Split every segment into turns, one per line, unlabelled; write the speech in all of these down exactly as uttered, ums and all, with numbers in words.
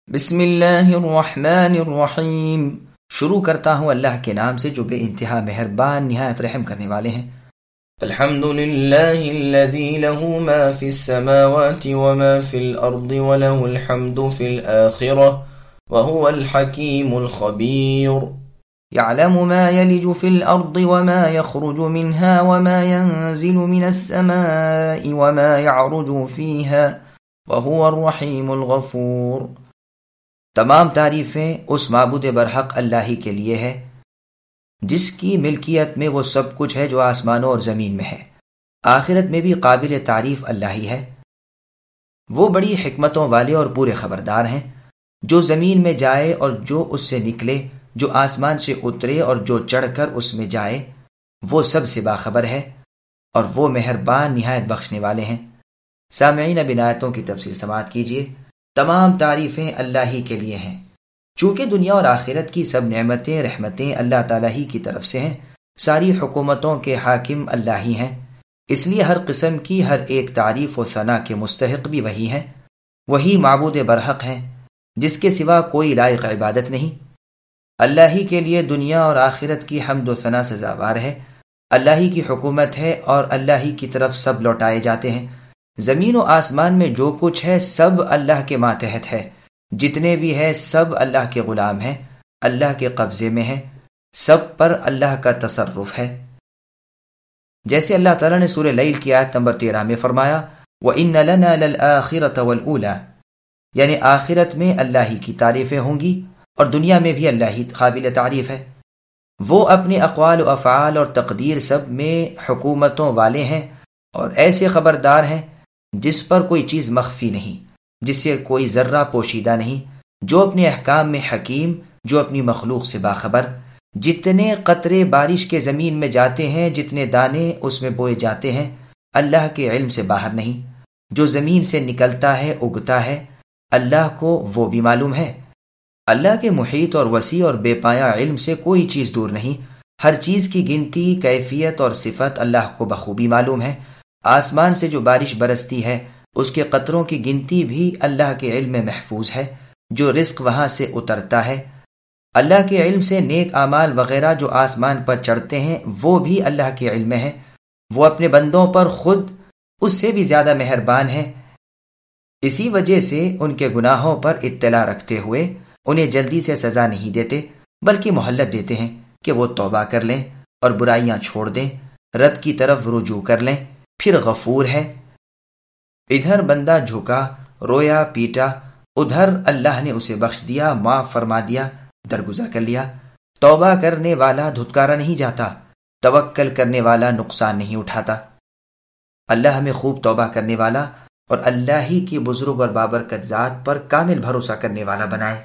بسم اللہ الرحمن الرحیم۔ شروع کرتا ہوں اللہ کے نام سے جو بے انتہا مہربان نہایت رحم کرنے والے ہیں۔
الحمد للہ الذی له ما فی السماوات وما فی الارض وله الحمد فی الآخرة وهو الحکیم الخبیر۔
يعلم ما يلج في الأرض وما يخرج منها وما ينزل من السماء وما يعرج فيها وهو الرحيم الغفور۔ تمام تعریفیں اس معبود برحق اللہ ہی کے لیے ہے جس کی ملکیت میں وہ سب کچھ ہے جو آسمانوں اور زمین میں ہے۔ آخرت میں بھی قابل تعریف اللہ ہی ہے۔ وہ بڑی حکمتوں والے اور پورے خبردار ہیں۔ جو زمین میں جائے اور جو اس سے نکلے، جو آسمان سے اترے اور جو چڑھ کر اس میں جائے، وہ سب سے باخبر ہے اور وہ مہربان نہایت بخشنے والے ہیں۔ سامعین اب ان آیتوں کی تفسیر سماعت کیجیے۔ تمام تعریفیں اللہ ہی کے لیے ہیں۔ چونکہ دنیا اور آخرت کی سب نعمتیں رحمتیں اللہ تعالیٰ ہی کی طرف سے ہیں، ساری حکومتوں کے حاکم اللہ ہی ہیں، اس لیے ہر قسم کی ہر ایک تعریف و ثنا کے مستحق بھی وہی ہیں۔ وہی معبود برحق ہیں جس کے سوا کوئی لائق عبادت نہیں۔ اللہ ہی کے لیے دنیا اور آخرت کی حمد و ثنا سزاوار ہے۔ اللہ ہی کی حکومت ہے اور اللہ ہی کی طرف سب لوٹائے جاتے ہیں۔ زمین و آسمان میں جو کچھ ہے سب اللہ کے ماتحت ہے، جتنے بھی ہے سب اللہ کے غلام ہیں، اللہ کے قبضے میں ہیں، سب پر اللہ کا تصرف ہے۔ جیسے اللہ تعالیٰ نے سورہ لیل کی آیت نمبر تیرہ میں فرمایا وَإِنَّ لَنَا لَلْآخِرَةَ وَالْأُولَى، یعنی آخرت میں اللہ ہی کی تعریفیں ہوں گی اور دنیا میں بھی اللہ ہی قابل تعریف ہے۔ وہ اپنے اقوال و افعال اور تقدیر سب میں حکومتوں والے ہیں اور ایسے خبردار ہیں جس پر کوئی چیز مخفی نہیں، جس سے کوئی ذرہ پوشیدہ نہیں، جو اپنے احکام میں حکیم، جو اپنی مخلوق سے باخبر۔ جتنے قطرے بارش کے زمین میں جاتے ہیں، جتنے دانے اس میں بوئے جاتے ہیں، اللہ کے علم سے باہر نہیں۔ جو زمین سے نکلتا ہے اگتا ہے، اللہ کو وہ بھی معلوم ہے۔ اللہ کے محیط اور وسیع اور بے پایا علم سے کوئی چیز دور نہیں۔ ہر چیز کی گنتی، کیفیت اور صفت اللہ کو بخوبی معلوم ہے۔ آسمان سے جو بارش برستی ہے اس کے قطروں کی گنتی بھی اللہ کے علم میں محفوظ ہے۔ جو رزق وہاں سے اترتا ہے، اللہ کے علم سے نیک اعمال وغیرہ جو آسمان پر چڑھتے ہیں وہ بھی اللہ کے علم میں ہے۔ وہ اپنے بندوں پر خود اس سے بھی زیادہ مہربان ہے، اسی وجہ سے ان کے گناہوں پر اطلاع رکھتے ہوئے انہیں جلدی سے سزا نہیں دیتے، بلکہ مہلت دیتے ہیں کہ وہ توبہ کر لیں اور برائیاں چھوڑ دیں، رب کی طرف رجوع کر لیں، پھر غفور ہے۔ ادھر بندہ جھکا، رویا پیٹا، ادھر اللہ نے اسے بخش دیا، معاف فرما دیا، درگزر کر لیا۔ توبہ کرنے والا دھتکارا نہیں جاتا، توکل کرنے والا نقصان نہیں اٹھاتا۔ اللہ ہمیں خوب توبہ کرنے والا اور اللہ ہی کی بزرگ اور بابرکت ذات پر کامل بھروسہ کرنے والا بنائے۔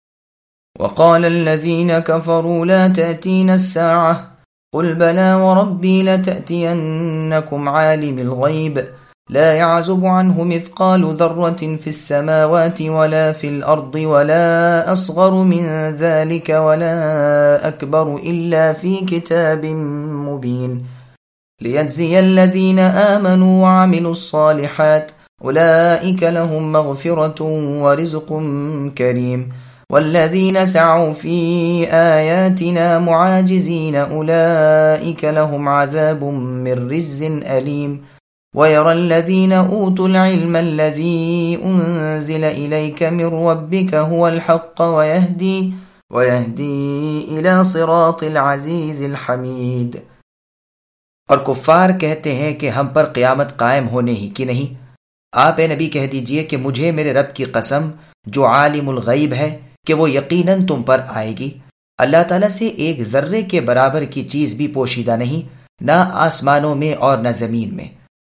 وقال الذين كفروا لا تأتينا الساعة قل بلى وربي لتأتينكم عالم الغيب لا يعزب عنه مثقال ذرة في السماوات ولا في الأرض ولا أصغر من ذلك ولا أكبر إلا في كتاب مبين ليجزي الذين آمنوا وعملوا الصالحات أولئك لهم مغفرة ورزق كريم والذين سعوا في آياتنا معاجزين أولئك لهم عذاب من رجز أليم ويرى الذين أوتوا العلم الذي أنزل إليك من ربك هو الحق ويهدي ويهدي إلى صراط العزيز الحميد۔
اور کفار کہتے ہیں کہ ہم پر قیامت قائم ہونے ہی کی نہیں۔ آپ اے نبی کہہ دیجئے کہ مجھے میرے رب کی قسم جو عالم الغیب ہے کہ وہ یقیناً تم پر آئے گی۔ اللہ تعالیٰ سے ایک ذرے کے برابر کی چیز بھی پوشیدہ نہیں، نہ آسمانوں میں اور نہ زمین میں،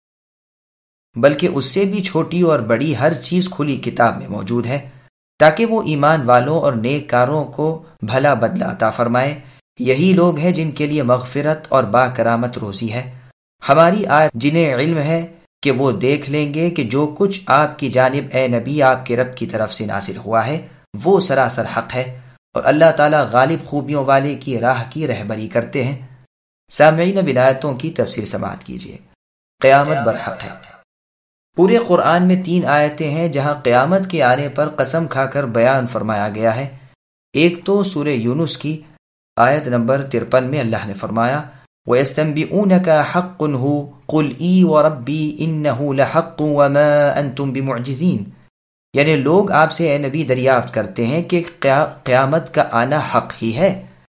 بلکہ اس سے بھی چھوٹی اور بڑی ہر چیز کھلی کتاب میں موجود ہے، تاکہ وہ ایمان والوں اور نیک کاروں کو بھلا بدلہ عطا فرمائے۔ یہی لوگ ہیں جن کے لیے مغفرت اور با کرامت روزی ہے۔ ہماری آیت جنہیں علم ہے کہ وہ دیکھ لیں گے کہ جو کچھ آپ کی جانب اے نبی آپ کے رب کی طرف سے نازل ہوا ہے وہ سراسر حق ہے، اور اللہ تعالیٰ غالب خوبیوں والے کی راہ کی رہبری کرتے ہیں۔ سامعین اب ان آیتوں کی تفسیر سماعت کیجیے۔ قیامت برحق ہے۔ پورے قرآن میں تین آیتیں ہیں جہاں قیامت کے آنے پر قسم کھا کر بیان فرمایا گیا ہے۔ ایک تو سورہ یونس کی آیت نمبر ترپن میں اللہ نے فرمایا وَيَسْتَنْبِئُونَكَ حَقٌّ هُوَ قُلْ اِي وَرَبِّي إِنَّهُ لَحَقٌّ وَمَا أَنْتُمْ بِمُعْجِزِينَ، یعنی لوگ آپ سے اے نبی دریافت کرتے ہیں کہ قیامت کا آنا حق ہی ہے،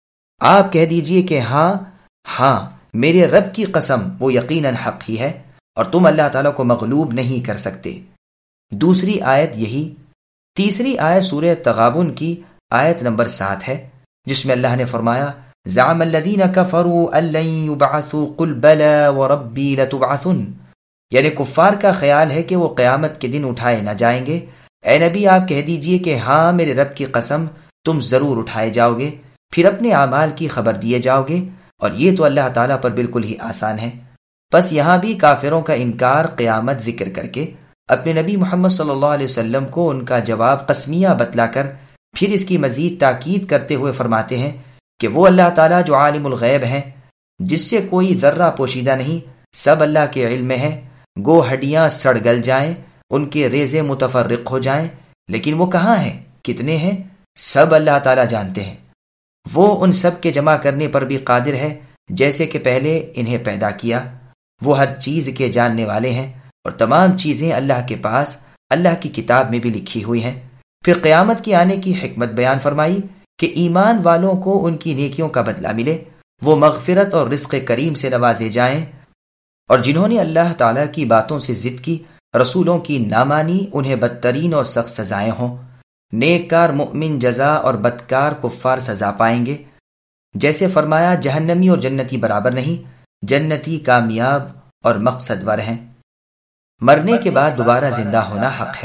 آپ کہہ دیجئے کہ ہاں ہاں میرے رب کی قسم وہ یقیناً حق ہی ہے اور تم اللہ تعالیٰ کو مغلوب نہیں کر سکتے۔ دوسری آیت یہی۔ تیسری آیت سورہ تغابن کی آیت نمبر سات ہے، جس میں اللہ نے فرمایا زعم الذین کفروا ان لن یبعثوا قل بلی وربی لتبعثن، یعنی کفار کا خیال ہے کہ وہ قیامت کے دن اٹھائے نہ جائیں گے۔ اے نبی آپ کہہ دیجئے کہ ہاں میرے رب کی قسم تم ضرور اٹھائے جاؤ گے، پھر اپنے اعمال کی خبر دیے جاؤ گے، اور یہ تو اللہ تعالیٰ پر بالکل ہی آسان ہے۔ بس یہاں بھی کافروں کا انکار قیامت ذکر کر کے اپنے نبی محمد صلی اللہ علیہ وسلم کو ان کا جواب قسمیہ بتلا کر پھر اس کی مزید تاکید کرتے ہوئے فرماتے ہیں کہ وہ اللہ تعالیٰ جو عالم الغیب ہیں، جس سے کوئی ذرہ پوشیدہ نہیں، سب اللہ کے علم میں ہے، گو ہڈیاں سڑ گل جائیں، ان کے ریزے متفرق ہو جائیں، لیکن وہ کہاں ہیں، کتنے ہیں، سب اللہ تعالیٰ جانتے ہیں۔ وہ ان سب کے جمع کرنے پر بھی قادر ہے جیسے کہ پہلے انہیں پیدا کیا۔ وہ ہر چیز کے جاننے والے ہیں اور تمام چیزیں اللہ کے پاس اللہ کی کتاب میں بھی لکھی ہوئی ہیں۔ پھر قیامت کی آنے کی حکمت بیان فرمائی کہ ایمان والوں کو ان کی نیکیوں کا بدلہ ملے، وہ مغفرت اور رزق کریم سے نوازے جائیں، اور جنہوں نے اللہ تعالیٰ کی باتوں سے ضد کی، رسولوں کی نہ مانی، انہیں بدترین اور سخت سزائیں ہوں۔ نیک کار مؤمن جزا اور بدکار کفار سزا پائیں گے۔ جیسے فرمایا جہنمی اور جنتی برابر نہیں، جنتی کامیاب اور مقصد ور ہیں۔ مرنے کے بعد دوبارہ زندہ ہونا حق ہے۔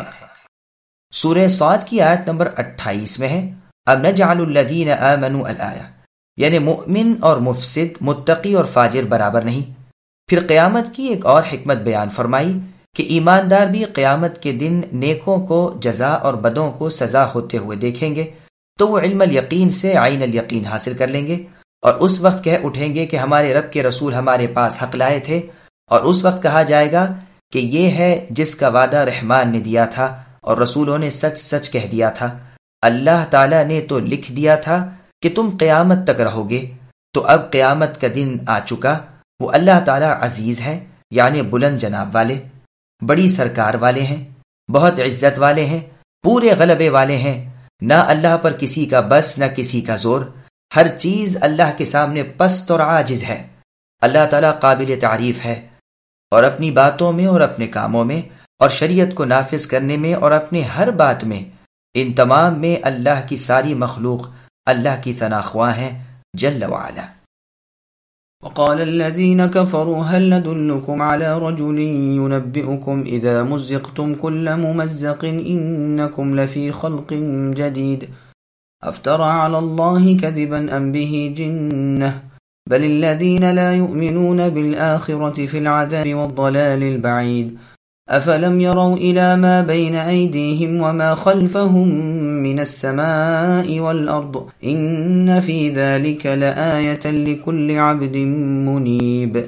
سورہ صاد کی آیت نمبر اٹھائیس میں ہے اب نجعل الذین آمنوا الآیہ، یعنی مؤمن اور مفسد، متقی اور فاجر برابر نہیں۔ پھر قیامت کی ایک اور حکمت بیان فرمائی کہ ایماندار بھی قیامت کے دن نیکوں کو جزا اور بدوں کو سزا ہوتے ہوئے دیکھیں گے تو وہ علم الیقین سے عین الیقین حاصل کر لیں گے، اور اس وقت کہہ اٹھیں گے کہ ہمارے رب کے رسول ہمارے پاس حق لائے تھے، اور اس وقت کہا جائے گا کہ یہ ہے جس کا وعدہ رحمان نے دیا تھا اور رسولوں نے سچ سچ کہہ دیا تھا۔ اللہ تعالیٰ نے تو لکھ دیا تھا کہ تم قیامت تک رہو گے، تو اب قیامت کا دن آ چکا۔ وہ اللہ تعالیٰ عزیز ہے، یعنی بلند جناب والے، بڑی سرکار والے ہیں، بہت عزت والے ہیں، پورے غلبے والے ہیں، نہ اللہ پر کسی کا بس نہ کسی کا زور، ہر چیز اللہ کے سامنے پست اور عاجز ہے۔ اللہ تعالیٰ قابل تعریف ہے، اور اپنی باتوں میں اور اپنے کاموں میں اور شریعت کو نافذ کرنے میں اور اپنے ہر بات میں، ان تمام میں اللہ کی ساری مخلوق اللہ کی ثنا خواں ہیں جل وعلا۔
وقال الذين كفروا هل ندلكم على رجل ينبئكم إذا مزقتم كل ممزق إنكم لفي خلق جديد أفترى على الله كذبا أم به جنة بل الذين لا يؤمنون بالآخرة في العذاب والضلال البعيد أفلم يروا إلى ما بين أيديهم وما خلفهم من السماء والأرض إن في ذلك لآية لكل عبد منيب۔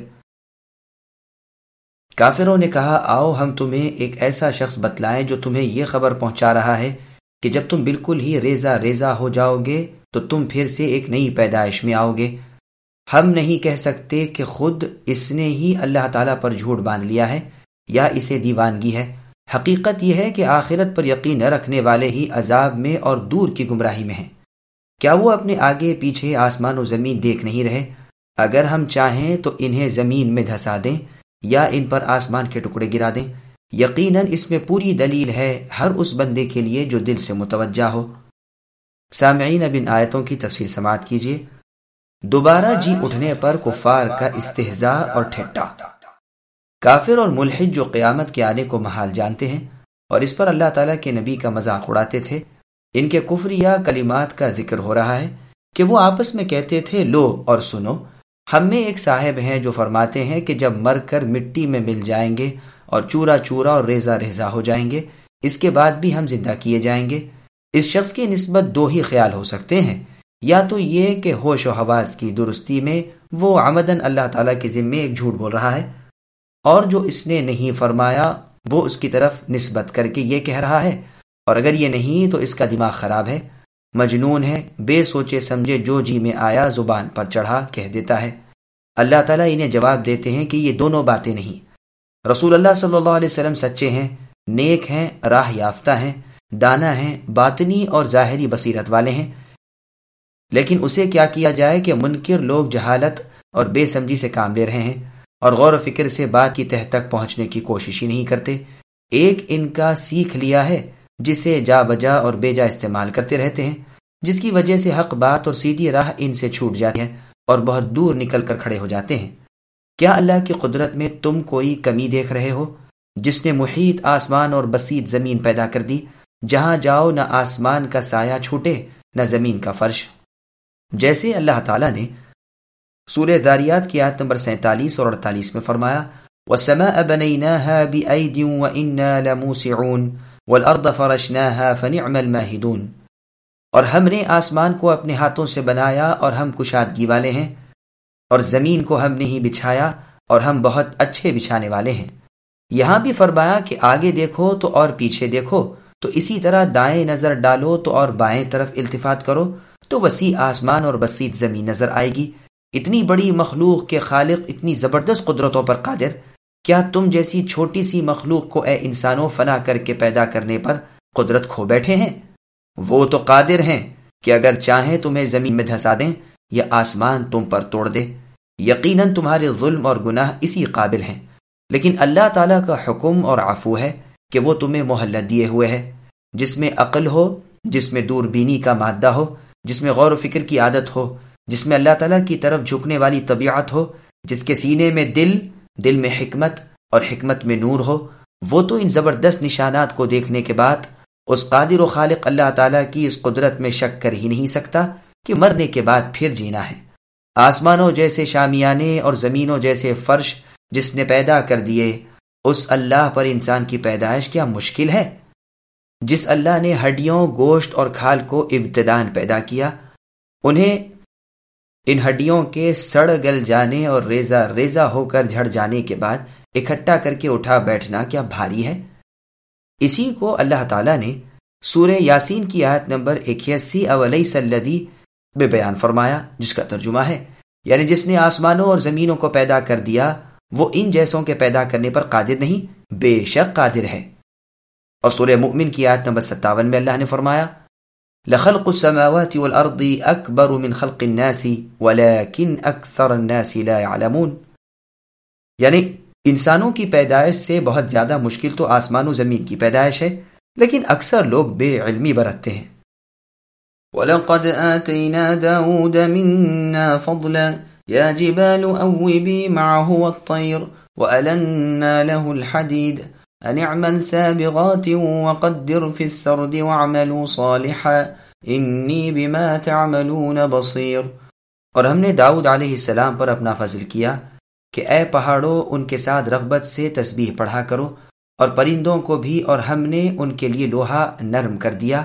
کافروں نے کہا آؤ ہم تمہیں ایک ایسا شخص بتلائیں جو تمہیں یہ خبر پہنچا رہا ہے کہ جب تم بالکل ہی ریزہ ریزہ ہو جاؤ گے تو تم پھر سے ایک نئی پیدائش میں آؤ گے۔ ہم نہیں کہہ سکتے کہ خود اس نے ہی اللہ تعالیٰ پر جھوٹ باندھ لیا ہے یا اسے دیوانگی ہے۔ حقیقت یہ ہے کہ آخرت پر یقین نہ رکھنے والے ہی عذاب میں اور دور کی گمراہی میں ہیں۔ کیا وہ اپنے آگے پیچھے آسمان و زمین دیکھ نہیں رہے؟ اگر ہم چاہیں تو انہیں زمین میں دھسا دیں یا ان پر آسمان کے ٹکڑے گرا دیں۔ یقیناً اس میں پوری دلیل ہے ہر اس بندے کے لیے جو دل سے متوجہ ہو۔ سامعین اب ان آیتوں کی تفسیر سماعت کیجیے۔ دوبارہ جی اٹھنے پر کفار کا استہزاء اور ٹھٹا۔ کافر اور ملحد جو قیامت کے آنے کو محال جانتے ہیں اور اس پر اللہ تعالیٰ کے نبی کا مذاق اڑاتے تھے، ان کے کفر یا کلمات کا ذکر ہو رہا ہے کہ وہ آپس میں کہتے تھے لو اور سنو، ہم میں ایک صاحب ہیں جو فرماتے ہیں کہ جب مر کر مٹی میں مل جائیں گے اور چورا چورا اور ریزہ ریزہ ہو جائیں گے، اس کے بعد بھی ہم زندہ کیے جائیں گے۔ اس شخص کی نسبت دو ہی خیال ہو سکتے ہیں، یا تو یہ کہ ہوش و حواس کی درستی میں وہ عمدن اللہ تعالیٰ کے ذمے ایک جھوٹ بول رہا ہے، اور جو اس نے نہیں فرمایا وہ اس کی طرف نسبت کر کے یہ کہہ رہا ہے، اور اگر یہ نہیں تو اس کا دماغ خراب ہے، مجنون ہے، بے سوچے سمجھے جو جی میں آیا زبان پر چڑھا کہہ دیتا ہے۔ اللہ تعالیٰ انہیں جواب دیتے ہیں کہ یہ دونوں باتیں نہیں۔ رسول اللہ صلی اللہ علیہ وسلم سچے ہیں، نیک ہیں، راہ یافتہ ہیں، دانا ہیں، باطنی اور ظاہری بصیرت والے ہیں، لیکن اسے کیا کیا جائے کہ منکر لوگ جہالت اور بے سمجھی سے کام لے رہے ہیں اور غور و فکر سے بات کی تہ تک پہنچنے کی کوشش ہی نہیں کرتے۔ ایک ان کا سیکھ لیا ہے جسے جا بجا اور بے جا استعمال کرتے رہتے ہیں، جس کی وجہ سے حق بات اور سیدھی راہ ان سے چھوٹ جاتی ہے اور بہت دور نکل کر کھڑے ہو جاتے ہیں۔ کیا اللہ کی قدرت میں تم کوئی کمی دیکھ رہے ہو، جس نے محیط آسمان اور بسیط زمین پیدا کر دی، جہاں جاؤ نہ آسمان کا سایہ چھوٹے نہ زمین کا فرش؟ جیسے اللہ تعالیٰ نے سورہ ذاریات کی آیت نمبر سینتالیس اور اڑتالیس میں فرمایا، وَالسَّمَاءَ بَنَيْنَاهَا بِأَيْدٍ وَإِنَّا لَمُوسِعُونَ وَالْأَرْضَ فَرَشْنَاهَا فَنِعْمَ الْمَاهِدُونَ، اور ہم نے آسمان کو اپنے ہاتھوں سے بنایا اور ہم کشادگی والے ہیں، اور زمین کو ہم نے ہی بچھایا اور ہم بہت اچھے بچھانے والے ہیں۔ یہاں بھی فرمایا کہ آگے دیکھو تو اور پیچھے دیکھو تو اسی طرح دائیں نظر ڈالو تو اور بائیں طرف التفات کرو تو وسیع آسمان اور بسیط زمین نظر آئے گی۔ اتنی بڑی مخلوق کے خالق اتنی زبردست قدرتوں پر قادر، کیا تم جیسی چھوٹی سی مخلوق کو اے انسانوں فنا کر کے پیدا کرنے پر قدرت کھو بیٹھے ہیں؟ وہ تو قادر ہیں کہ اگر چاہیں تمہیں زمین میں دھسا دیں یا آسمان تم پر توڑ دے۔ یقیناً تمہارے ظلم اور گناہ اسی قابل ہیں، لیکن اللہ تعالیٰ کا حکم اور عفو ہے کہ وہ تمہیں مہلت دیے ہوئے ہے، جس میں عقل ہو، جس میں دور بینی کا مادہ ہو، جس میں غور و فکر کی عادت ہو، جس میں اللہ تعالیٰ کی طرف جھکنے والی طبیعت ہو، جس کے سینے میں دل، دل میں حکمت اور حکمت میں نور ہو۔ وہ تو ان زبردست نشانات کو دیکھنے کے بعد اس قادر و خالق اللہ تعالیٰ کی اس قدرت میں شک کر ہی نہیں سکتا کہ مرنے کے بعد پھر جینا ہے۔ آسمانوں جیسے شامیانے اور زمینوں جیسے فرش جس نے پیدا کر دیے، اس اللہ پر انسان کی پیدائش کیا مشکل ہے؟ جس اللہ نے ہڈیوں، گوشت اور کھال کو ابتداً پیدا کیا، انہیں ان ہڈیوں کے سڑ گل جانے اور ریزہ ریزہ ہو کر جھڑ جانے کے بعد اکٹھا کر کے اٹھا بیٹھنا کیا بھاری ہے؟ اسی کو اللہ تعالیٰ نے سورہ یاسین کی آیت نمبر اکیاسی اولیس الذی میں بیان فرمایا، جس کا ترجمہ ہے یعنی جس نے آسمانوں اور زمینوں کو پیدا کر دیا، وہ ان جیسوں کے پیدا کرنے پر قادر نہیں، بے شک قادر ہے۔ اور سورہ مؤمن کی آیت نمبر ستاون میں اللہ نے فرمایا، لَخَلْقُ السَّمَاوَاتِ وَالْأَرْضِ أَكْبَرُ مِنْ خَلْقِ النَّاسِ وَلَكِنْ أَكْثَرَ النَّاسِ لَا يَعْلَمُونَ، یعنی انسانوں کی پیدائش سے بہت زیادہ مشکل تو آسمان و زمین کی پیدائش ہے، لیکن اکثر لوگ بے علمی برتتے ہیں۔
وَلَقَدْ آتَيْنَا دَاوُودَ مِنَّا فَضْلًا يَا جِبَالُ أَوِّبِي مَعَهُ وَالطَّيْرَ وَأَلَنَّا لَهُ الْحَدِيدَ أَنِ اعْمَلْ سَابِغَاتٍ وَقَدِّرْ فِي السَّرْدِ وَاعْمَلُوا صَالِحًا إِنِّي بِمَا تَعْمَلُونَ بَصِيرٌ، اور ہم نے داؤد علیہ السلام پر اپنا فضل کیا کہ اے پہاڑوں ان کے ساتھ رغبت سے تسبیح پڑھا کرو، اور پرندوں کو بھی، اور ہم نے ان کے لیے لوہا نرم کر دیا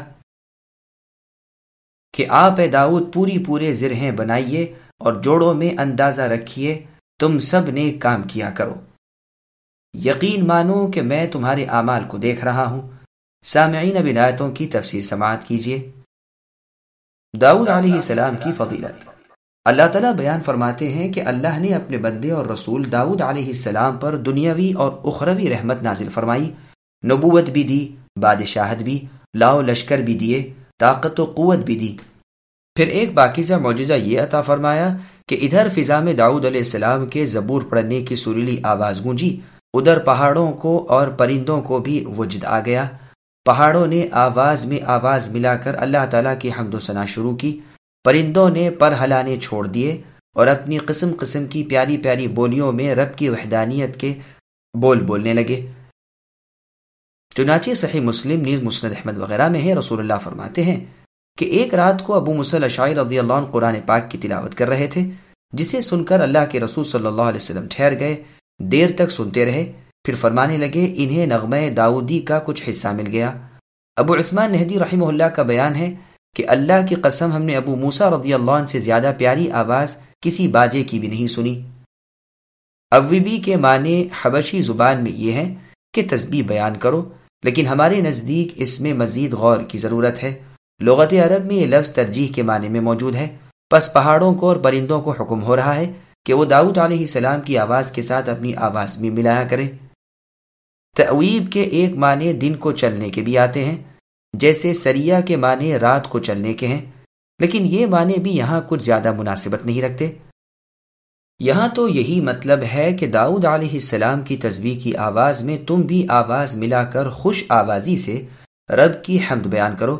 کہ آپ اے داؤد پوری پورے زرہیں بنائیے اور جوڑوں میں اندازہ رکھیے، تم سب نے کام کیا کرو، یقین مانو کہ میں تمہارے اعمال کو دیکھ رہا ہوں۔ سامعین اب ان آیتوں کی تفسیر سماعت کیجیے۔ داؤد علیہ السلام کی فضیلت۔ اللہ تعالیٰ بیان فرماتے ہیں کہ اللہ نے اپنے بندے اور رسول داؤد علیہ السلام پر دنیاوی اور اخروی رحمت نازل فرمائی، نبوت بھی دی، بادشاہت بھی، لاؤ لشکر بھی دیے، طاقت و قوت بھی دی۔ پھر ایک باقیزہ معجزہ یہ عطا فرمایا کہ ادھر فضا میں داؤد علیہ السلام کے زبور پڑھنے کی سریلی آواز گونجی، ادھر پہاڑوں کو اور پرندوں کو بھی وجد آ گیا۔ پہاڑوں نے آواز میں آواز ملا کر اللہ تعالیٰ کی حمد و ثنا شروع کی، پرندوں نے پر ہلانے چھوڑ دیے اور اپنی قسم قسم کی پیاری پیاری بولیوں میں رب کی وحدانیت کے بول بولنے لگے۔ چنانچہ صحیح مسلم نیز مسند احمد وغیرہ میں ہے، رسول اللہ فرماتے ہیں کہ ایک رات کو ابو موسیٰ الاشعری رضی اللہ عنہ قرآن پاک کی تلاوت کر رہے تھے، جسے سن کر اللہ کے رسول صلی اللہ علیہ وسلم ٹھہر گئے، دیر تک سنتے رہے، پھر فرمانے لگے انہیں نغمہ داؤدی کا کچھ حصہ مل گیا۔ ابو عثمان نہدی رحمہ اللہ کا بیان ہے کہ اللہ کی قسم ہم نے ابو موسیٰ رضی اللہ عنہ سے زیادہ پیاری آواز کسی باجے کی بھی نہیں سنی۔ اویبی کے معنی حبشی زبان میں یہ ہیں
کہ تسبیح بیان کرو، لیکن ہمارے نزدیک اس میں مزید غور کی ضرورت ہے۔ لغت عرب میں یہ لفظ ترجیح کے معنی میں موجود ہے، پس پہاڑوں کو اور پرندوں کو حکم ہو رہا ہے کہ وہ داؤد علیہ السلام کی آواز کے ساتھ اپنی آواز بھی ملایا کریں۔ تعویب کے ایک معنی دن کو چلنے کے بھی آتے ہیں، جیسے سریہ کے معنی رات کو چلنے کے ہیں، لیکن یہ معنی بھی یہاں کچھ زیادہ مناسبت نہیں رکھتے۔ یہاں تو یہی مطلب ہے کہ داؤد علیہ السلام کی تسبیح کی آواز میں تم بھی آواز ملا کر خوش آوازی سے رب کی حمد بیان کرو۔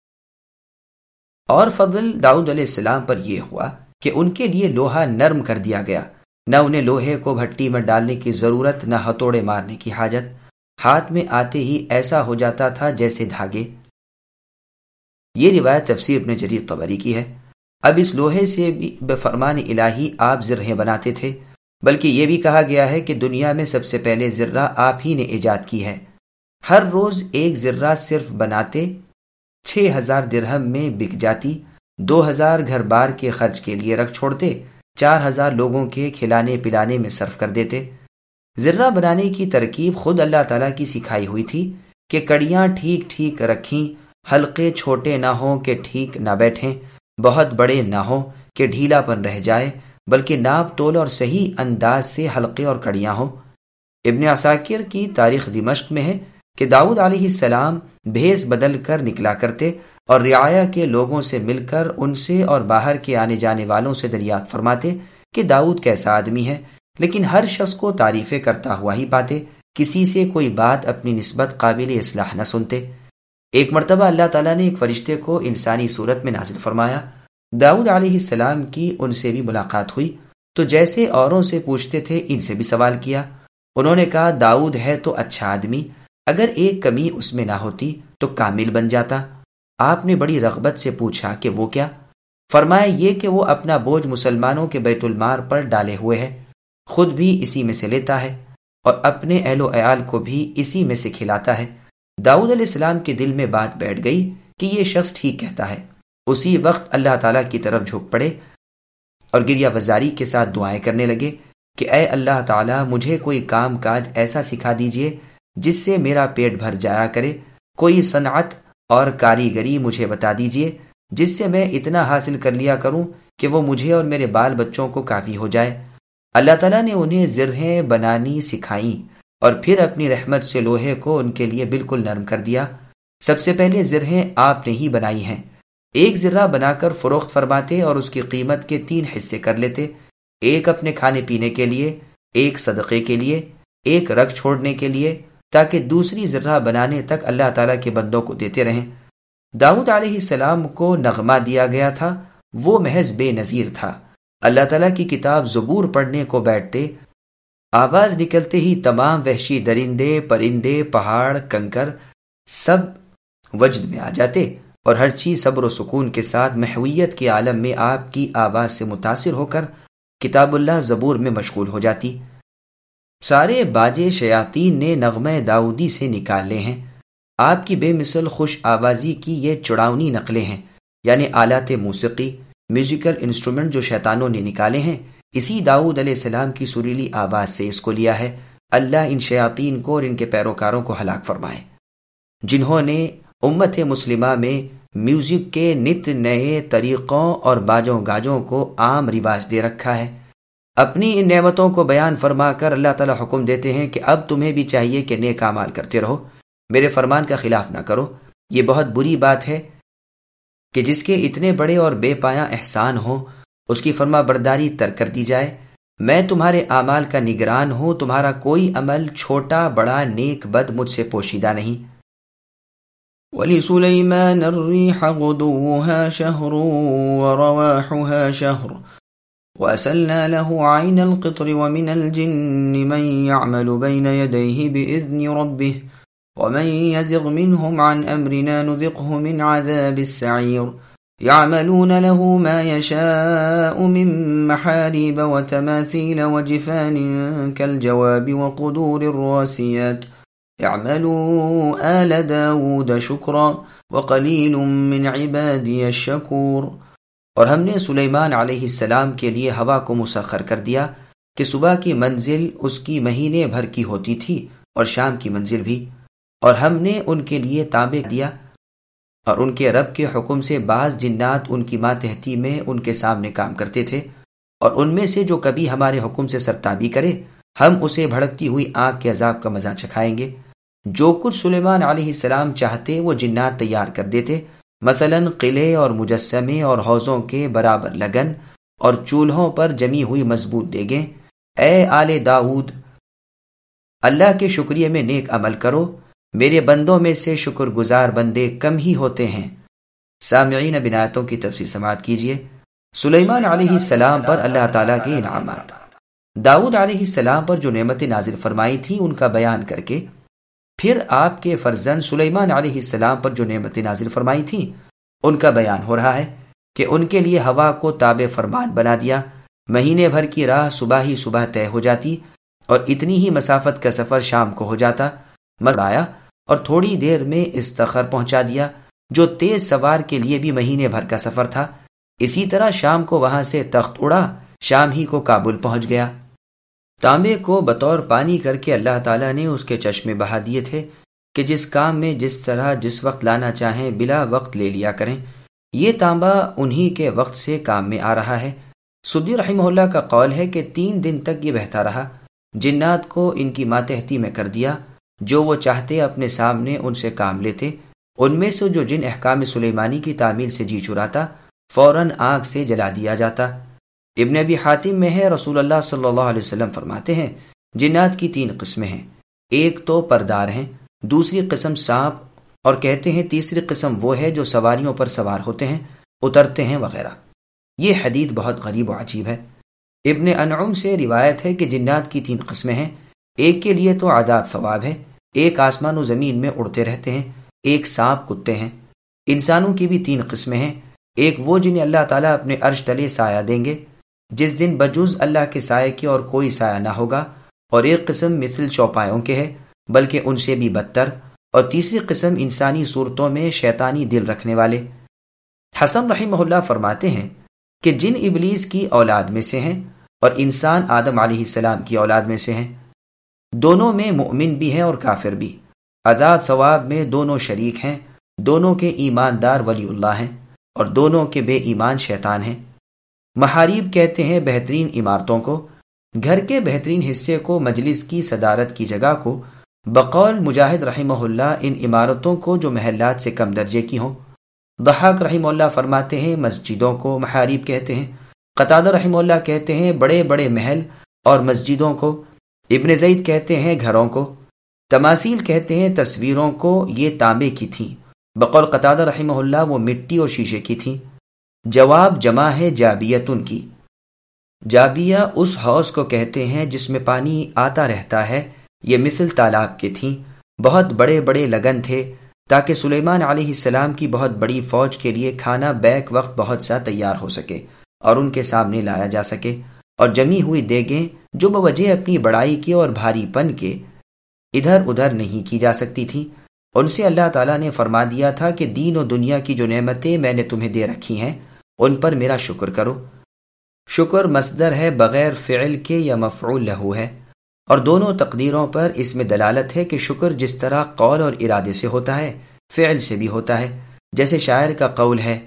اور فضل داؤد علیہ السلام پر یہ ہوا کہ ان کے لیے لوہا نرم کر دیا گیا، نہ انہیں لوہے کو بھٹی میں ڈالنے کی ضرورت، نہ ہتھوڑے مارنے کی حاجت، ہاتھ میں آتے ہی ایسا ہو جاتا تھا جیسے دھاگے۔ یہ روایت تفسیر ابن جریر طبری کی ہے۔ اب اس لوہے سے بھی بفرمان الہی آپ زرہیں بناتے تھے، بلکہ یہ بھی کہا گیا ہے کہ دنیا میں سب سے پہلے زرہ آپ ہی نے ایجاد کی ہے۔ ہر روز ایک زرہ صرف بناتے چھ ہزار درہم میں بک جاتی، دو ہزار گھر بار کے خرچ کے لیے رکھ چھوڑتے، چار ہزار لوگوں کے کھلانے پلانے میں صرف کر دیتے۔ زرہ بنانے کی ترکیب خود اللہ تعالیٰ کی سکھائی ہوئی تھی کہ کڑیاں ٹھیک ٹھیک رکھیں، حلقے چھوٹے نہ ہوں کہ ٹھیک نہ بیٹھیں، بہت بڑے نہ ہوں کہ ڈھیلا پن رہ جائے، بلکہ ناپ تول اور صحیح انداز سے حلقے اور کڑیاں ہوں۔ ابن عساکر کی تاریخ دمشق میں ہے کہ داؤد علیہ السلام بھیس بدل کر نکلا کرتے اور رعایا کے لوگوں سے مل کر ان سے اور باہر کے آنے جانے والوں سے دریافت فرماتے کہ داؤد کیسا آدمی ہے، لیکن ہر شخص کو تعریفیں کرتا ہوا ہی پاتے، کسی سے کوئی بات اپنی نسبت قابل اصلاح نہ سنتے۔ ایک مرتبہ اللہ تعالیٰ نے ایک فرشتے کو انسانی صورت میں نازل فرمایا۔ داؤد علیہ السلام کی ان سے بھی ملاقات ہوئی تو جیسے اوروں سے پوچھتے تھے ان سے بھی سوال کیا۔ انہوں نے کہا داؤد ہے تو اچھا آدمی، اگر ایک کمی اس میں نہ ہوتی تو کامل بن جاتا۔ آپ نے بڑی رغبت سے پوچھا کہ وہ کیا؟ فرمایا یہ کہ وہ اپنا بوجھ مسلمانوں کے بیت المال پر ڈالے ہوئے ہے، خود بھی اسی میں سے لیتا ہے اور اپنے اہل و عیال کو بھی اسی میں سے کھلاتا ہے۔ داؤد علیہ السلام کے دل میں بات بیٹھ گئی کہ یہ شخص ٹھیک کہتا ہے۔ اسی وقت اللہ تعالیٰ کی طرف جھک پڑے اور گریہ وزاری کے ساتھ دعائیں کرنے لگے کہ اے اللہ تعالیٰ مجھے کوئی کام کاج ایسا سکھا دیجئے جس سے میرا پیٹ بھر جایا کرے، کوئی صنعت اور کاریگری مجھے بتا دیجئے جس سے میں اتنا حاصل کر لیا کروں کہ وہ مجھے اور میرے بال بچوں کو کافی ہو جائے۔ اللہ تعالیٰ نے انہیں زرہیں بنانی سکھائیں اور پھر اپنی رحمت سے لوہے کو ان کے لیے بالکل نرم کر دیا۔ سب سے پہلے زرہیں آپ نے ہی بنائی ہیں۔ ایک زرہ بنا کر فروخت فرماتے اور اس کی قیمت کے تین حصے کر لیتے، ایک اپنے کھانے پینے کے لیے، ایک صدقے کے لیے، ایک رکھ چھوڑنے کے لیے، تاکہ دوسری زرہ بنانے تک اللہ تعالیٰ کے بندوں کو دیتے رہیں۔ داؤد علیہ السلام کو نغمہ دیا گیا تھا، وہ محض بے نظیر تھا۔ اللہ تعالیٰ کی کتاب زبور پڑھنے کو بیٹھتے، آواز نکلتے ہی تمام وحشی درندے، پرندے، پہاڑ، کنکر سب وجد میں آ جاتے اور ہر چیز صبر و سکون کے ساتھ محویت کے عالم میں آپ کی آواز سے متاثر ہو کر کتاب اللہ زبور میں مشغول ہو جاتی۔ سارے باجے شیاطین نے نغمہ داؤدی سے نکالے ہیں۔ آپ کی بے مثل خوش آوازی کی یہ چڑاونی نقلیں ہیں، یعنی آلات موسیقی، میوزیکل انسٹرومنٹ جو شیطانوں نے نکالے ہیں، اسی داؤد علیہ السلام کی سریلی آواز سے اس کو لیا ہے۔ اللہ ان شیاطین کو اور ان کے پیروکاروں کو ہلاک فرمائے جنہوں نے امت مسلمہ میں میوزک کے نت نئے طریقوں اور باجوں گاجوں کو عام رواج دے رکھا ہے۔ اپنی ان نعمتوں کو بیان فرما کر اللہ تعالیٰ حکم دیتے ہیں کہ اب تمہیں بھی چاہیے کہ نیک اعمال کرتے رہو، میرے فرمان کا خلاف نہ کرو۔ یہ بہت بری بات ہے کہ جس کے اتنے بڑے اور بے پایاں احسان ہوں اس کی فرما برداری ترک کر دی جائے۔ میں تمہارے اعمال کا نگران ہوں، تمہارا کوئی عمل چھوٹا بڑا نیک بد مجھ سے پوشیدہ نہیں۔
وَلِسُلَيْمَانَ الرِّيحَ غُدُوُّهَا شَهْرٌ وَرَوَاحُهَا شَهْرٌ وَأَسَلْنَا لَهُ عَيْنَ الْقِطْرِ وَمِنَ الْجِنِّ مَنْ يَعْمَلُ بَيْنَ يَدَيْهِ بِإِذْنِ رَبِّهِ وَمَنْ يَزِغْ مِنْهُمْ عَنْ أَمْرِنَا نُذِقْهُ مِنْ عَذَابِ السَّعِيرِ يعملون له ما يشاء من محاريب وتماثيل وجفان كالجواب وقدور الراسيات اعملوا آل داود شكرا وقليل من عبادي الشكور۔
اور ہم نے سلیمان علیہ السلام کے لیے ہوا کو مسخر کر دیا کہ صبح کی منزل اس کی مہینے بھر کی ہوتی تھی اور شام کی منزل بھی، اور ہم نے ان کے لیے تانبے دیا، اور ان کے رب کے حکم سے بعض جنات ان کی ماتحتی میں ان کے سامنے کام کرتے تھے، اور ان میں سے جو کبھی ہمارے حکم سے سرتابی کرے ہم اسے بھڑکتی ہوئی آگ کے عذاب کا مزہ چکھائیں گے۔ جو کچھ سلیمان علیہ السلام چاہتے وہ جنات تیار کر دیتے، مثلاً قلعے اور مجسمے اور حوضوں کے برابر لگن اور چولہوں پر جمی ہوئی مضبوط دیگیں۔ اے آل داؤد، اللہ کے شکریہ میں نیک عمل کرو، میرے بندوں میں سے شکر گزار بندے کم ہی ہوتے ہیں۔ سامعین، اب آیتوں کی تفسیر سماعت کیجیے۔ سلیمان علیہ السلام پر اللہ تعالیٰ کے انعامات۔ داؤد علیہ السلام پر جو نعمتیں نازل فرمائی تھیں ان کا بیان کر کے پھر آپ کے فرزند سلیمان علیہ السلام پر جو نعمتیں نازل فرمائی تھیں ان کا بیان ہو رہا ہے کہ ان کے لیے ہوا کو تابع فرمان بنا دیا، مہینے بھر کی راہ صبح ہی صبح طے ہو جاتی اور اتنی ہی مسافت کا سفر شام کو ہو جاتا، مزہ آیا اور تھوڑی دیر میں استخر پہنچا دیا جو تیز سوار کے لیے بھی مہینے بھر کا سفر تھا۔ اسی طرح شام کو وہاں سے تخت اڑا، شام ہی کو کابل پہنچ گیا۔ تانبے کو بطور پانی کر کے اللہ تعالیٰ نے اس کے چشمے بہا دیے تھے کہ جس کام میں جس طرح جس وقت لانا چاہیں بلا وقت لے لیا کریں۔ یہ تانبا انہی کے وقت سے کام میں آ رہا ہے۔ سدی رحمہ اللہ کا قول ہے کہ تین دن تک یہ بہتا رہا، جنات کو ان کی ماتحتی میں کر دیا، جو وہ چاہتے اپنے سامنے ان سے کام لیتے۔ ان میں سے جو جن احکام سلیمانی کی تعمیل سے جی چراتا فوراً آگ سے جلا دیا جاتا۔ ابن ابی حاتم میں ہے، رسول اللہ صلی اللہ علیہ وسلم فرماتے ہیں جنات کی تین قسمیں ہیں، ایک تو پردار ہیں، دوسری قسم سانپ، اور کہتے ہیں تیسری قسم وہ ہے جو سواریوں پر سوار ہوتے ہیں، اترتے ہیں وغیرہ۔ یہ حدیث بہت غریب و عجیب ہے۔ ابن انعم سے روایت ہے کہ جنات کی تین قسمیں ہیں، ایک کے لیے تو عذاب ثواب ہے، ایک آسمان و زمین میں اڑتے رہتے ہیں، ایک سانپ کتے ہیں۔ انسانوں کی بھی تین قسمیں ہیں، ایک وہ جنہیں اللہ تعالیٰ اپنے عرش تلے سایہ دیں گے جس دن بجز اللہ کے سائے کے اور کوئی سایہ نہ ہوگا، اور ایک قسم مثل چوپایوں کے ہے بلکہ ان سے بھی بدتر، اور تیسری قسم انسانی صورتوں میں شیطانی دل رکھنے والے۔ حسن رحمہ اللہ فرماتے ہیں کہ جن ابلیس کی اولاد میں سے ہیں اور انسان آدم علیہ السلام کی اولاد میں سے ہیں، دونوں میں مؤمن بھی ہیں اور کافر بھی، عذاب ثواب میں دونوں شریک ہیں، دونوں کے ایماندار ولی اللہ ہیں اور دونوں کے بے ایمان شیطان ہیں۔ محاریب کہتے ہیں بہترین عمارتوں کو، گھر کے بہترین حصے کو، مجلس کی صدارت کی جگہ کو۔ بقول مجاہد رحمہ اللہ ان عمارتوں کو جو محلات سے کم درجے کی ہوں۔ ضحاک رحمہ اللہ فرماتے ہیں مسجدوں کو محاریب کہتے ہیں۔ قتادہ رحمہ اللہ کہتے ہیں بڑے بڑے محل اور مسجدوں کو۔ ابن زید کہتے ہیں گھروں کو۔ تماثیل کہتے ہیں تصویروں کو، یہ تانبے کی تھیں۔ بقول قتادہ رحمہ اللہ وہ مٹی اور شیشے کی تھیں۔ جواب جمع ہے جابیتن کی۔ جابیہ اس حوض کو کہتے ہیں جس میں پانی آتا رہتا ہے، یہ مثل تالاب کے تھیں، بہت بڑے بڑے لگن تھے تاکہ سلیمان علیہ السلام کی بہت بڑی فوج کے لیے کھانا بیک وقت بہت سا تیار ہو سکے اور ان کے سامنے لایا جا سکے، اور جمی ہوئی دیگیں جو بوجہ اپنی بڑائی کے اور بھاری پن کے ادھر ادھر نہیں کی جا سکتی تھیں، ان سے اللہ تعالیٰ نے فرما دیا تھا کہ دین و دنیا کی جو نعمتیں میں نے تمہیں دے رکھی ہیں ان پر میرا شکر کرو۔ شکر مصدر ہے بغیر فعل کے یا مفعول لہو ہے، اور دونوں تقدیروں پر اس میں دلالت ہے کہ شکر جس طرح قول اور ارادے سے ہوتا ہے فعل سے بھی ہوتا ہے، جیسے شاعر کا قول ہے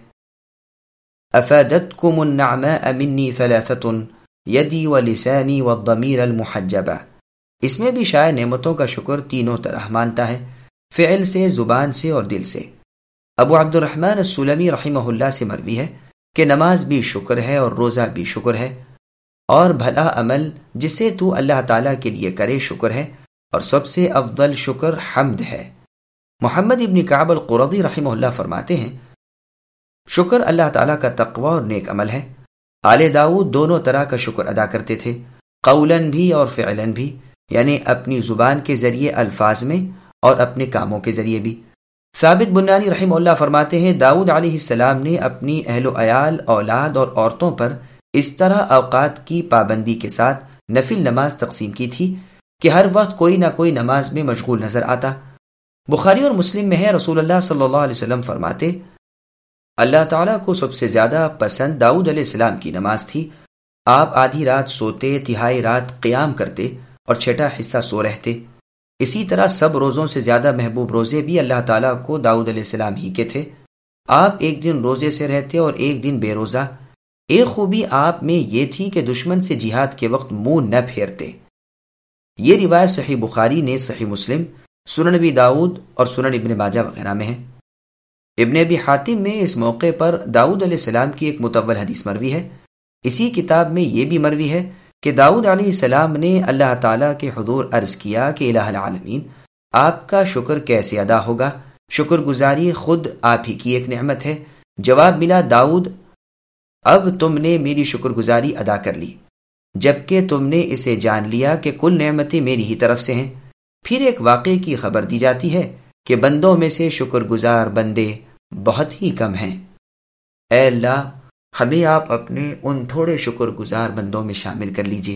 افادتکم النعماء منی ثلاثۃ یدی ولسانی والضمیر المحجبہ۔ اس میں بھی شاعر نعمتوں کا شکر تینوں طرح مانتا ہے، فعل سے، زبان سے اور دل سے۔ ابو عبد الرحمن السلمی رحمہ اللہ سے مروی ہے کہ نماز بھی شکر ہے اور روزہ بھی شکر ہے، اور بھلا عمل جسے تو اللہ تعالیٰ کے لیے کرے شکر ہے، اور سب سے افضل شکر حمد ہے۔ محمد ابن کعب القرظی رحمہ اللہ فرماتے ہیں شکر اللہ تعالیٰ کا تقوی اور نیک عمل ہے۔ آل داؤد دونوں طرح کا شکر ادا کرتے تھے، قولاً بھی اور فعلاً بھی، یعنی اپنی زبان کے ذریعے الفاظ میں اور اپنے کاموں کے ذریعے بھی۔ ثابت بنانی رحمہ اللہ فرماتے ہیں داؤد علیہ السلام نے اپنی اہل و عیال، اولاد اور عورتوں پر اس طرح اوقات کی پابندی کے ساتھ نفل نماز تقسیم کی تھی کہ ہر وقت کوئی نہ کوئی نماز میں مشغول نظر آتا۔ بخاری اور مسلم میں ہے رسول اللہ صلی اللہ علیہ وسلم فرماتے اللہ تعالیٰ کو سب سے زیادہ پسند داؤد علیہ السلام کی نماز تھی۔ آپ آدھی رات سوتے، تہائی رات قیام کرتے اور چھٹا حصہ سو رہتے۔ اسی طرح سب روزوں سے زیادہ محبوب روزے بھی اللہ تعالیٰ کو داؤد علیہ السلام ہی کے تھے۔ آپ ایک دن روزے سے رہتے اور ایک دن بے روزہ۔ ایک خوبی آپ میں یہ تھی کہ دشمن سے جہاد کے وقت منہ نہ پھیرتے۔ یہ روایت صحیح بخاری نے صحیح مسلم، سنن ابی داؤد اور سنن ابن ماجہ وغیرہ میں ہے۔ ابن ابی حاتم میں اس موقع پر داؤد علیہ السلام کی ایک مطول حدیث مروی ہے۔ اسی کتاب میں یہ بھی مروی ہے کہ داؤد علیہ السلام نے اللہ تعالیٰ کے حضور عرض کیا کہ الہ العالمین، آپ کا شکر کیسے ادا ہوگا؟ شکر گزاری خود آپ ہی کی ایک نعمت ہے۔ جواب ملا، داؤد، اب تم نے میری شکر گزاری ادا کر لی، جبکہ تم نے اسے جان لیا کہ کل نعمتیں میری ہی طرف سے ہیں۔ پھر ایک واقعے کی خبر دی جاتی ہے کہ بندوں میں سے شکر گزار بندے بہت ہی کم ہیں۔ اے اللہ، ہمیں آپ اپنے ان تھوڑے شکر گزار بندوں میں شامل کر لیجئے۔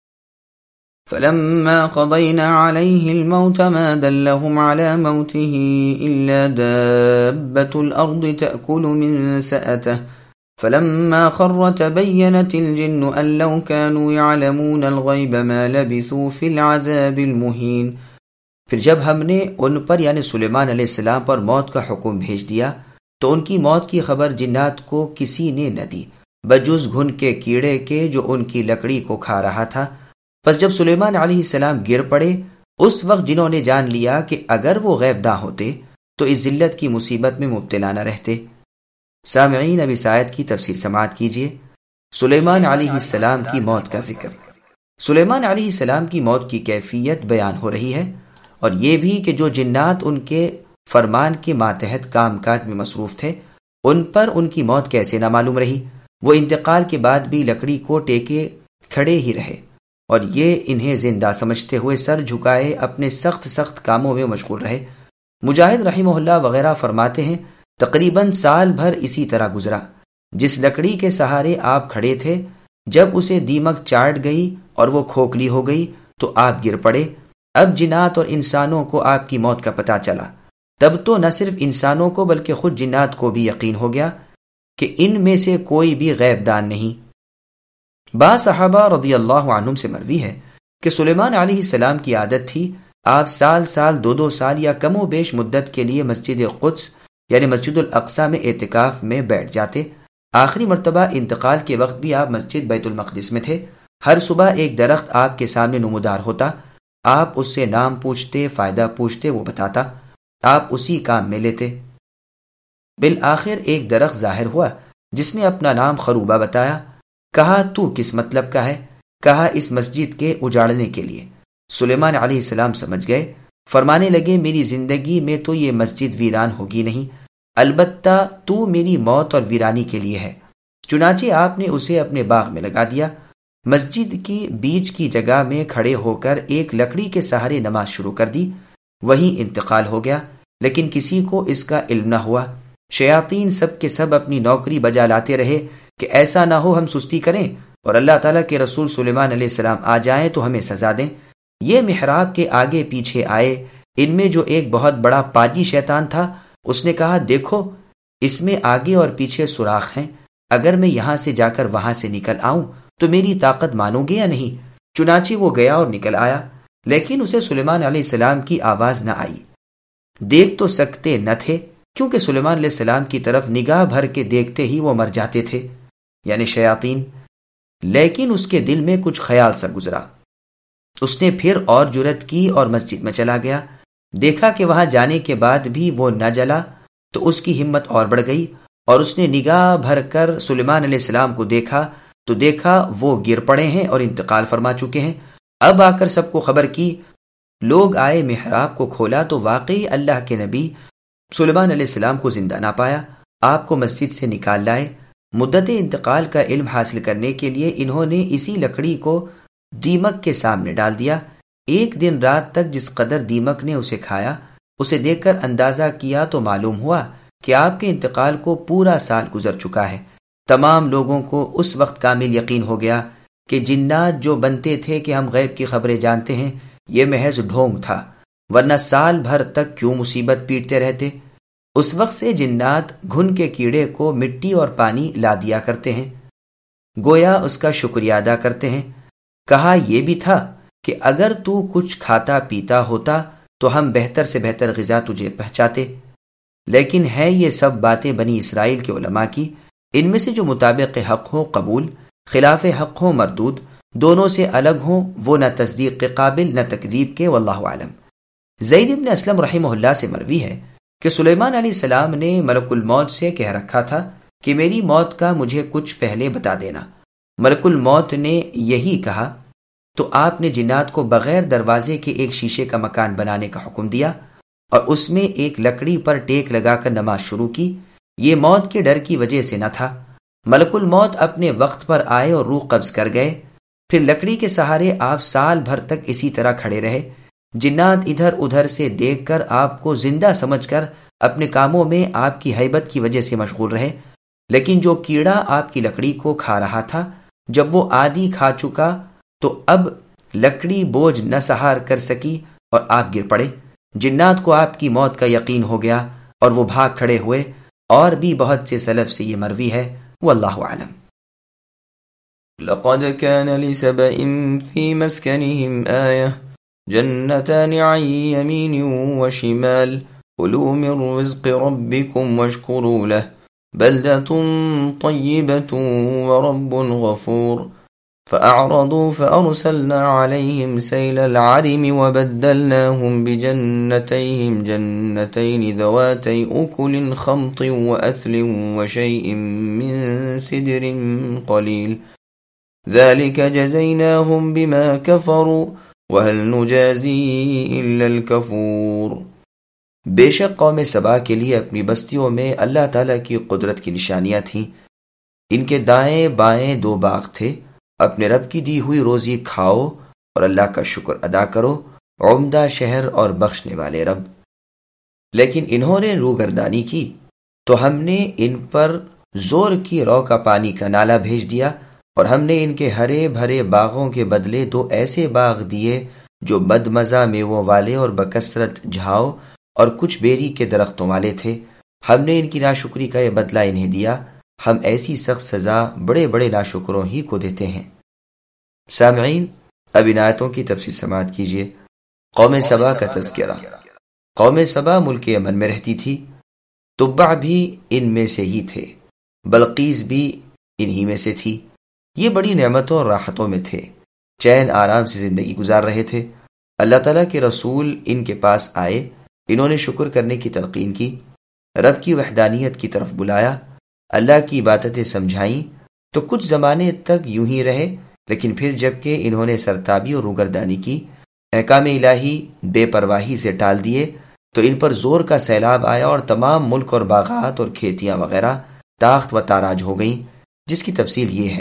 فلما قضينا عليه الموت ما دلهم على موته إلا دابة الأرض تأكل من سأته فلما خر تبينت الجن أن لو كانوا يعلمون الغيب ما لبثوا في العذاب المهين۔
پھر جب ہم نے ان پر یعنی سلیمان علیہ السلام پر موت کا حکم بھیج دیا تو ان کی موت کی خبر جنات کو کسی نے نہ دی بجز گھن کے کیڑے کے جو ان کی لکڑی کو کھا رہا تھا۔ پس جب سلیمان علیہ السلام گر پڑے، اس وقت جنہوں نے جان لیا کہ اگر وہ غیب داں ہوتے تو اس ذلت کی مصیبت میں مبتلا نہ رہتے۔ سامعین، اب اس آیت کی تفسیر سماعت کیجیے۔ سلیمان علیہ السلام کی موت کا ذکر۔ سلیمان علیہ السلام کی موت کی کیفیت بیان ہو رہی ہے، اور یہ بھی کہ جو جنات ان کے فرمان کے ماتحت کام کاج میں مصروف تھے، ان پر ان کی موت کیسے نہ معلوم رہی۔ وہ انتقال کے بعد بھی لکڑی کو ٹیکے کھڑے ہی رہے، اور یہ انہیں زندہ سمجھتے ہوئے سر جھکائے اپنے سخت سخت کاموں میں مشغول رہے۔ مجاہد رحمہ اللہ وغیرہ فرماتے ہیں تقریباً سال بھر اسی طرح گزرا۔ جس لکڑی کے سہارے آپ کھڑے تھے، جب اسے دیمک چاٹ گئی اور وہ کھوکھلی ہو گئی تو آپ گر پڑے۔ اب جنات اور انسانوں کو آپ کی موت کا پتہ چلا، تب تو نہ صرف انسانوں کو بلکہ خود جنات کو بھی یقین ہو گیا کہ ان میں سے کوئی بھی غیب دان نہیں۔ بعض صحابہ رضی اللہ عنہم سے مروی ہے کہ سلیمان علیہ السلام کی عادت تھی آپ سال سال دو دو سال یا کم و بیش مدت کے لیے مسجد قدس یعنی مسجد الاقصی میں اعتکاف میں بیٹھ جاتے۔ آخری مرتبہ انتقال کے وقت بھی آپ مسجد بیت المقدس میں تھے۔ ہر صبح ایک درخت آپ کے سامنے نمودار ہوتا، آپ اس سے نام پوچھتے، فائدہ پوچھتے، وہ بتاتا، آپ اسی کام میں لیتے۔ بالآخر ایک درخت ظاہر ہوا جس نے اپنا نام خروبہ بتایا۔ کہا، تو کس مطلب کا ہے؟ کہا، اس مسجد کے اجاڑنے کے لیے۔ سلیمان علیہ السلام سمجھ گئے، فرمانے لگے، میری زندگی میں تو یہ مسجد ویران ہوگی نہیں، البتہ تو میری موت اور ویرانی کے لیے ہے۔ چنانچہ آپ نے اسے اپنے باغ میں لگا دیا۔ مسجد کی بیچ کی جگہ میں کھڑے ہو کر ایک لکڑی کے سہارے نماز شروع کر دی۔ وہیں انتقال ہو گیا، لیکن کسی کو اس کا علم نہ ہوا۔ شیاطین سب کے سب اپنی نوکری بجا لاتے رہے کہ ایسا نہ ہو ہم سستی کریں اور اللہ تعالیٰ کے رسول سلیمان علیہ السلام آ جائیں تو ہمیں سزا دیں۔ یہ محراب کے آگے پیچھے آئے، ان میں جو ایک بہت بڑا پاجی شیطان تھا، اس نے کہا، دیکھو اس میں آگے اور پیچھے سوراخ ہیں، اگر میں یہاں سے جا کر وہاں سے نکل آؤں تو میری طاقت مانو گے یا نہیں؟ چنانچہ وہ گیا اور نکل آیا، لیکن اسے سلیمان علیہ السلام کی آواز نہ آئی۔ دیکھ تو سکتے نہ تھے، کیونکہ سلیمان علیہ السلام کی طرف نگاہ بھر کے دیکھتے ہی وہ مر جاتے تھے، یعنی شیاطین۔ لیکن اس کے دل میں کچھ خیال سا گزرا۔ اس نے پھر اور جرت کی اور مسجد میں چلا گیا۔ دیکھا کہ وہاں جانے کے بعد بھی وہ نہ جلا تو اس کی ہمت اور بڑھ گئی، اور اس نے نگاہ بھر کر سلیمان علیہ السلام کو دیکھا تو دیکھا وہ گر پڑے ہیں اور انتقال فرما چکے ہیں۔ اب آ کر سب کو خبر کی، لوگ آئے، محراب کو کھولا تو واقعی اللہ کے نبی سلیمان علیہ السلام کو زندہ نہ پایا۔ آپ کو مسجد سے نکال لائے۔ مدت انتقال کا علم حاصل کرنے کے لیے انہوں نے اسی لکڑی کو دیمک کے سامنے ڈال دیا۔ ایک دن رات تک جس قدر دیمک نے اسے کھایا، اسے دیکھ کر اندازہ کیا تو معلوم ہوا کہ آپ کے انتقال کو پورا سال گزر چکا ہے۔ تمام لوگوں کو اس وقت کامل یقین ہو گیا کہ جنات جو بنتے تھے کہ ہم غیب کی خبریں جانتے ہیں، یہ محض ڈھونگ تھا، ورنہ سال بھر تک کیوں مصیبت پیٹتے رہتے۔ اس وقت سے جنات گھن کے کیڑے کو مٹی اور پانی لا دیا کرتے ہیں، گویا اس کا شکریہ ادا کرتے ہیں۔ کہا یہ بھی تھا کہ اگر تو کچھ کھاتا پیتا ہوتا تو ہم بہتر سے بہتر غذا تجھے پہنچاتے، لیکن ہے یہ سب باتیں بنی اسرائیل کے علماء کی، ان میں سے جو مطابق حق ہو قبول، خلاف حق ہو مردود، دونوں سے الگ ہوں وہ نہ تصدیق کے قابل نہ تکذیب کے، واللہ عالم۔ زید بن اسلم رحمہ اللہ سے مروی ہے کہ سلیمان علیہ السلام نے ملک الموت سے کہہ رکھا تھا کہ میری موت کا مجھے کچھ پہلے بتا دینا۔ ملک الموت نے یہی کہا تو آپ نے جنات کو بغیر دروازے کے ایک شیشے کا مکان بنانے کا حکم دیا اور اس میں ایک لکڑی پر ٹیک لگا کر نماز شروع کی۔ یہ موت کے ڈر کی وجہ سے نہ تھا۔ ملک الموت اپنے وقت پر آئے اور روح قبض کر گئے، پھر لکڑی کے سہارے آپ سال بھر تک اسی طرح کھڑے رہے۔ جنات ادھر ادھر سے دیکھ کر آپ کو زندہ سمجھ کر اپنے کاموں میں آپ کی ہیبت کی وجہ سے مشغول رہے، لیکن جو کیڑا آپ کی لکڑی کو کھا رہا تھا جب وہ آدھی کھا چکا تو اب لکڑی بوجھ نہ سہار کر سکی اور آپ گر پڑے۔ جنات کو آپ کی موت کا یقین ہو گیا اور وہ بھاگ کھڑے ہوئے، اور بھی بہت سے سلف سے یہ مروی ہے، واللہ اعلم۔
لقد كان لسبإ في مسكنهم آية جنتان عن يمين وشمال كلوا من رزق ربكم واشكروا له بلدة طيبة ورب غفور فأعرضوا فأرسلنا عليهم سيل العرم وبدلناهم بجنتيهم جنتين ذواتي أكل خمط وأثل وشيء من سدر قليل ذلك جزيناهم بما كفروا وهل نجازي إلا الكفور۔
بے شک قوم سبا کے لیے اپنی بستیوں میں اللہ تعالیٰ کی قدرت کی نشانیاں تھیں۔ ان کے دائیں بائیں دو باغ تھے، اپنے رب کی دی ہوئی روزی کھاؤ اور اللہ کا شکر ادا کرو، عمدہ شہر اور بخشنے والے رب۔ لیکن انہوں نے روگردانی کی تو ہم نے ان پر زور کی رو کا پانی کا نالا بھیج دیا، اور ہم نے ان کے ہرے بھرے باغوں کے بدلے دو ایسے باغ دیے جو بد مزہ میووں والے اور بکثرت جھاؤ اور کچھ بیری کے درختوں والے تھے۔ ہم نے ان کی ناشکری کا یہ بدلہ انہیں دیا، ہم ایسی سخت سزا بڑے بڑے ناشکروں ہی کو دیتے ہیں۔ سامعین، اب ان آیتوں کی تفصیل سماعت کیجیے۔ قوم سبا کا تذکرہ۔ قوم سبا ملک یمن میں رہتی تھی، تبع بھی ان میں سے ہی تھے، بلقیس بھی انہی میں سے تھی۔ یہ بڑی نعمتوں اور راحتوں میں تھے، چین آرام سے زندگی گزار رہے تھے۔ اللہ تعالیٰ کے رسول ان کے پاس آئے، انہوں نے شکر کرنے کی تلقین کی، رب کی وحدانیت کی طرف بلایا، اللہ کی عبادتیں سمجھائیں تو کچھ زمانے تک یوں ہی رہے، لیکن پھر جب کہ انہوں نے سرتابی اور روگردانی کی، احکام الہی بے پرواہی سے ٹال دیے، تو ان پر زور کا سیلاب آیا اور تمام ملک اور باغات اور کھیتیاں وغیرہ تاخت و تاراج ہو گئیں، جس کی تفصیل یہ ہے۔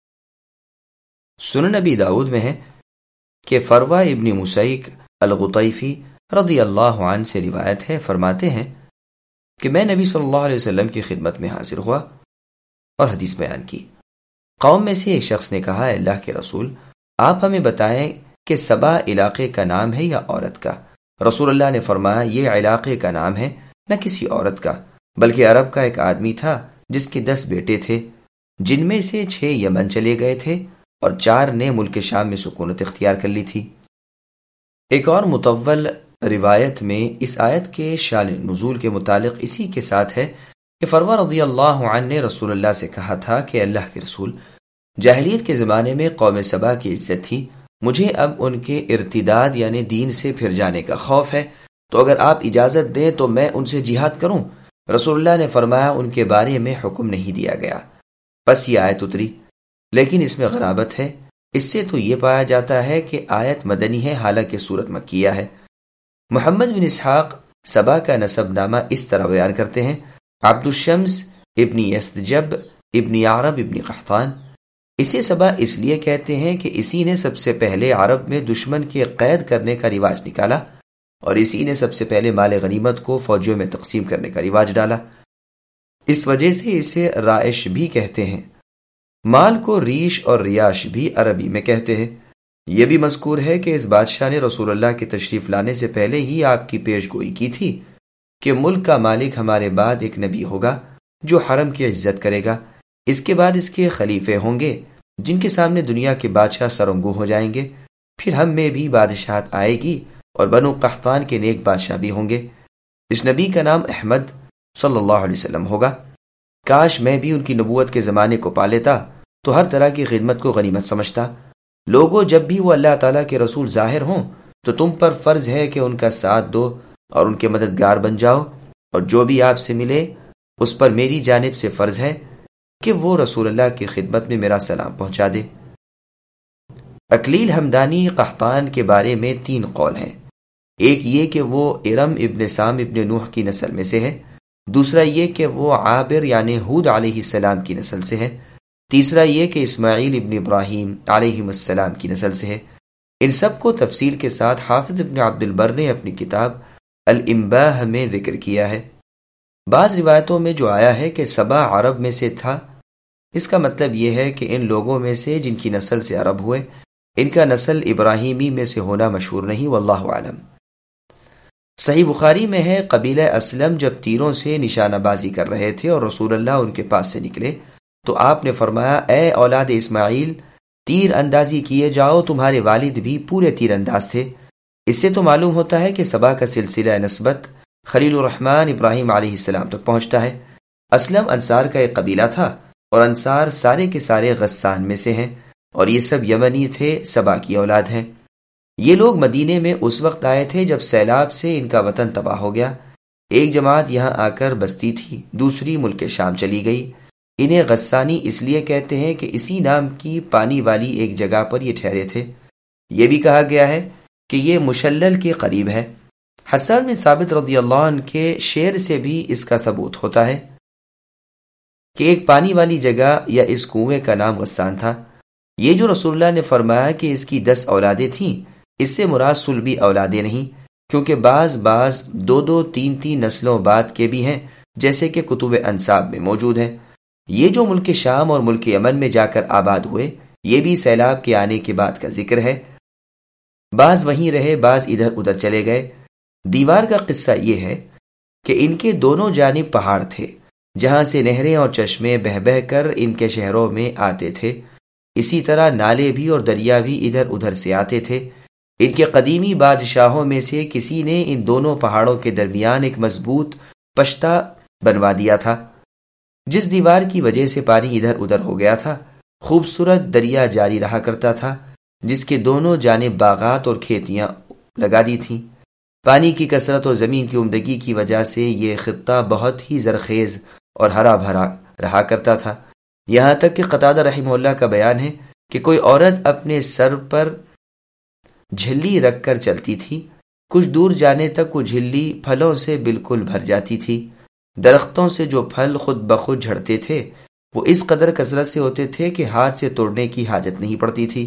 سنن نبی داؤد میں ہے کہ فروہ ابن مسیک الغطیفی رضی اللہ عنہ سے روایت ہے، فرماتے ہیں کہ میں نبی صلی اللہ علیہ وسلم کی خدمت میں حاضر ہوا اور حدیث بیان کی۔ قوم میں سے ایک شخص نے کہا، اے اللہ کے رسول، آپ ہمیں بتائیں کہ سبا علاقے کا نام ہے یا عورت کا؟ رسول اللہ نے فرمایا، یہ علاقے کا نام ہے، نہ کسی عورت کا، بلکہ عرب کا ایک آدمی تھا جس کے دس بیٹے تھے، جن میں سے چھ یمن چلے گئے تھے اور چار نے ملک شام میں سکونت اختیار کر لی تھی۔ ایک اور مطول روایت میں اس آیت کے شان نزول کے متعلق اسی کے ساتھ ہے کہ فروہ رضی اللہ عنہ نے رسول اللہ سے کہا تھا کہ اللہ کے رسول، جاہلیت کے زمانے میں قوم سبا کی عزت تھی، مجھے اب ان کے ارتداد یعنی دین سے پھر جانے کا خوف ہے، تو اگر آپ اجازت دیں تو میں ان سے جہاد کروں؟ رسول اللہ نے فرمایا، ان کے بارے میں حکم نہیں دیا گیا۔ پس یہ آیت اتری، لیکن اس میں غرابت ہے۔ اس سے تو یہ پایا جاتا ہے کہ آیت مدنی ہے، حالانکہ سورت مکیہ ہے۔ محمد بن اسحاق سبا کا نسب نامہ اس طرح بیان کرتے ہیں، عبد الشمس ابن یثجب ابن عرب ابن قحطان۔ اسے سبا اس لیے کہتے ہیں کہ اسی نے سب سے پہلے عرب میں دشمن کے قید کرنے کا رواج نکالا، اور اسی نے سب سے پہلے مال غنیمت کو فوجوں میں تقسیم کرنے کا رواج ڈالا۔ اس وجہ سے اسے رائش بھی کہتے ہیں۔ مال کو ریش اور ریاش بھی عربی میں کہتے ہیں۔ یہ بھی مذکور ہے کہ اس بادشاہ نے رسول اللہ کے تشریف لانے سے پہلے ہی آپ کی پیش گوئی کی تھی کہ ملک کا مالک ہمارے بعد ایک نبی ہوگا جو حرم کی عزت کرے گا، اس کے بعد اس کے خلیفے ہوں گے جن کے سامنے دنیا کے بادشاہ سرنگو ہو جائیں گے،
پھر ہم میں بھی بادشاہت آئے گی اور بنو قحطان کے نیک بادشاہ بھی ہوں گے۔ اس نبی کا نام احمد صلی اللہ علیہ وسلم ہوگا۔ کاش میں بھی ان کی نبوت کے زمانے کو پا لیتا تو ہر طرح کی خدمت کو غنیمت سمجھتا۔ لوگوں، جب بھی وہ اللہ تعالیٰ کے رسول ظاہر ہوں تو تم پر فرض ہے کہ ان کا ساتھ دو اور ان کے مددگار بن جاؤ، اور جو بھی آپ سے ملے اس پر میری جانب سے فرض ہے کہ وہ رسول اللہ کی خدمت میں میرا سلام پہنچا دے۔ اکلیل ہمدانی قحطان کے بارے میں تین قول ہیں۔ ایک یہ کہ وہ ارم ابن سام ابن نوح کی نسل میں سے ہے، دوسرا یہ کہ وہ عابر یعنی ہود علیہ السلام کی نسل سے ہے، تیسرا یہ کہ اسماعیل ابن ابراہیم علیہ السلام کی نسل سے ہے۔ ان سب کو تفصیل کے ساتھ حافظ ابن عبد البر نے اپنی کتاب الانباہ میں ذکر کیا ہے۔ بعض روایتوں میں جو آیا ہے کہ سبا عرب میں سے تھا، اس کا مطلب یہ ہے کہ ان لوگوں میں سے جن کی نسل سے عرب ہوئے، ان کا نسل ابراہیمی میں سے ہونا مشہور نہیں، واللہ عالم۔ صحیح بخاری میں ہے، قبیلہ اسلم جب تیروں سے نشانہ بازی کر رہے تھے اور رسول اللہ ان کے پاس سے نکلے تو آپ نے فرمایا، اے اولاد اسماعیل، تیر اندازی کیے جاؤ، تمہارے والد بھی پورے تیر انداز تھے۔ اس سے تو معلوم ہوتا ہے کہ سبا کا سلسلہ نسبت خلیل الرحمن ابراہیم علیہ السلام تک پہنچتا ہے۔ اسلم انصار کا ایک قبیلہ تھا اور انصار سارے کے سارے غسان میں سے ہیں، اور یہ سب یمنی تھے، سبا کی اولاد ہیں۔ یہ لوگ مدینے میں اس وقت آئے تھے جب سیلاب سے ان کا وطن تباہ ہو گیا۔ ایک جماعت یہاں آ کر بستی تھی، دوسری ملک شام چلی گئی۔ انہیں غسانی اس لیے کہتے ہیں کہ اسی نام کی پانی والی ایک جگہ پر یہ ٹھہرے تھے۔ یہ بھی کہا گیا ہے کہ یہ مشلل کے قریب ہے۔ حسان بن ثابت رضی اللہ عنہ کے شعر سے بھی اس کا ثبوت ہوتا ہے کہ ایک پانی والی جگہ یا اس کنویں کا نام غسان تھا۔ یہ جو رسول اللہ نے فرمایا کہ اس کی دس اولادیں تھیں، اس سے مراد صلبی اولادیں نہیں، کیونکہ بعض بعض دو دو تین تین نسلوں بعد کے بھی ہیں، جیسے کہ کتب انساب میں موجود ہے۔ یہ جو ملک شام اور ملک یمن میں جا کر آباد ہوئے، یہ بھی سیلاب کے آنے کے بعد کا ذکر ہے۔ بعض وہیں رہے، بعض ادھر ادھر چلے گئے۔ دیوار کا قصہ یہ ہے کہ ان کے دونوں جانب پہاڑ تھے، جہاں سے نہریں اور چشمے بہہ بہہ کر ان کے شہروں میں آتے تھے۔ اسی طرح نالے بھی اور دریا بھی ادھر ادھر سے آتے تھے۔ ان کے قدیمی بادشاہوں میں سے کسی نے ان دونوں پہاڑوں کے درمیان ایک مضبوط پشتہ بنوا دیا تھا، جس دیوار کی وجہ سے پانی ادھر ادھر ہو گیا تھا۔ خوبصورت دریا جاری رہا کرتا تھا، جس کے دونوں جانب باغات اور کھیتیاں لگا دی تھیں۔ پانی کی کثرت اور زمین کی عمدگی کی وجہ سے یہ خطہ بہت ہی زرخیز اور ہرا بھرا رہا کرتا تھا، یہاں تک کہ قتادہ رحمہ اللہ کا بیان ہے کہ کوئی عورت اپنے سر پر جھلی رکھ کر چلتی تھی، کچھ دور جانے تک وہ جھلی پھلوں سے بالکل بھر جاتی تھی۔ درختوں سے جو پھل خود بخود جھڑتے تھے وہ اس قدر کثرت سے ہوتے تھے کہ ہاتھ سے توڑنے کی حاجت نہیں پڑتی تھی۔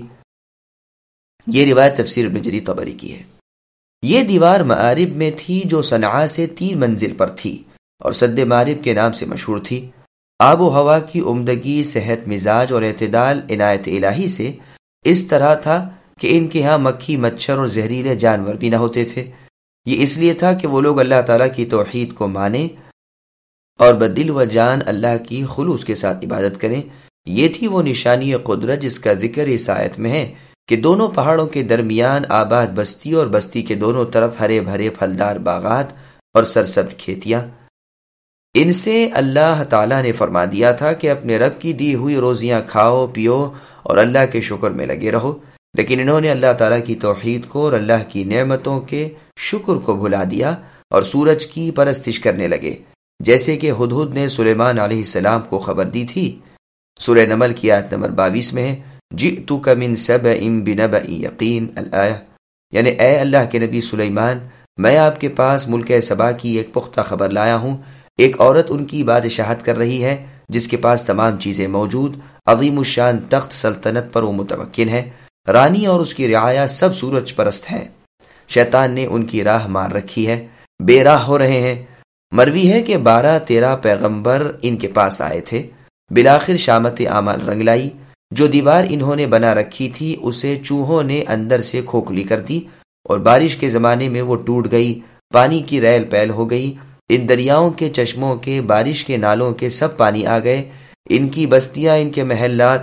یہ روایت تفسیر ابن جریر طبری کی ہے۔ یہ دیوار معارب میں تھی جو صنعاء سے تین منزل پر تھی اور سد معارب کے نام سے مشہور تھی۔ آب و ہوا کی عمدگی، صحت مزاج اور اعتدال عنایت الہی سے اس طرح تھا کہ ان کے ہاں مکھی، مچھر اور زہریلے جانور بھی نہ ہوتے تھے۔ یہ اس لیے تھا کہ وہ لوگ اللہ تعالیٰ کی توحید کو مانیں اور بدل و جان اللہ کی خلوص کے ساتھ عبادت کریں۔ یہ تھی وہ نشانی قدرت جس کا ذکر اس آیت میں ہے کہ دونوں پہاڑوں کے درمیان آباد بستی اور بستی کے دونوں طرف ہرے بھرے پھلدار باغات اور سرسبز کھیتیاں۔ ان سے اللہ تعالیٰ نے فرما دیا تھا کہ اپنے رب کی دی ہوئی روزیاں کھاؤ پیو اور اللہ کے شکر میں لگے رہو، لیکن انہوں نے اللہ تعالیٰ کی توحید کو اور اللہ کی نعمتوں کے شکر کو بھلا دیا اور سورج کی پرستش کرنے لگے، جیسے کہ ہدہد نے سلیمان علیہ السلام کو خبر دی تھی۔ سورہ نمل کی آیت نمبر بائیس میں ہے، جئتک من سبأ بنبأ یقین الآیہ، یعنی اے اللہ کے نبی سلیمان، میں آپ کے پاس ملک سبا کی ایک پختہ خبر لایا ہوں۔ ایک عورت ان کی بادشاہت کر رہی ہے جس کے پاس تمام چیزیں موجود، عظیم الشان تخت سلطنت پر وہ متمکن ہے، رانی اور اس کی رعایا سب سورج پرست ہیں۔ شیطان نے ان کی راہ مار رکھی ہے، بے راہ ہو رہے ہیں۔ مروی ہے کہ بارہ تیرہ پیغمبر ان کے پاس آئے تھے۔ بالآخر شامت اعمال رنگ لائی۔ جو دیوار انہوں نے بنا رکھی تھی اسے چوہوں نے اندر سے کھوکھلی کر دی اور بارش کے زمانے میں وہ ٹوٹ گئی، پانی کی ریل پیل ہو گئی۔ ان دریاؤں کے چشموں کے، بارش کے نالوں کے سب پانی آ گئے۔ ان کی بستیاں، ان کے محلات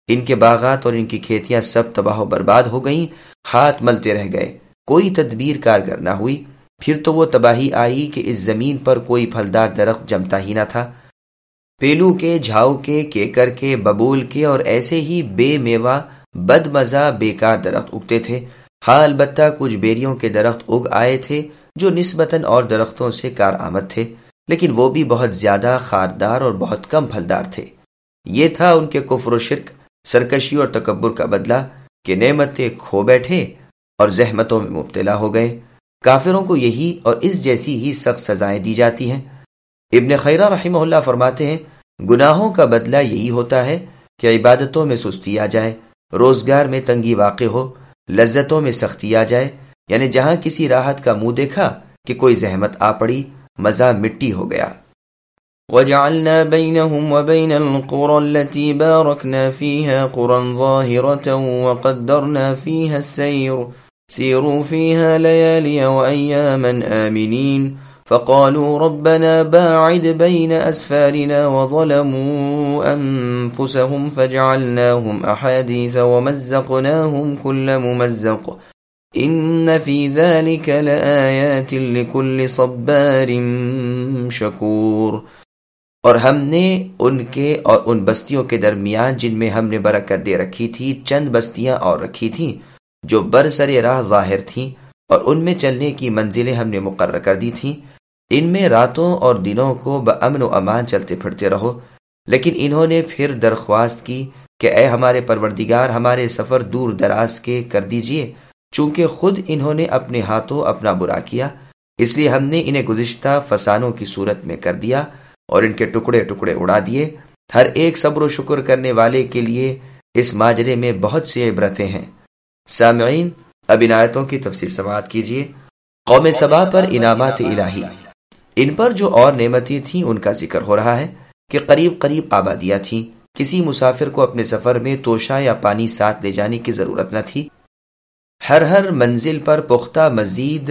ان کے باغات اور ان کی کھیتیاں سب تباہ و برباد ہو گئیں، ہاتھ ملتے رہ گئے، کوئی تدبیر کارگر نہ ہوئی۔ پھر تو وہ تباہی آئی کہ اس زمین پر کوئی پھلدار درخت جمتا ہی نہ تھا۔ پیلو کے، جھاؤ کے، کیکر کے، ببول کے اور ایسے ہی بے میوہ بد مزہ بیکار درخت اگتے تھے۔ ہاں البتہ کچھ بیریوں کے درخت اگ آئے تھے جو نسبتاً اور درختوں سے کارآمد تھے، لیکن وہ بھی بہت زیادہ خاردار اور بہت کم پھلدار تھے۔ یہ تھا ان کے کفر و شرک، سرکشی اور تکبر کا بدلہ کہ نعمتیں کھو بیٹھے اور زحمتوں میں مبتلا ہو گئے۔ کافروں کو یہی اور اس جیسی ہی سخت سزائیں دی جاتی ہیں۔ ابن خیرہ رحمہ اللہ فرماتے ہیں، گناہوں کا بدلہ یہی ہوتا ہے کہ عبادتوں میں سستی آ جائے، روزگار میں تنگی واقع ہو، لذتوں میں سختی آ جائے، یعنی جہاں کسی راحت کا منہ دیکھا کہ کوئی زحمت آ پڑی، مزہ مٹی ہو گیا۔
وَجَعَلْنَا بَيْنَهُمْ وَبَيْنَ الْقُرَى الَّتِي بَارَكْنَا فِيهَا قُرًى ظَاهِرَةً وَقَدَّرْنَا فِيهَا السَّيْرَ سِيرُوا فِيهَا لَيَالِيَ وَأَيَّامًا آمِنِينَ فَقَالُوا رَبَّنَا بَاعِدْ بَيْنَ أَسْفَارِنَا وَظَلَمُوا أَنفُسَهُمْ فَجَعَلْنَاهُمْ أَحَادِيثَ وَمَزَّقْنَاهُمْ كُلَّ مُمَزَّقٍ إِنَّ فِي ذَلِكَ لَآيَاتٍ لِكُلِّ صَبَّارٍ شَكُورٍ۔
اور ہم نے ان کے اور ان بستیوں کے درمیان جن میں ہم نے برکت دے رکھی تھی چند بستیاں اور رکھی تھیں جو برسر راہ ظاہر تھیں، اور ان میں چلنے کی منزلیں ہم نے مقرر کر دی تھیں۔ ان میں راتوں اور دنوں کو بامن و امان چلتے پھرتے رہو۔ لیکن انہوں نے پھر درخواست کی کہ اے ہمارے پروردگار، ہمارے سفر دور دراز کے کر دیجئے، چونکہ خود انہوں نے اپنے ہاتھوں اپنا برا کیا، اس لیے ہم نے انہیں گزشتہ فسانوں کی صورت میں کر دیا اور ان کے ٹکڑے ٹکڑے اڑا دیے۔ ہر ایک صبر و شکر کرنے والے کے لیے اس ماجرے میں بہت سی عبرتیں ہیں۔ سامعین، اب ان آیتوں کی تفسیر سماعت کیجیے۔ قوم سبا پر انعامات الہی، ان پر جو اور نعمتیں تھیں ان کا ذکر ہو رہا ہے کہ قریب قریب آبادیاں تھیں، کسی مسافر کو اپنے سفر میں توشہ یا پانی ساتھ لے جانے کی ضرورت نہ تھی۔ ہر ہر منزل پر پختہ مزید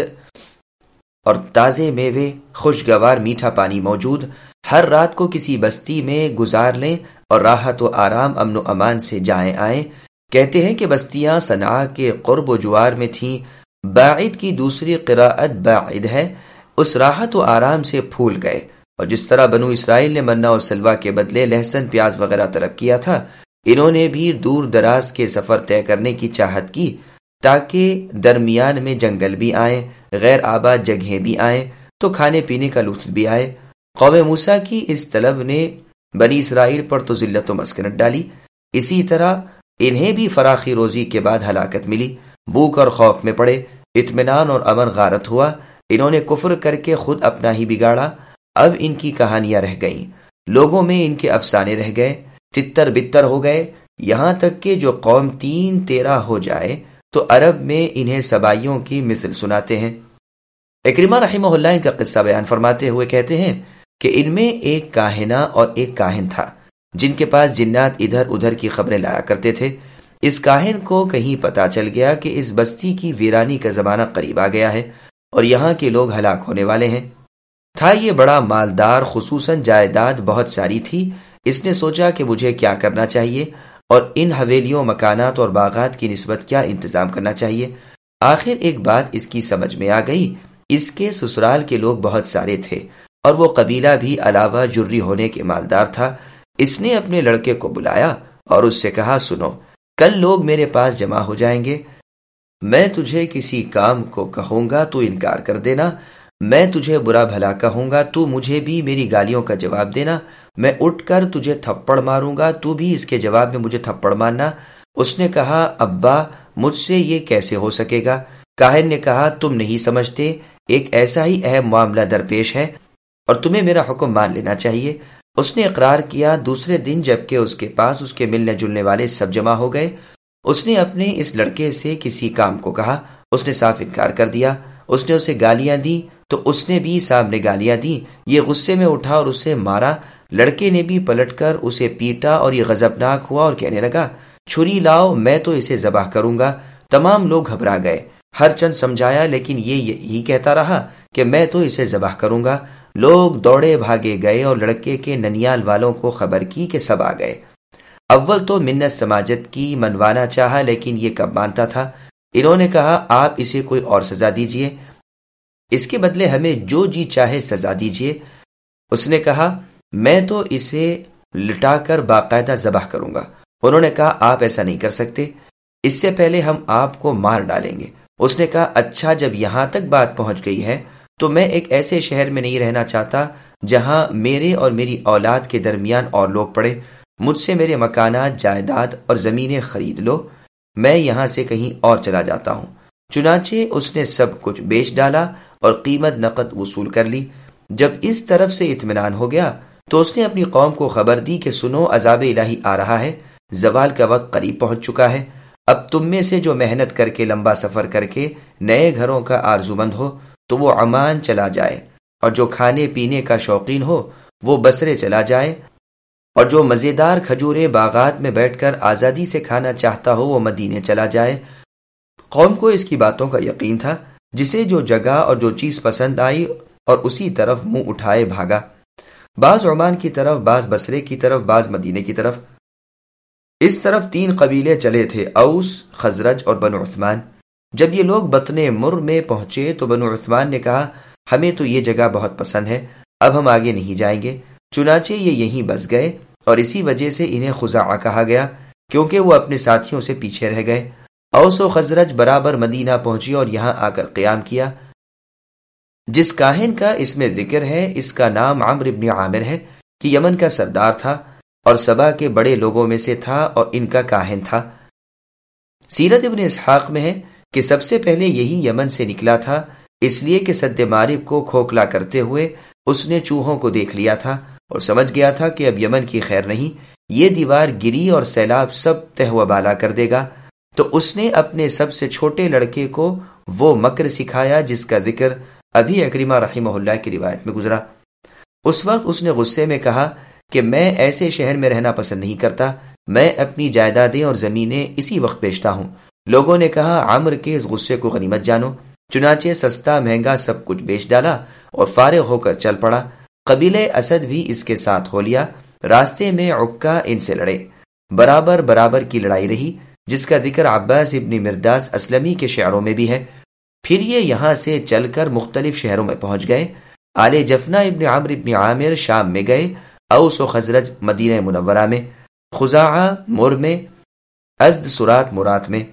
اور تازے میوے، خوشگوار میٹھا پانی موجود۔ ہر رات کو کسی بستی میں گزار لیں اور راحت و آرام، امن و امان سے جائیں آئیں۔ کہتے ہیں کہ بستیاں صنعاء کے قرب و جوار میں تھیں۔ باعد کی دوسری قراءت باعد ہے۔ اس راحت و آرام سے پھول گئے، اور جس طرح بنو اسرائیل نے منہ و سلوہ کے بدلے لہسن پیاز وغیرہ طلب کیا تھا، انہوں نے بھی دور دراز کے سفر طے کرنے کی چاہت کی تاکہ درمیان میں جنگل بھی آئیں، غیر آباد جگہیں بھی آئیں تو کھانے پینے کا لطف بھی آئے۔ قوم موسیٰ کی اس طلب نے بنی اسرائیل پر تو ذلت و مسکنت ڈالی، اسی طرح انہیں بھی فراخی روزی کے بعد ہلاکت ملی، بھوک اور خوف میں پڑے، اطمینان اور امن غارت ہوا۔ انہوں نے کفر کر کے خود اپنا ہی بگاڑا۔ اب ان کی کہانیاں رہ گئیں، لوگوں میں ان کے افسانے رہ گئے، تتر بتر ہو گئے، یہاں تک کہ جو قوم تین تیرہ ہو جائے تو عرب میں انہیں سبائیوں کی مثل سناتے ہیں۔ اکرمہ رحمہ اللہ ان کا قصہ بیان فرماتے ہوئے کہتے ہیں کہ ان میں ایک کاہنہ اور ایک کاہن تھا جن کے پاس جنات ادھر ادھر کی خبریں لایا کرتے تھے۔ اس کاہن کو کہیں پتا چل گیا کہ اس بستی کی ویرانی کا زمانہ قریب آ گیا ہے اور یہاں کے لوگ ہلاک ہونے والے ہیں۔ تھا یہ بڑا مالدار، خصوصاً جائیداد بہت ساری تھی۔ اس نے سوچا کہ مجھے کیا کرنا چاہیے اور ان حویلیوں، مکانات اور باغات کی نسبت کیا انتظام کرنا چاہیے۔ آخر ایک بات اس کی سمجھ میں آ گئی۔ اس کے سسرال کے لوگ بہت سارے تھے اور وہ قبیلہ بھی علاوہ جری ہونے کے مالدار تھا۔ اس نے اپنے لڑکے کو بلایا اور اس سے کہا، سنو، کل لوگ میرے پاس جمع ہو جائیں گے، میں تجھے کسی کام کو کہوں گا تو انکار کر دینا، میں تجھے برا بھلا کہوں گا تو مجھے بھی میری گالیوں کا جواب دینا، میں اٹھ کر تجھے تھپڑ ماروں گا تو بھی اس کے جواب میں مجھے تھپڑ مارنا۔ اس نے کہا، ابا مجھ سے یہ کیسے ہو سکے گا؟ کاہن نے کہا، تم نہیں سمجھتے، ایک ایسا ہی اہم معاملہ درپیش ہے اور تمہیں میرا حکم مان لینا چاہیے۔ اس نے اقرار کیا۔ دوسرے دن جب کہ اس کے پاس اس کے ملنے جلنے والے سب جمع ہو گئے، اس نے اپنے اس لڑکے سے کسی کام کو کہا، اس نے صاف انکار کر دیا۔ اس نے اسے گالیاں دی تو اس نے بھی سامنے گالیاں دی۔ یہ غصے میں اٹھا اور اسے مارا۔ لڑکے نے بھی پلٹ کر اسے پیٹا اور یہ غضبناک ہوا اور کہنے لگا، چھری لاؤ، میں تو اسے ذبح کروں گا۔ تمام لوگ گھبرا گئے۔ ہر چند سمجھایا لیکن یہ یہی کہتا رہا کہ میں تو اسے ذبح کروں گا۔ لوگ دوڑے بھاگے گئے اور لڑکے کے ننیال والوں کو خبر کی کہ سب آ گئے۔ اول تو منت سماجت کی منوانا چاہا، لیکن یہ کب مانتا تھا؟ انہوں نے کہا آپ اسے کوئی اور سزا دیجئے، اس کے بدلے ہمیں جو جی چاہے سزا دیجئے۔ اس نے کہا میں تو اسے لٹا کر باقاعدہ ذبح کروں گا۔ انہوں نے کہا آپ ایسا نہیں کر سکتے، اس سے پہلے ہم آپ کو مار ڈالیں گے۔ اس نے کہا اچھا، جب یہاں تک بات پہنچ گئی ہے تو میں ایک ایسے شہر میں نہیں رہنا چاہتا جہاں میرے اور میری اولاد کے درمیان اور لوگ پڑے۔ مجھ سے میرے مکانات، جائیداد اور زمینیں خرید لو، میں یہاں سے کہیں اور چلا جاتا ہوں۔ چنانچہ اس نے سب کچھ بیچ ڈالا اور قیمت نقد وصول کر لی۔ جب اس طرف سے اطمینان ہو گیا تو اس نے اپنی قوم کو خبر دی کہ سنو، عذاب الہی آ رہا ہے، زوال کا وقت قریب پہنچ چکا ہے۔ اب تم میں سے جو محنت کر کے لمبا سفر کر کے نئے گھروں کا آرزومند ہو تو وہ عمان چلا جائے، اور جو کھانے پینے کا شوقین ہو وہ بصرے چلا جائے، اور جو مزیدار کھجوریں باغات میں بیٹھ کر آزادی سے کھانا چاہتا ہو وہ مدینے چلا جائے۔ قوم کو اس کی باتوں کا یقین تھا، جسے جو جگہ اور جو چیز پسند آئی اور اسی طرف منہ اٹھائے بھاگا، بعض عمان کی طرف، بعض بصرے کی طرف، بعض مدینے کی طرف۔ اس طرف تین قبیلے چلے تھے، اوس، خزرج اور بنو عثمان۔ جب یہ لوگ بطن مر میں پہنچے تو بنو عثمان نے کہا ہمیں تو یہ جگہ بہت پسند ہے، اب ہم آگے نہیں جائیں گے۔ چنانچہ یہ یہیں بس گئے، اور اسی وجہ سے انہیں خزاعہ کہا گیا، کیونکہ وہ اپنے ساتھیوں سے پیچھے رہ گئے۔ اوس و خزرج برابر مدینہ پہنچی اور یہاں آ کر قیام کیا۔ جس کاہن کا اس میں ذکر ہے اس کا نام عمرو بن عامر ہے، کہ یمن کا سردار تھا اور سبا کے بڑے لوگوں میں سے تھا اور ان کا کاہن تھا۔ سیرت ابن اسحاق میں ہے کہ سب سے پہلے یہی یمن سے نکلا تھا، اس لیے کہ سد مارب کو کھوکھلا کرتے ہوئے اس نے چوہوں کو دیکھ لیا تھا اور سمجھ گیا تھا کہ اب یمن کی خیر نہیں، یہ دیوار گری اور سیلاب سب تہ و بالا کر دے گا۔ تو اس نے اپنے سب سے چھوٹے لڑکے کو وہ مکر سکھایا جس کا ذکر ابھی اکرمہ رحمہ اللہ کی روایت میں گزرا۔ اس وقت اس نے غصے میں کہا کہ میں ایسے شہر میں رہنا پسند نہیں کرتا، میں اپنی جائیدادیں اور زمینیں اسی وقت بیچتا ہوں۔ لوگوں نے کہا عمرو کے اس غصے کو غنیمت جانو۔ چنانچہ سستا مہنگا سب کچھ بیچ ڈالا اور فارغ ہو کر چل پڑا۔ قبیلہ اسد بھی اس کے ساتھ ہو لیا۔ راستے میں عکا ان سے لڑے، برابر برابر کی لڑائی رہی، جس کا ذکر عباس ابن مرداس اسلمی کے شعروں میں بھی ہے۔ پھر یہ یہاں سے چل کر مختلف شہروں میں پہنچ گئے۔ آل جفنا ابن عمرو ابن عامر شام میں گئے، اوس و خزرج مدینہ منورہ میں، خزاعہ مر میں، ازد سرات مرات میں،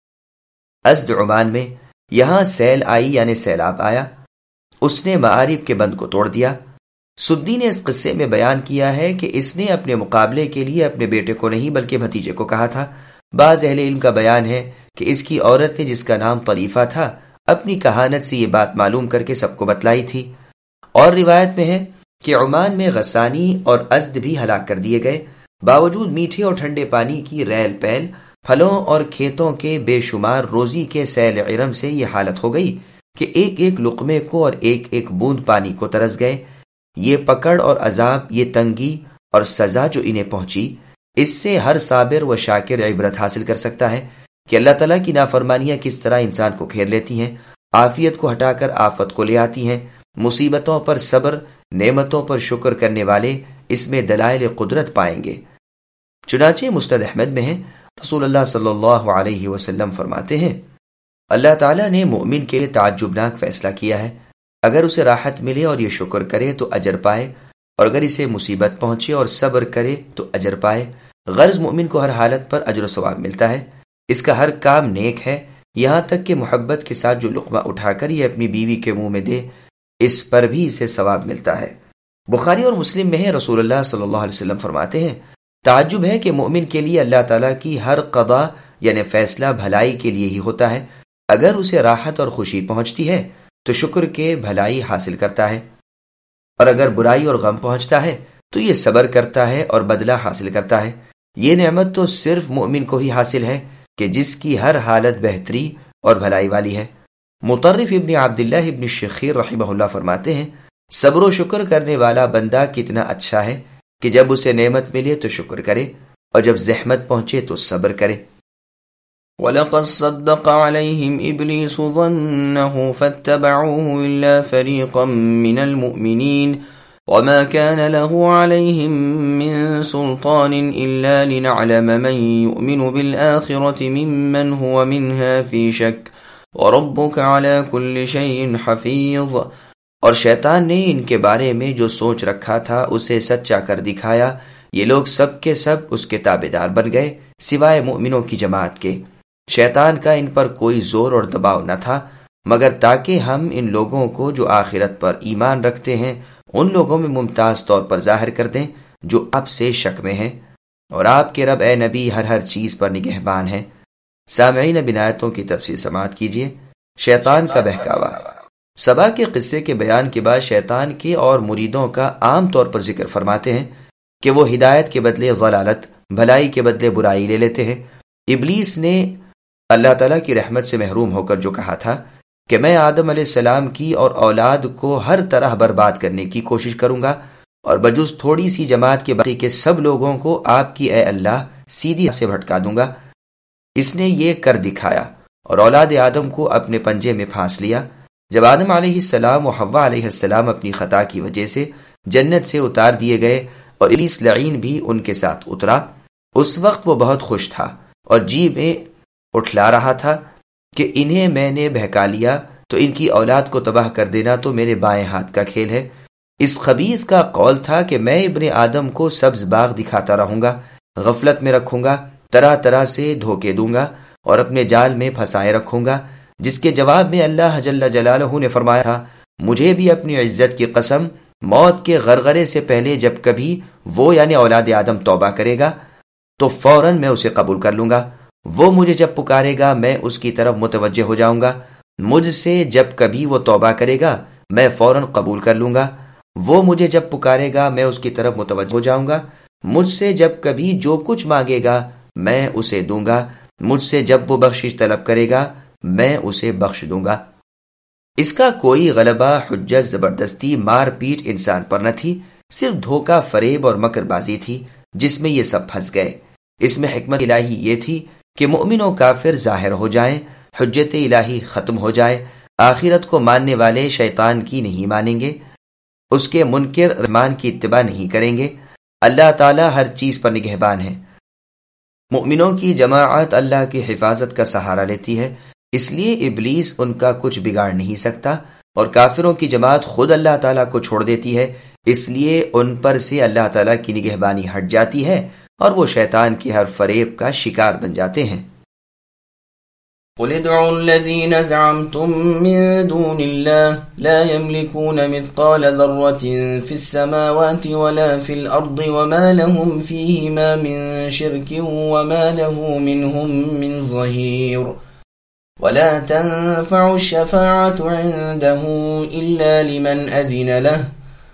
ازد عمان میں۔ یہاں سیل آئی یعنی سیلاب آیا، اس نے معارب کے بند کو توڑ دیا۔ سدی نے اس قصے میں بیان کیا ہے کہ اس نے اپنے مقابلے کے لیے اپنے بیٹے کو نہیں بلکہ بھتیجے کو کہا تھا۔ بعض اہل علم کا بیان ہے کہ اس کی عورت نے، جس کا نام طریفہ تھا، اپنی کہانت سے یہ بات معلوم کر کے سب کو بتلائی تھی۔ اور روایت میں ہے کہ عمان میں غسانی اور ازد بھی ہلاک کر دیے گئے۔ باوجود میٹھے اور ٹھنڈے پانی کی ریل پیل، پھلوں اور کھیتوں کے بے شمار روزی کے سیل عرم سے یہ حالت ہو گئی کہ ایک ایک لقمے کو اور ایک ایک بوند پانی کو ترس گئے۔ یہ پکڑ اور عذاب، یہ تنگی اور سزا جو انہیں پہنچی، اس سے ہر صابر و شاکر عبرت حاصل کر سکتا ہے کہ اللہ تعالیٰ کی نافرمانیاں کس طرح انسان کو گھیر لیتی ہیں، عافیت کو ہٹا کر آفت کو لے آتی ہیں۔ مصیبتوں پر صبر، نعمتوں پر شکر کرنے والے اس میں دلائل قدرت پائیں گے۔ چنانچہ مسند احمد میں ہے، رسول اللہ صلی اللہ علیہ وسلم فرماتے ہیں اللہ تعالیٰ نے مومن کے لیے تعجبناک فیصلہ کیا ہے، اگر اسے راحت ملے اور یہ شکر کرے تو اجر پائے، اور اگر اسے مصیبت پہنچے اور صبر کرے تو اجر پائے۔ غرض مومن کو ہر حالت پر اجر و ثواب ملتا ہے، اس کا ہر کام نیک ہے، یہاں تک کہ محبت کے ساتھ جو لقمہ اٹھا کر یہ اپنی بیوی کے منہ میں دے، اس پر بھی اسے ثواب ملتا ہے۔ بخاری اور مسلم میں ہے، رسول اللہ صلی اللہ علیہ وسلم فرماتے ہیں تعجب ہے کہ مومن کے لیے اللہ تعالیٰ کی ہر قضا یعنی فیصلہ بھلائی کے لیے ہی ہوتا ہے، اگر اسے راحت اور خوشی پہنچتی ہے تو شکر کے بھلائی حاصل کرتا ہے، اور اگر برائی اور غم پہنچتا ہے تو یہ صبر کرتا ہے اور بدلہ حاصل کرتا ہے۔ یہ نعمت تو صرف مومن کو ہی حاصل ہے کہ جس کی ہر حالت بہتری اور بھلائی والی ہے۔ مطرف ابن عبداللہ ابن شخیر رحمہ اللہ فرماتے ہیں صبر و شکر کرنے والا بندہ کتنا اچھا ہے کہ جب اسے نعمت ملے تو شکر کرے اور جب زحمت پہنچے تو صبر کرے۔
وَلَقَدْ صَدَّقَ عَلَيْهِمْ إِبْلِيسُ ظَنَّهُ فَاتَّبَعُوهُ إِلَّا فَرِيقًا مِّنَ الْمُؤْمِنِينَ
وما كان له عليهم من سلطان إلا لنعلم من يؤمن بالآخرة ممن هو منها في شك وربك على كل شيء حفيظ.
اور شیطان نے ان کے بارے میں جو سوچ رکھا تھا اسے سچا کر دکھایا. یہ لوگ سب کے سب اس کے تابعدار بن گئے سوائے مومنوں کی جماعت کے. شیطان کا ان پر کوئی زور اور دباؤ نہ تھا مگر تاکہ ہم ان لوگوں کو جو آخرت پر ایمان رکھتے ہیں ان لوگوں میں ممتاز طور پر ظاہر کر دیں جو آپ سے شک میں ہیں. اور آپ کے رب اے نبی ہر ہر چیز پر نگہبان ہیں. سامعین اب آیتوں کی تفسیر سماعت کیجیے. شیطان کا بہکاوا. سبا کے قصے کے بیان کے بعد شیطان کے اور مریدوں کا عام طور پر ذکر فرماتے ہیں کہ وہ ہدایت کے بدلے ضلالت، بھلائی کے بدلے برائی لے لیتے ہیں. ابلیس نے اللہ تعالیٰ کی رحمت سے محروم ہو کر جو کہا تھا کہ میں آدم علیہ السلام کی اور اولاد کو ہر طرح برباد کرنے کی کوشش کروں گا اور بجز تھوڑی سی جماعت کے باقی کے سب لوگوں کو آپ کی اے اللہ سیدھی سے بھٹکا دوں گا، اس نے یہ کر دکھایا اور اولاد آدم کو اپنے پنجے میں پھانس لیا. جب آدم علیہ السلام و حوا علیہ السلام اپنی خطا کی وجہ سے جنت سے اتار دیے گئے اور ابلیس لعین بھی ان کے ساتھ اترا، اس وقت وہ بہت خوش تھا اور جی میں اٹھلا رہا تھا کہ انہیں میں نے بہکا لیا تو ان کی اولاد کو تباہ کر دینا تو میرے بائیں ہاتھ کا کھیل ہے. اس خبیث کا قول تھا کہ میں ابن آدم کو سبز باغ دکھاتا رہوں گا، غفلت میں رکھوں گا، طرح طرح سے دھوکے دوں گا اور اپنے جال میں پھنسائے رکھوں گا. جس کے جواب میں اللہ جل جلالہ نے فرمایا تھا مجھے بھی اپنی عزت کی قسم موت کے غرغرے سے پہلے جب کبھی وہ یعنی اولاد آدم توبہ کرے گا تو فوراً میں اسے قبول کر لوں گا. وہ مجھے جب پکارے گا میں اس کی طرف متوجہ ہو جاؤں گا. مجھ سے جب کبھی وہ توبہ کرے گا میں فوراً قبول کر لوں گا. وہ مجھے جب پکارے گا میں اس کی طرف متوجہ ہو جاؤں گا. مجھ سے جب کبھی جو کچھ مانگے گا میں اسے دوں گا. مجھ سے جب وہ بخشش طلب کرے گا میں اسے بخش دوں گا. اس کا کوئی غلبہ، حجت، زبردستی، مار پیٹ انسان پر نہ تھی، صرف دھوکہ، فریب اور مکر بازی تھی جس میں یہ سب پھنس گئے. اس میں حکمت الہی یہ تھی کہ مومن و کافر ظاہر ہو جائیں، حجت الہی ختم ہو جائے. آخرت کو ماننے والے شیطان کی نہیں مانیں گے، اس کے منکر رحمان کی اتباع نہیں کریں گے. اللہ تعالیٰ ہر چیز پر نگہبان ہے. مومنوں کی جماعت اللہ کی حفاظت کا سہارا لیتی ہے، اس لیے ابلیس ان کا کچھ بگاڑ نہیں سکتا، اور کافروں کی جماعت خود اللہ تعالیٰ کو چھوڑ دیتی ہے، اس لیے ان پر سے اللہ تعالیٰ کی نگہبانی ہٹ جاتی ہے اور وہ شیطان کے ہر فریب کا شکار بن جاتے ہیں.
قل ادعوا الذين زعمتم من دون الله لا يملكون مثقال ذرة في السماوات ولا في الأرض وما لهم فيهما من شرك وما له منهم من ظهير ولا تنفع الشفاعة عنده إلا لمن أذن له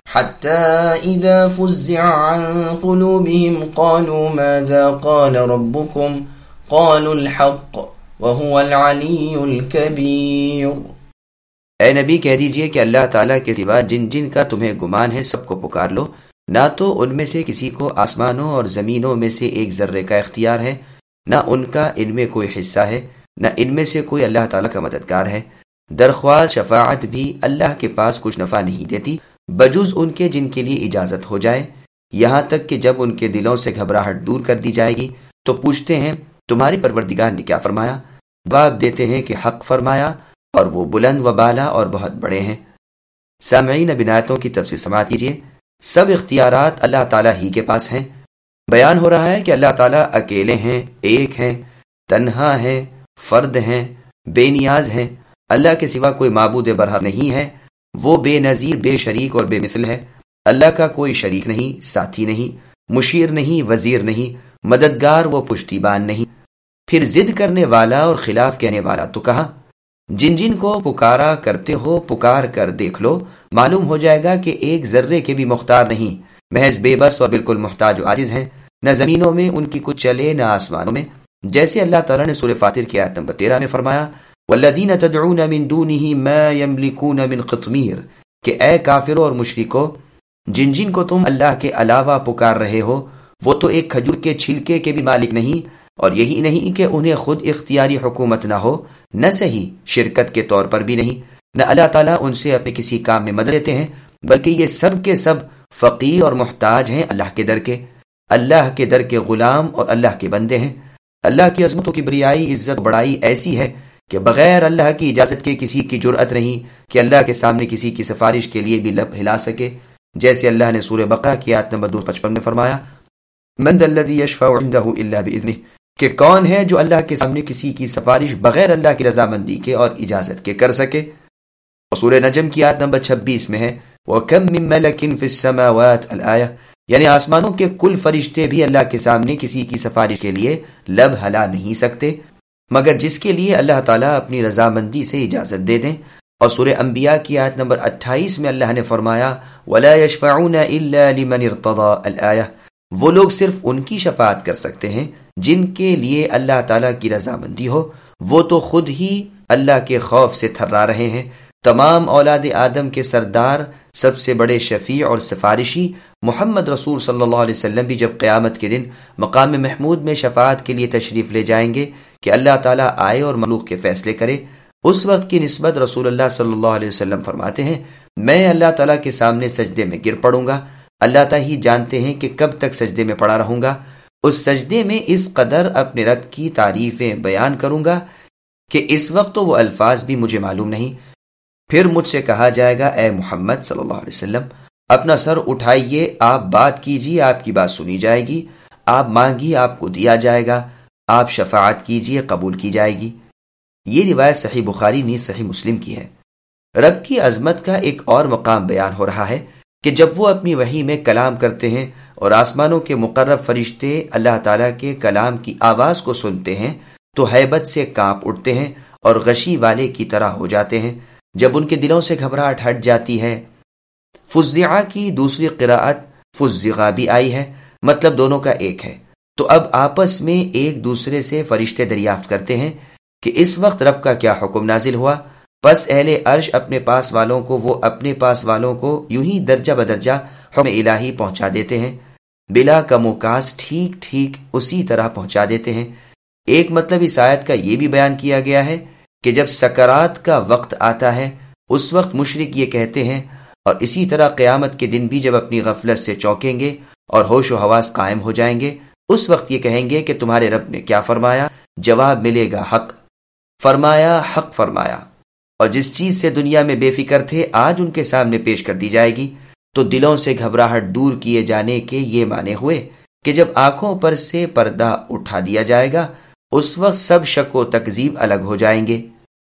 حتى إذا فزع عن قلوبهم قالوا ماذا قال ربكم قالوا الحق وَهُوَ الْعَلِيُّ الْكَبِيرُ.
اے نبی کہہ دیجئے کہ اللہ تعالیٰ کے سوا جن جن کا تمہیں گمان ہے سب کو پکار لو، نہ تو ان میں سے کسی کو آسمانوں اور زمینوں میں سے ایک ذرے کا اختیار ہے، نہ ان کا ان میں کوئی حصہ ہے، نہ ان میں سے کوئی اللہ تعالیٰ کا مددگار ہے. درخواست شفاعت بھی اللہ کے پاس کچھ نفع نہیں دیتی بجز ان کے جن کے لیے اجازت ہو جائے، یہاں تک کہ جب ان کے دلوں سے گھبراہٹ دور کر دی جائے گی تو پوچھتے ہیں تمہاری پروردگار نے کیا فرمایا؟ جواب دیتے ہیں کہ حق فرمایا اور وہ بلند و بالا اور بہت بڑے ہیں. سامعین اب آیتوں کی تفسیر سماعت کیجیے. سب اختیارات اللہ تعالیٰ ہی کے پاس ہیں. بیان ہو رہا ہے کہ اللہ تعالیٰ اکیلے ہیں، ایک ہیں، تنہا ہیں، فرد ہیں، بے نیاز ہیں. اللہ کے سوا کوئی معبود برحق نہیں ہے، وہ بے نظیر، بے شریک اور بے مثل ہے. اللہ کا کوئی شریک نہیں، ساتھی نہیں، مشیر نہیں، وزیر نہیں، مددگار و پشتیبان نہیں. پھر ضد کرنے والا اور خلاف کہنے والا تو کہاں؟ جن جن کو پکارا کرتے ہو پکار کر دیکھ لو، معلوم ہو جائے گا کہ ایک ذرے کے بھی مختار نہیں، محض بے بس اور بالکل محتاج و عاجز ہیں. نہ زمینوں میں ان کی کچھ چلے نہ آسمانوں میں، جیسے اللہ تعالیٰ نے سورہ فاطر کی آیت نمبر تیرہ میں فرمایا والذین تدعون من دونه ما یملکون من قطمیر، کہ اے کافروں اور مشرکو جن جن کو تم اللہ کے علاوہ پکار رہے ہو وہ تو ایک کھجور کے چھلکے کے بھی مالک نہیں، اور یہی نہیں کہ انہیں خود اختیاری حکومت نہ ہو، نہ صحیح شرکت کے طور پر بھی نہیں، نہ اللہ تعالیٰ ان سے اپنے کسی کام میں مدد دیتے ہیں، بلکہ یہ سب کے سب فقیر اور محتاج ہیں اللہ کے در کے، اللہ کے در کے غلام اور اللہ کے بندے ہیں۔ اللہ کی عظمت و کبریائی، عزت و بڑائی ایسی ہے کہ بغیر اللہ کی اجازت کے کسی کی جرأت نہیں کہ اللہ کے سامنے کسی کی سفارش کے لیے بھی لب ہلا سکے، جیسے اللہ نے سورہ بقرہ کی آیت نمبر دو سو پچپن میں فرمایا، من ذا الذی یشفع عنده الا باذنہ، کہ کون ہے جو اللہ کے سامنے کسی کی سفارش بغیر اللہ کی رضامندی کے اور اجازت کے کر سکے۔ اور سورہ نجم کی آیت نمبر چھبیس میں ہے، وَكَم مِّن مَلَكٍ فِي السَّمَاوَاتِ الْآیہ، یعنی آسمانوں کے کل فرشتے بھی اللہ کے سامنے کسی کی سفارش کے لیے لب ہلا نہیں سکتے مگر جس کے لیے اللہ تعالیٰ اپنی رضامندی سے اجازت دے دیں۔ اور سورہ انبیاء کی آیت نمبر اٹھائیس میں اللہ نے فرمایا، وَلَا يَشْفَعُونَ إِلَّا لِمَنِ ارْتَضَىٰ الْآیہ، وہ لوگ صرف ان کی شفاعت کر سکتے ہیں جن کے لیے اللہ تعالیٰ کی رضامندی ہو، وہ تو خود ہی اللہ کے خوف سے تھرا رہے ہیں۔ تمام اولاد آدم کے سردار، سب سے بڑے شفیع اور سفارشی محمد رسول صلی اللہ علیہ وسلم بھی جب قیامت کے دن مقام محمود میں شفاعت کے لیے تشریف لے جائیں گے کہ اللہ تعالیٰ آئے اور مخلوق کے فیصلے کرے، اس وقت کی نسبت رسول اللہ صلی اللہ علیہ وسلم فرماتے ہیں، میں اللہ تعالیٰ کے سامنے سجدے میں گر پڑوں گا، اللہ تعالیٰ ہی جانتے ہیں کہ کب تک سجدے میں پڑا رہوں گا، اس سجدے میں اس قدر اپنے رب کی تعریفیں بیان کروں گا کہ اس وقت تو وہ الفاظ بھی مجھے معلوم نہیں۔ پھر مجھ سے کہا جائے گا، اے محمد صلی اللہ علیہ وسلم، اپنا سر اٹھائیے، آپ بات کیجیے، آپ کی بات سنی جائے گی، آپ مانگیے، آپ کو دیا جائے گا، آپ شفاعت کیجیے، قبول کی جائے گی۔ یہ روایت صحیح بخاری نیز صحیح مسلم کی ہے۔ رب کی عظمت کا ایک اور مقام بیان ہو رہا ہے کہ جب وہ اپنی وحی میں کلام کرتے ہیں اور آسمانوں کے مقرب فرشتے اللہ تعالیٰ کے کلام کی آواز کو سنتے ہیں تو ہیبت سے کانپ اٹھتے ہیں اور غشی والے کی طرح ہو جاتے ہیں۔ جب ان کے دلوں سے گھبراہٹ ہٹ جاتی ہے، فزع کی دوسری قراءت فزغا بھی آئی ہے، مطلب دونوں کا ایک ہے، تو اب آپس میں ایک دوسرے سے فرشتے دریافت کرتے ہیں کہ اس وقت رب کا کیا حکم نازل ہوا۔ پس اہل عرش اپنے پاس والوں کو، وہ اپنے پاس والوں کو یوں ہی درجہ بدرجہ حکم الہی پہنچا دیتے ہیں، بلا کم و کاس، ٹھیک ٹھیک اسی طرح پہنچا دیتے ہیں۔ ایک مطلب اس آیت کا یہ بھی بیان کیا گیا ہے کہ جب سکرات کا وقت آتا ہے اس وقت مشرک یہ کہتے ہیں، اور اسی طرح قیامت کے دن بھی جب اپنی غفلت سے چونکیں گے اور ہوش و حواس قائم ہو جائیں گے، اس وقت یہ کہیں گے کہ تمہارے رب نے کیا فرمایا؟ جواب ملے گا حق فرمایا، حق فرمایا۔ اور جس چیز سے دنیا میں بے فکر تھے آج ان کے سامنے پیش کر دی جائے گی، تو دلوں سے گھبراہٹ دور کیے جانے کے یہ معنی ہوئے کہ جب آنکھوں پر سے پردہ اٹھا دیا جائے گا اس وقت سب شک و تکذیب الگ ہو جائیں گے،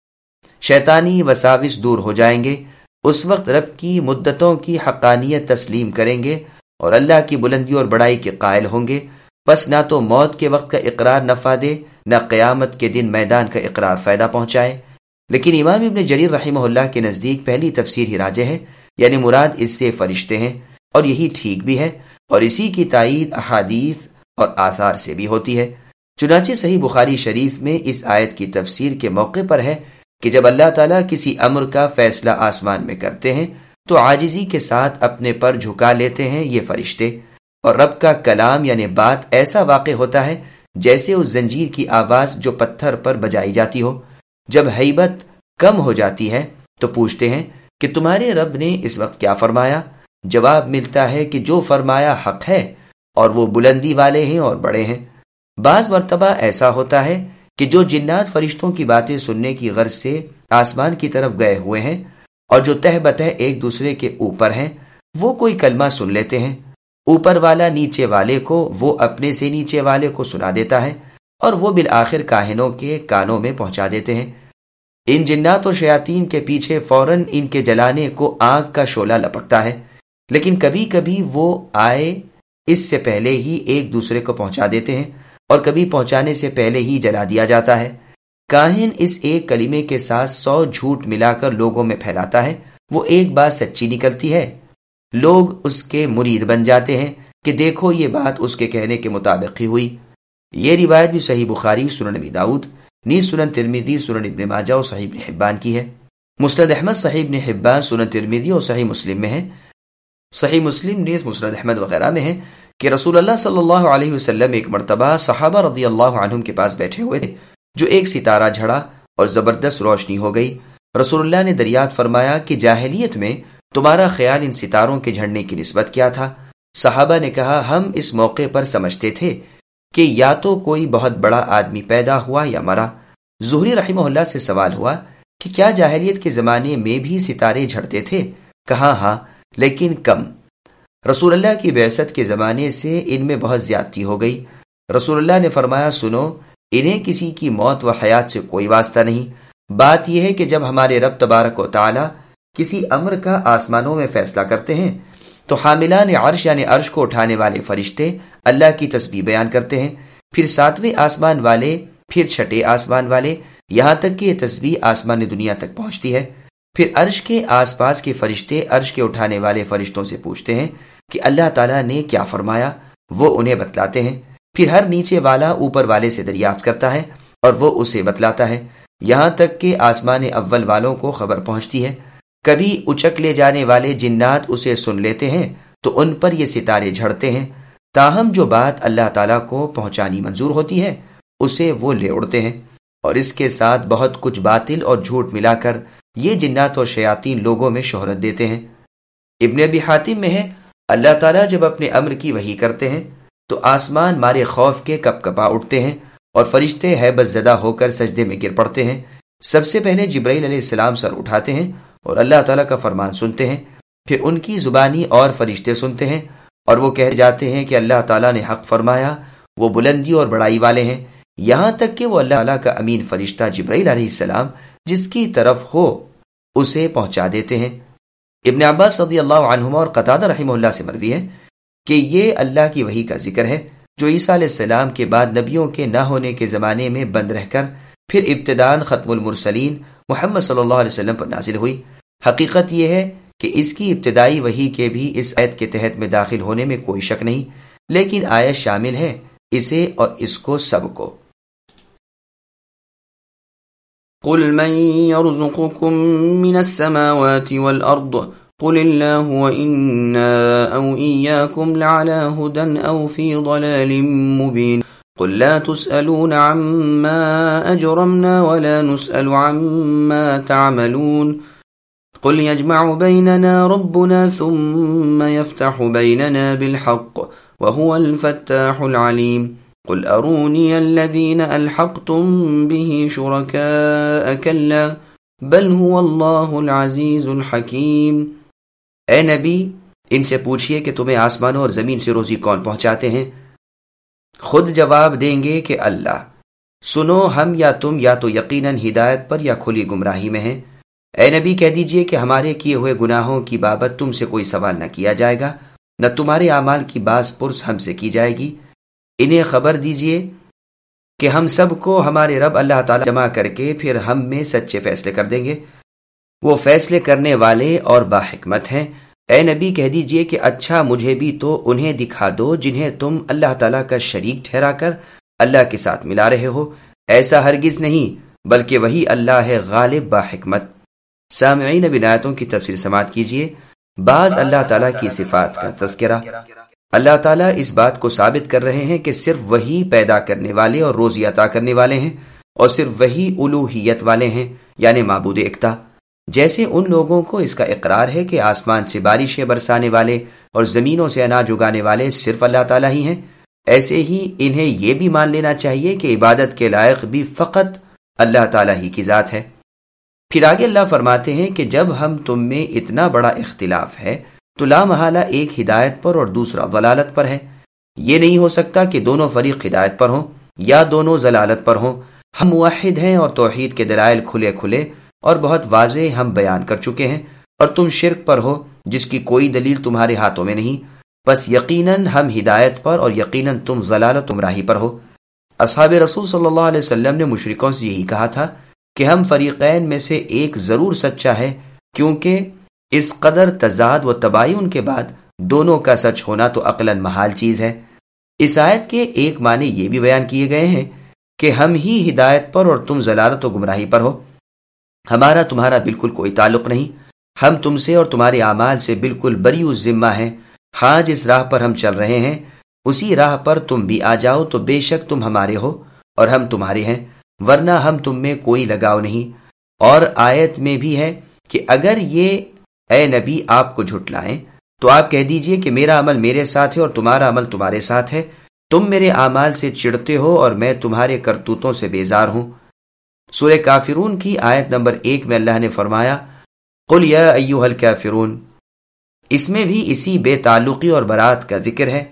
شیطانی وساوس دور ہو جائیں گے، اس وقت رب کی مدتوں کی حقانیت تسلیم کریں گے اور اللہ کی بلندی اور بڑائی کے قائل ہوں گے۔ پس نہ تو موت کے وقت کا اقرار نفع دے، نہ قیامت کے دن میدان کا اقرار فائدہ پہنچائے۔ لیکن امام ابن جریر رحمہ اللہ کے نزدیک پہلی تفسیر ہی راجح ہے، یعنی مراد اس سے فرشتے ہیں، اور یہی ٹھیک بھی ہے، اور اسی کی تائید احادیث اور آثار سے بھی ہوتی ہے۔ چنانچہ صحیح بخاری شریف میں اس آیت کی تفسیر کے موقع پر ہے کہ جب اللہ تعالیٰ کسی امر کا فیصلہ آسمان میں کرتے ہیں تو عاجزی کے ساتھ اپنے پر جھکا لیتے ہیں یہ فرشتے، اور رب کا کلام یعنی بات ایسا واقع ہوتا ہے جیسے اس زنجیر کی آواز جو پتھر پر بجائی جاتی ہو۔ جب ہیبت کم ہو جاتی ہے تو پوچھتے ہیں کہ تمہارے رب نے اس وقت کیا فرمایا؟ جواب ملتا ہے کہ جو فرمایا حق ہے اور وہ بلندی والے ہیں اور بڑے ہیں۔ بعض مرتبہ ایسا ہوتا ہے کہ جو جنات فرشتوں کی باتیں سننے کی غرض سے آسمان کی طرف گئے ہوئے ہیں اور جو تہ بتہ ایک دوسرے کے اوپر ہیں، وہ کوئی کلمہ سن لیتے ہیں، اوپر والا نیچے والے کو، وہ اپنے سے نیچے والے کو سنا دیتا ہے، اور وہ بالآخر کاہنوں کے کانوں میں پہنچا دیتے ہیں۔ ان جنات اور شیاطین کے پیچھے فوراً ان کے جلانے کو آگ کا شعلہ لپکتا ہے، لیکن کبھی کبھی وہ آئے اس سے پہلے ہی ایک دوسرے کو پہنچا دیتے ہیں، اور کبھی پہنچانے سے پہلے ہی جلا دیا جاتا ہے۔ کاہن اس ایک کلمے کے ساتھ سو جھوٹ ملا کر لوگوں میں پھیلاتا ہے، وہ ایک بات سچی نکلتی ہے، لوگ اس کے مرید بن جاتے ہیں کہ دیکھو یہ بات اس کے کہنے کے مطابق ہی ہوئی۔ یہ روایت بھی صحیح بخاری، سنن ابی داؤد، نیز سنن ترمذی، سنن ابن ماجہ اور صحیح ابن حبان کی ہے۔ مسند احمد صحیح ابن حبان، سنن ترمذی اور صحیح مسلم میں ہے۔ صحیح مسلم نیز مسند احمد وغیرہ میں ہے کہ رسول اللہ صلی اللہ علیہ وسلم ایک مرتبہ صحابہ رضی اللہ عنہم کے پاس بیٹھے ہوئے تھے، جو ایک ستارہ جھڑا اور زبردست روشنی ہو گئی۔ رسول اللہ نے دریافت فرمایا کہ جاہلیت میں تمہارا خیال ان ستاروں کے جھڑنے کی نسبت کیا تھا؟ صحابہ نے کہا ہم اس موقع پر سمجھتے تھے کہ یا تو کوئی بہت بڑا آدمی پیدا ہوا یا مرا۔ زہری رحمہ اللہ سے سوال ہوا کہ کیا جاہلیت کے زمانے میں بھی ستارے جھڑتے تھے؟ کہا ہاں، لیکن کم۔ رسول اللہ کی بعثت کے زمانے سے ان میں بہت زیادتی ہو گئی۔ رسول اللہ نے فرمایا سنو، انہیں کسی کی موت و حیات سے کوئی واسطہ نہیں، بات یہ ہے کہ جب ہمارے رب تبارک و تعالی کسی امر کا آسمانوں میں فیصلہ کرتے ہیں تو حاملان عرش یعنی عرش کو اٹھانے والے فرشتے اللہ کی تسبیح بیان کرتے ہیں، پھر ساتویں آسمان والے، پھر چھٹے آسمان والے، یہاں تک کہ یہ تسبیح آسمان دنیا تک پہنچتی ہے۔ پھر عرش کے آس پاس کے فرشتے عرش کے اٹھانے والے فرشتوں سے پوچھتے ہیں کہ اللہ تعالیٰ نے کیا فرمایا، وہ انہیں بتلاتے ہیں۔ پھر ہر نیچے والا اوپر والے سے دریافت کرتا ہے اور وہ اسے بتلاتا ہے، یہاں تک کہ آسمان اول والوں کو خبر پہنچتی ہے۔ کبھی اچک لے جانے والے جنات اسے سن لیتے ہیں تو ان پر یہ ستارے جھڑتے ہیں، تاہم جو بات اللہ تعالیٰ کو پہنچانی منظور ہوتی ہے اسے وہ لے اڑتے ہیں، اور اس کے ساتھ بہت کچھ باطل اور جھوٹ ملا کر یہ جنات اور شیاطین لوگوں میں شہرت دیتے ہیں۔ ابن ابی حاتم میں ہے اللہ تعالیٰ جب اپنے امر کی وحی کرتے ہیں تو آسمان مارے خوف کے کپ کپا اٹھتے ہیں اور فرشتے ہیبت زدہ ہو کر سجدے میں گر پڑتے ہیں۔ سب سے پہلے جبرائیل علیہ السلام سر اٹھاتے ہیں اور اللہ تعالیٰ کا فرمان سنتے ہیں، پھر ان کی زبانی اور فرشتے سنتے ہیں اور وہ کہہ جاتے ہیں کہ اللہ تعالیٰ نے حق فرمایا، وہ بلندی اور بڑائی والے ہیں، یہاں تک کہ وہ اللہ تعالیٰ کا امین فرشتہ جبرائیل علیہ السلام جس کی طرف ہو اسے پہنچا دیتے ہیں۔ ابن عباس رضی اللہ عنہما اور قتادہ رحمہ اللہ سے مروی ہے کہ یہ اللہ کی وحی کا ذکر ہے جو عیسیٰ علیہ السلام کے بعد نبیوں کے نہ ہونے کے زمانے میں بند رہ کر پھر ابتداءً ختم المرسلین محمد صلی اللہ علیہ وسلم پر نازل ہوئی۔ حقیقت یہ ہے کہ اس کی ابتدائی وحی کے بھی اس آیت کے تحت میں داخل ہونے میں کوئی شک نہیں، لیکن آیت شامل ہے اسے اور اس کو سب کو۔
قل من يرزقكم من السماوات والأرض قل الله وإنا أو إياكم لعلى هدى أو في ضلال مبين قل لا تسألون عما أجرمنا ولا نسأل عما تعملون قل يجمع بيننا ربنا ثم يفتح بيننا بالحق وهو الفتاح العليم قل أروني الذين ألحقتم به شركاء كلا بل هو الله العزيز الحكيم۔
اے نبی ان سے پوچھئے کہ تمہیں آسمانوں اور زمین سے روزی کون پہنچاتے ہیں؟ خود جواب دیں گے کہ اللہ۔ سنو ہم یا تم یا تو یقیناً ہدایت پر یا کھلی گمراہی میں ہیں۔ اے نبی کہہ دیجئے کہ ہمارے کیے ہوئے گناہوں کی بابت تم سے کوئی سوال نہ کیا جائے گا، نہ تمہارے اعمال کی باز پرس ہم سے کی جائے گی۔ انہیں خبر دیجئے کہ ہم سب کو ہمارے رب اللہ تعالی جمع کر کے پھر ہم میں سچے فیصلے کر دیں گے، وہ فیصلے کرنے والے اور باحکمت ہیں۔ اے نبی کہہ دیجئے کہ اچھا مجھے بھی تو انہیں دکھا دو جنہیں تم اللہ تعالیٰ کا شریک ٹھہرا کر اللہ کے ساتھ ملا رہے ہو، ایسا ہرگز نہیں بلکہ وہی اللہ ہے غالب باحکمت۔ سامعین اب آیتوں کی تفسیر سماعت کیجئے۔ بعض اللہ تعالیٰ کی صفات کا تذکرہ۔ اللہ تعالیٰ اس بات کو ثابت کر رہے ہیں کہ صرف وہی پیدا کرنے والے اور روزی عطا کرنے والے ہیں اور صرف وہی الوہیت والے ہیں یعنی معبود یکتا۔ جیسے ان لوگوں کو اس کا اقرار ہے کہ آسمان سے بارشیں برسانے والے اور زمینوں سے اناج اگانے والے صرف اللہ تعالیٰ ہی ہیں، ایسے ہی انہیں یہ بھی مان لینا چاہیے کہ عبادت کے لائق بھی فقط اللہ تعالیٰ ہی کی ذات ہے۔ پھر آگے اللہ فرماتے ہیں کہ جب ہم تم میں اتنا بڑا اختلاف ہے تو لا محالہ ایک ہدایت پر اور دوسرا ضلالت پر ہے۔ یہ نہیں ہو سکتا کہ دونوں فریق ہدایت پر ہوں یا دونوں ضلالت پر ہوں۔ ہم موحد ہیں اور توحید کے دلائل کھلے کھلے اور بہت واضح ہم بیان کر چکے ہیں، اور تم شرک پر ہو جس کی کوئی دلیل تمہارے ہاتھوں میں نہیں، بس یقیناً ہم ہدایت پر اور یقیناً تم ضلالت و گمراہی پر ہو۔ اصحاب رسول صلی اللہ علیہ وسلم نے مشرکوں سے یہی کہا تھا کہ ہم فریقین میں سے ایک ضرور سچا ہے، کیونکہ اس قدر تضاد و تباین کے بعد دونوں کا سچ ہونا تو عقلاً محال چیز ہے۔ اس آیت کے ایک معنی یہ بھی بیان کیے گئے ہیں کہ ہم ہی ہدایت پر اور تم ضلالت و گمراہی پر ہو، ہمارا تمہارا بالکل کوئی تعلق نہیں، ہم تم سے اور تمہارے اعمال سے بالکل بری الذمہ ہیں۔ ہاں جس راہ پر ہم چل رہے ہیں اسی راہ پر تم بھی آ جاؤ تو بے شک تم ہمارے ہو اور ہم تمہارے ہیں، ورنہ ہم تم میں کوئی لگاؤ نہیں۔ اور آیت میں بھی ہے کہ اگر یہ اے نبی آپ کو جھٹلائیں تو آپ کہہ دیجئے کہ میرا عمل میرے ساتھ ہے اور تمہارا عمل تمہارے ساتھ ہے، تم میرے اعمال سے چڑھتے ہو اور میں تمہارے کرتوتوں سے بیزار ہوں۔ سورہ کافرون کی آیت نمبر ایک میں اللہ نے فرمایا قل یا ایھا الکافرون، اس میں بھی اسی بے تعلقی اور برات کا ذکر ہے۔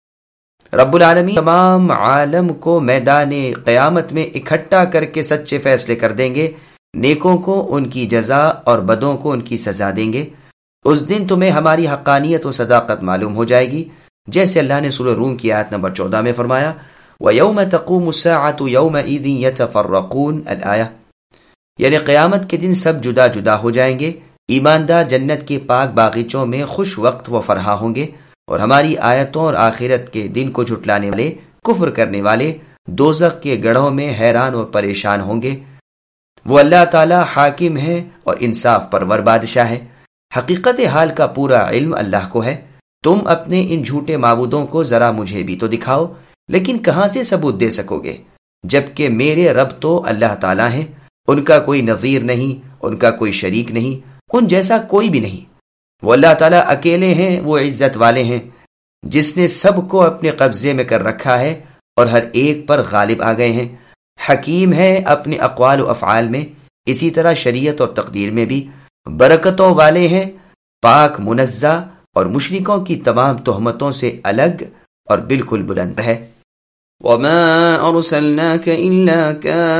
رب العالمین تمام عالم کو میدان قیامت میں اکٹھا کر کے سچے فیصلے کر دیں گے، نیکوں کو ان کی جزا اور بدوں کو ان کی سزا دیں گے۔ اس دن تمہیں ہماری حقانیت و صداقت معلوم ہو جائے گی، جیسے اللہ نے سورہ روم کی آیت نمبر چودہ میں فرمایا وَيَوْمَ تَقُومُ السَّاعَةُ يَوْمَئِذٍ يَتَفَرَّقُونَ الآیہ، یعنی قیامت کے دن سب جدا جدا ہو جائیں گے، ایماندار جنت کے پاک باغیچوں میں خوش وقت و فرحاں ہوں گے، اور ہماری آیتوں اور آخرت کے دن کو جھٹلانے والے، کفر کرنے والے دوزخ کے گڑھوں میں حیران اور پریشان ہوں گے۔ وہ اللہ تعالی حاکم ہے اور انصاف پرور بادشاہ ہے، حقیقت حال کا پورا علم اللہ کو ہے۔ تم اپنے ان جھوٹے معبودوں کو ذرا مجھے بھی تو دکھاؤ، لیکن کہاں سے ثبوت دے سکو گے جبکہ میرے رب تو اللہ تعالیٰ ہیں، ان کا کوئی نظیر نہیں، ان کا کوئی شریک نہیں، ان جیسا کوئی بھی نہیں۔ وہ اللہ تعالیٰ اکیلے ہیں، وہ عزت والے ہیں، جس نے سب کو اپنے قبضے میں کر رکھا ہے اور ہر ایک پر غالب آ گئے ہیں۔ حکیم ہے اپنے اقوال و افعال میں، اسی طرح شریعت اور تقدیر میں بھی، برکتوں والے ہیں، پاک منزہ اور مشرکوں کی تمام تہمتوں سے الگ اور بالکل بلند ہے۔
وما أرسلناك إلا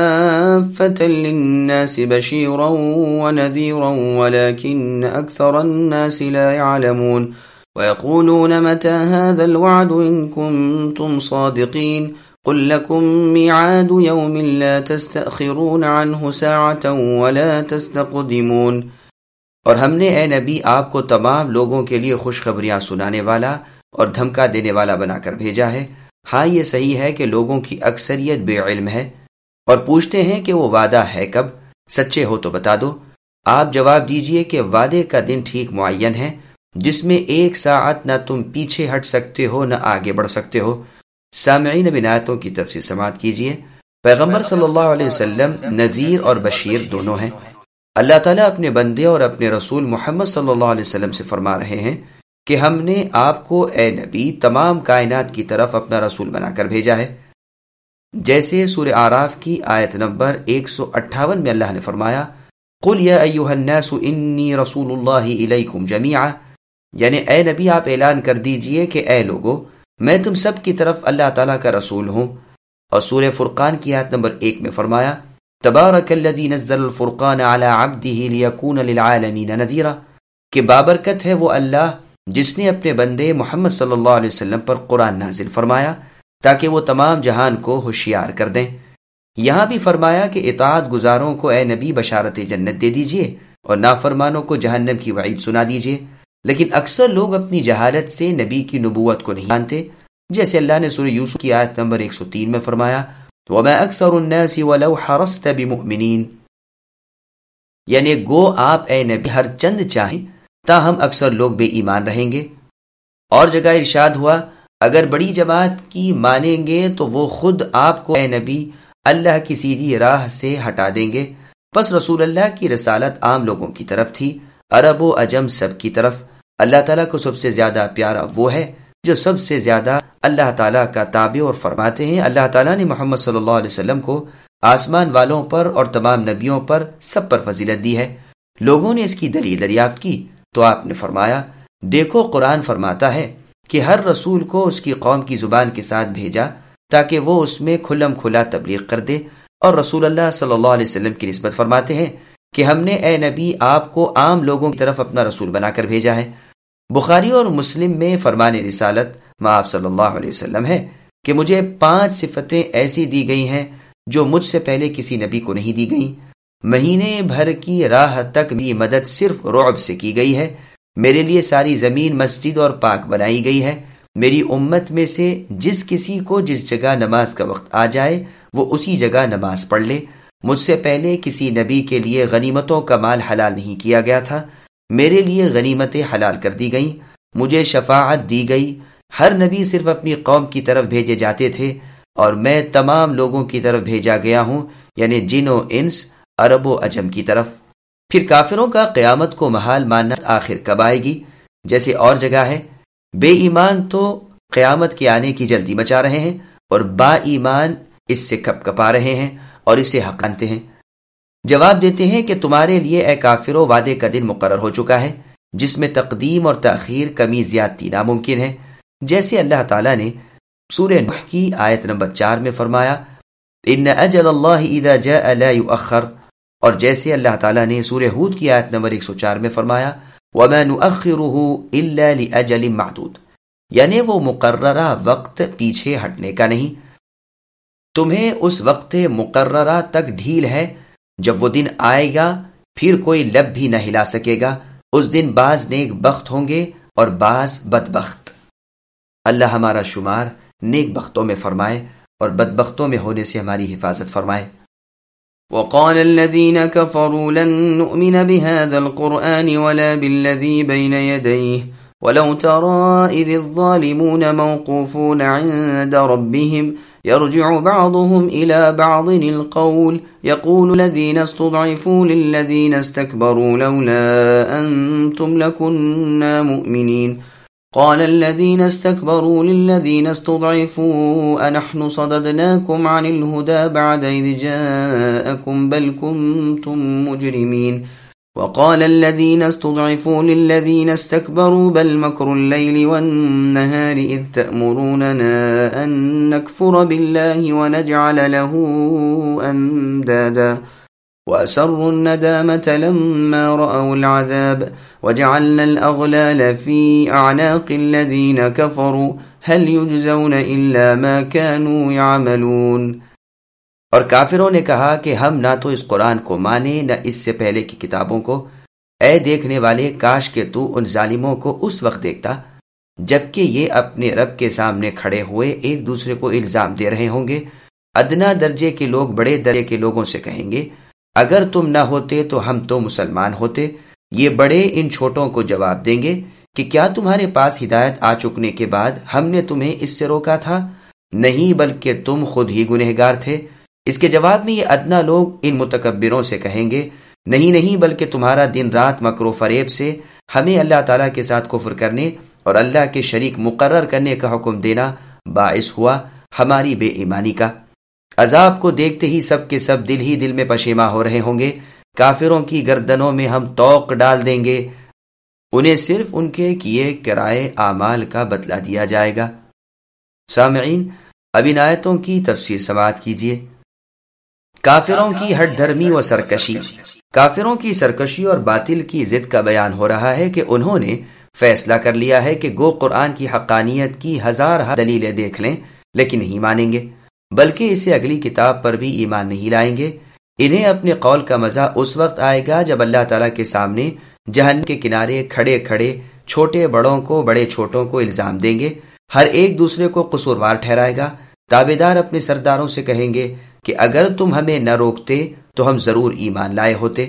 كافة للناس بشيرا ونذيرا ولكن أكثر الناس لا يعلمون ويقولون متى هذا الوعد إن كنتم صادقين قل لكم ميعاد يوم لا تستأخرون عنه ساعة ولا تستقدمون۔
اور ہم نے اے نبی آپ کو تمام لوگوں کے لیے خوشخبریاں سنانے والا اور دھمکا دینے والا بنا کر بھیجا ہے۔ ہاں یہ صحیح ہے کہ لوگوں کی اکثریت بے علم ہے اور پوچھتے ہیں کہ وہ وعدہ ہے کب، سچے ہو تو بتا دو۔ آپ جواب دیجئے کہ وعدے کا دن ٹھیک معین ہے جس میں ایک ساعت نہ تم پیچھے ہٹ سکتے ہو نہ آگے بڑھ سکتے ہو۔ سامعین اب ان آیتوں کی تفسیر سماعت کیجئے۔ پیغمبر صلی اللہ علیہ وسلم نذیر اور بشیر دونوں ہیں۔ اللہ تعالیٰ اپنے بندے اور اپنے رسول محمد صلی اللہ علیہ وسلم سے فرما رہے ہیں کہ ہم نے آپ کو اے نبی تمام کائنات کی طرف اپنا رسول بنا کر بھیجا ہے، جیسے سورہ اعراف کی آیت نمبر ایک سو اٹھاون میں اللہ نے فرمایا قل یا ایھا الناس انی رسول اللہ الیکم جمیعا، یعنی اے نبی آپ اعلان کر دیجئے کہ اے لوگو میں تم سب کی طرف اللہ تعالیٰ کا رسول ہوں۔ اور سورہ فرقان کی آیت نمبر ایک میں فرمایا تبارک الذی نزل الفرقان علی عبدہ لیکون للعالمین نذیرا، کہ بابرکت ہے وہ اللہ جس نے اپنے بندے محمد صلی اللہ علیہ وسلم پر قرآن نازل فرمایا تاکہ وہ تمام جہان کو ہوشیار کر دیں۔ یہاں بھی فرمایا کہ اطاعت گزاروں کو اے نبی بشارت جنت دے دیجئے اور نافرمانوں کو جہنم کی وعید سنا دیجئے، لیکن اکثر لوگ اپنی جہالت سے نبی کی نبوت کو نہیں جانتے، جیسے اللہ نے سورہ یوسف کی آیت نمبر ایک سو تین میں فرمایا وَمَا أَكْثَرُ النَّاسِ وَلَوْ حَرَصْتَ بِمُؤْمِنِينَ، یعنی گو آپ اے نبی ہر چند چاہیں تاہم اکثر لوگ بے ایمان رہیں گے۔ اور جگہ ارشاد ہوا اگر بڑی جماعت کی مانیں گے تو وہ خود آپ کو اے نبی اللہ کی سیدھی راہ سے ہٹا دیں گے۔ پس رسول اللہ کی رسالت عام لوگوں کی طرف تھی، عرب و عجم سب کی طرف۔ اللہ تعالیٰ کو سب سے زیادہ پیارا وہ ہے جو سب سے زیادہ اللہ تعالیٰ کا تابع اور فرماتے ہیں۔ اللہ تعالیٰ نے محمد صلی اللہ علیہ وسلم کو آسمان والوں پر اور تمام نبیوں پر سب پر فضیلت دی ہے۔ لوگوں نے اس کی دلیل دریافت کی تو آپ نے فرمایا دیکھو قرآن فرماتا ہے کہ ہر رسول کو اس کی قوم کی زبان کے ساتھ بھیجا تاکہ وہ اس میں کھلم کھلا تبلیغ کر دے، اور رسول اللہ صلی اللہ علیہ وسلم کی نسبت فرماتے ہیں کہ ہم نے اے نبی آپ کو عام لوگوں کی طرف اپنا رسول بنا کر بھیجا ہے۔ بخاری اور مسلم میں فرمان رسالت مآب صلی اللہ علیہ وسلم ہے کہ مجھے پانچ صفتیں ایسی دی گئی ہیں جو مجھ سے پہلے کسی نبی کو نہیں دی گئیں۔ مہینے بھر کی راہ تک بھی مدد صرف رعب سے کی گئی ہے۔ میرے لیے ساری زمین مسجد اور پاک بنائی گئی ہے۔ میری امت میں سے جس کسی کو جس جگہ نماز کا وقت آ جائے وہ اسی جگہ نماز پڑھ لے۔ مجھ سے پہلے کسی نبی کے لیے غنیمتوں کا مال حلال نہیں کیا گیا تھا، میرے لیے غنیمتیں حلال کر دی گئیں۔ مجھے شفاعت دی گئی۔ ہر نبی صرف اپنی قوم کی طرف بھیجے جاتے تھے اور میں تمام لوگوں کی طرف بھیجا گیا ہوں، یعنی جن و انس، عرب و عجم کی طرف۔ پھر کافروں کا قیامت کو محال ماننا آخر کب آئے گی؟ جیسے اور جگہ ہے، بے ایمان تو قیامت کے آنے کی جلدی مچا رہے ہیں اور با ایمان اس سے کپ کپا رہے ہیں اور اسے حق مانتے ہیں۔ جواب دیتے ہیں کہ تمہارے لیے اے کافروں وعدے کا دن مقرر ہو چکا ہے جس میں تقدیم اور تاخیر کمی زیادتی ناممکن ہے، جیسے اللہ تعالیٰ نے سورہ نوح کی آیت نمبر چار میں فرمایا ان اجل اللہ اذا جاء لا یؤخر، اور جیسے اللہ تعالیٰ نے سورہ ہود کی آیت نمبر ایک سو چار میں فرمایا وما نؤخره الا لاجل معدود، یعنی وہ مقررہ وقت پیچھے ہٹنے کا نہیں، تمہیں اس وقت مقررہ تک ڈھیل ہے، جب وہ دن آئے گا پھر کوئی لب بھی نہ ہلا سکے گا، اس دن بعض نیک بخت ہوں گے اور بعض بدبخت۔ اللہ ہمارا شمار نیک بختوں میں فرمائے اور بدبختوں میں ہونے سے ہماری حفاظت فرمائے۔
وقال الذين كفروا لن نؤمن بهذا القرآن ولا بالذي بين يديه ولو ترى إذ الظالمون موقوفون عند ربهم يرجع بعضهم إلى بعض القول يقول الذين استضعفوا للذين استكبروا لولا أنتم لكنا مؤمنين قال الذين استكبروا للذين استضعفوا أنحن صددناكم عن الهدى بعد إذ جاءكم بل كنتم مجرمين وقال الذين استضعفوا للذين استكبروا بل مكر الليل والنهار إذ تأمروننا أن نكفر بالله ونجعل له أندادا وأسروا الندامة لما رأوا العذاب وجعلنا الأغلال في أعناق الذين كفروا هل يجزون إلا ما كانوا يعملون۔
اور کافروں نے کہا کہ ہم نہ تو اس قرآن کو مانیں نہ اس سے پہلے کی کتابوں کو، اے دیکھنے والے کاش کہ تو ان ظالموں کو اس وقت دیکھتا جبکہ یہ اپنے رب کے سامنے کھڑے ہوئے ایک دوسرے کو الزام دے رہے ہوں گے۔ ادنا درجے کے لوگ بڑے درجے کے لوگوں سے کہیں گے اگر تم نہ ہوتے تو ہم تو مسلمان ہوتے، یہ بڑے ان چھوٹوں کو جواب دیں گے کہ کیا تمہارے پاس ہدایت آ چکنے کے بعد ہم نے تمہیں اس سے روکا تھا؟ نہیں، بلکہ تم خود ہی گنہگار تھے۔ اس کے جواب میں یہ ادنا لوگ ان متکبروں سے کہیں گے نہیں نہیں بلکہ تمہارا دن رات مکر و فریب سے ہمیں اللہ تعالیٰ کے ساتھ کفر کرنے اور اللہ کے شریک مقرر کرنے کا حکم دینا باعث ہوا ہماری بے ایمانی کا۔ عذاب کو دیکھتے ہی سب کے سب دل ہی دل میں پشیماں ہو رہے ہوں گے۔ کافروں کی گردنوں میں ہم توق ڈال دیں گے، انہیں صرف ان کے کیے کرائے اعمال کا بدلہ دیا جائے گا۔ سامعین، اب ان آیتوں کی تفسیر سماعت کیجیے۔ کافروں کی ہٹ دھرمی و سرکشی، کافروں کی سرکشی اور باطل کی ضد کا بیان ہو رہا ہے کہ انہوں نے فیصلہ کر لیا ہے کہ گو قرآن کی حقانیت کی ہزار دلیلیں دیکھ لیں لیکن نہیں مانیں گے، بلکہ اسے اگلی کتاب پر بھی ایمان نہیں لائیں گے۔ انہیں اپنے قول کا مزہ اس وقت آئے گا جب اللہ تعالیٰ کے سامنے جہنم کے کنارے کھڑے کھڑے چھوٹے بڑوں کو بڑے چھوٹوں کو الزام دیں گے، ہر ایک دوسرے کو قصوروار ٹھہرائے گا۔ تابعدار اپنے سرداروں سے کہیں گے کہ اگر تم ہمیں نہ روکتے تو ہم ضرور ایمان لائے ہوتے۔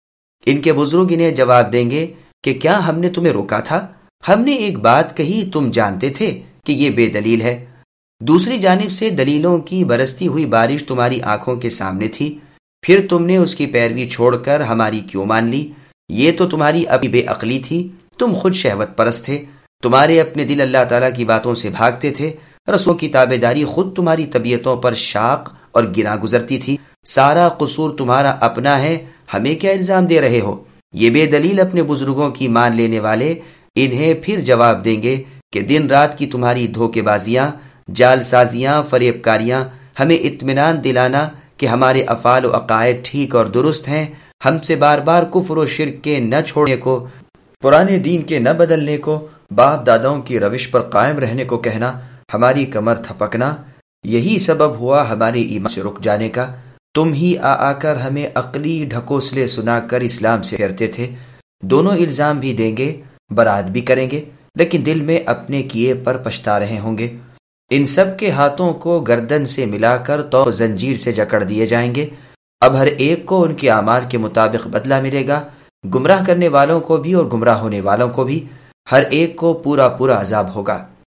ان کے بزرگ انہیں جواب دیں گے کہ کیا ہم نے تمہیں روکا تھا؟ ہم نے ایک بات کہی، تم جانتے تھے کہ یہ بے دلیل ہے۔ دوسری جانب سے دلیلوں کی برستی ہوئی بارش تمہاری آنکھوں کے سامنے تھی، پھر تم نے اس کی پیروی چھوڑ کر ہماری کیوں مان لی؟ یہ تو تمہاری ابھی بے عقلی تھی، تم خود شہوت پرست تھے، تمہارے اپنے دل اللہ تعالیٰ کی باتوں سے بھاگتے تھے، رسولوں کی تابعداری خود تمہاری طبیعتوں پر شاق اور گراں گزرتی تھی۔ سارا قصور تمہارا اپنا ہے، ہمیں کیا الزام دے رہے ہو؟ یہ بے دلیل اپنے بزرگوں کی مان لینے والے انہیں پھر جواب دیں گے کہ دن رات کی تمہاری دھوکے بازیاں، جال سازیاں، فریب کاریاں ہمیں اطمینان دلانا کہ ہمارے افعال و عقائد ٹھیک اور درست ہیں، ہم سے بار بار کفر و شرک کے نہ چھوڑنے کو، پرانے دین کے نہ بدلنے کو، باپ داداؤں کی روش پر قائم رہنے کو کہنا، ہماری کمر تھپکنا، یہی سبب ہوا ہمارے ایمان سے رک جانے کا۔ تم ہی آ آ کر ہمیں عقلی ڈھکوسلے سنا کر اسلام سے پھیرتے تھے۔ دونوں الزام بھی دیں گے، برات بھی کریں گے، لیکن دل میں اپنے کیے پر پچھتا رہے ہوں گے۔ ان سب کے ہاتھوں کو گردن سے ملا کر تو زنجیر سے جکڑ دیے جائیں گے۔ اب ہر ایک کو ان کے اعمال کے مطابق بدلہ ملے گا، گمراہ کرنے والوں کو بھی اور گمراہ ہونے والوں کو بھی، ہر ایک کو پورا پورا عذاب ہوگا۔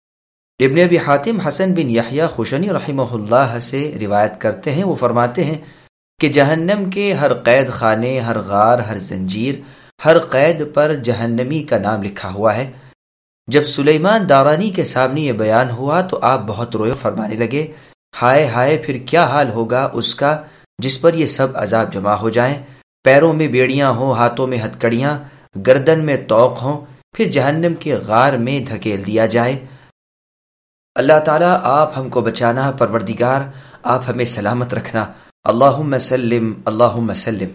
ابن ابی حاتم حسن بن یحییٰ خوشنی رحمہ اللہ سے روایت کرتے ہیں، وہ فرماتے ہیں کہ جہنم کے ہر قید خانے، ہر غار، ہر زنجیر، ہر قید پر جہنمی کا نام لکھا ہوا ہے۔ جب سلیمان دارانی کے سامنے یہ بیان ہوا تو آپ بہت روئے، فرمانے لگے ہائے ہائے، پھر کیا حال ہوگا اس کا جس پر یہ سب عذاب جمع ہو جائیں، پیروں میں بیڑیاں ہوں، ہاتھوں میں ہتکڑیاں، گردن میں طوق ہوں، پھر جہنم کے غار میں دھکیل دیا جائے۔ اللہ تعالیٰ آپ ہم کو بچانا، پروردگار آپ ہمیں سلامت رکھنا، اللہم سلم اللہم سلم۔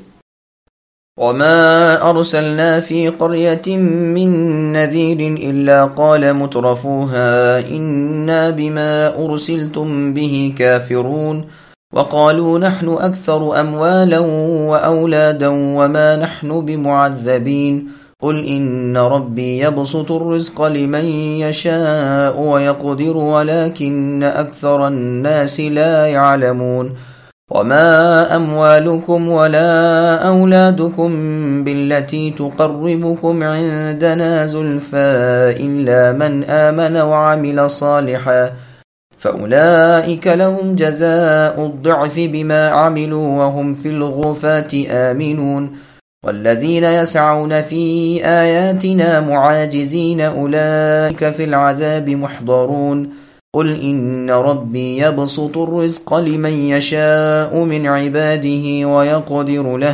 وما أرسلنا في قرية من نذير إلا قال مترفوها إنا بما أرسلتم به كافرون وقالوا نحن أكثر أموالا وأولادا وما نحن بمعذبين قل إن ربي يبسط الرزق لمن يشاء ويقدر ولكن أكثر الناس لا يعلمون وما أموالكم ولا أولادكم بالتي تقربكم عندنا زلفى إلا من آمن وعمل صالحا فأولئك لهم جزاء الضعف بما عملوا وهم في الغرفات آمنون والذين يسعون في آياتنا معاجزين أولئك في العذاب محضرون قل إن ربي يبسط الرزق لمن يشاء من عباده ويقدر له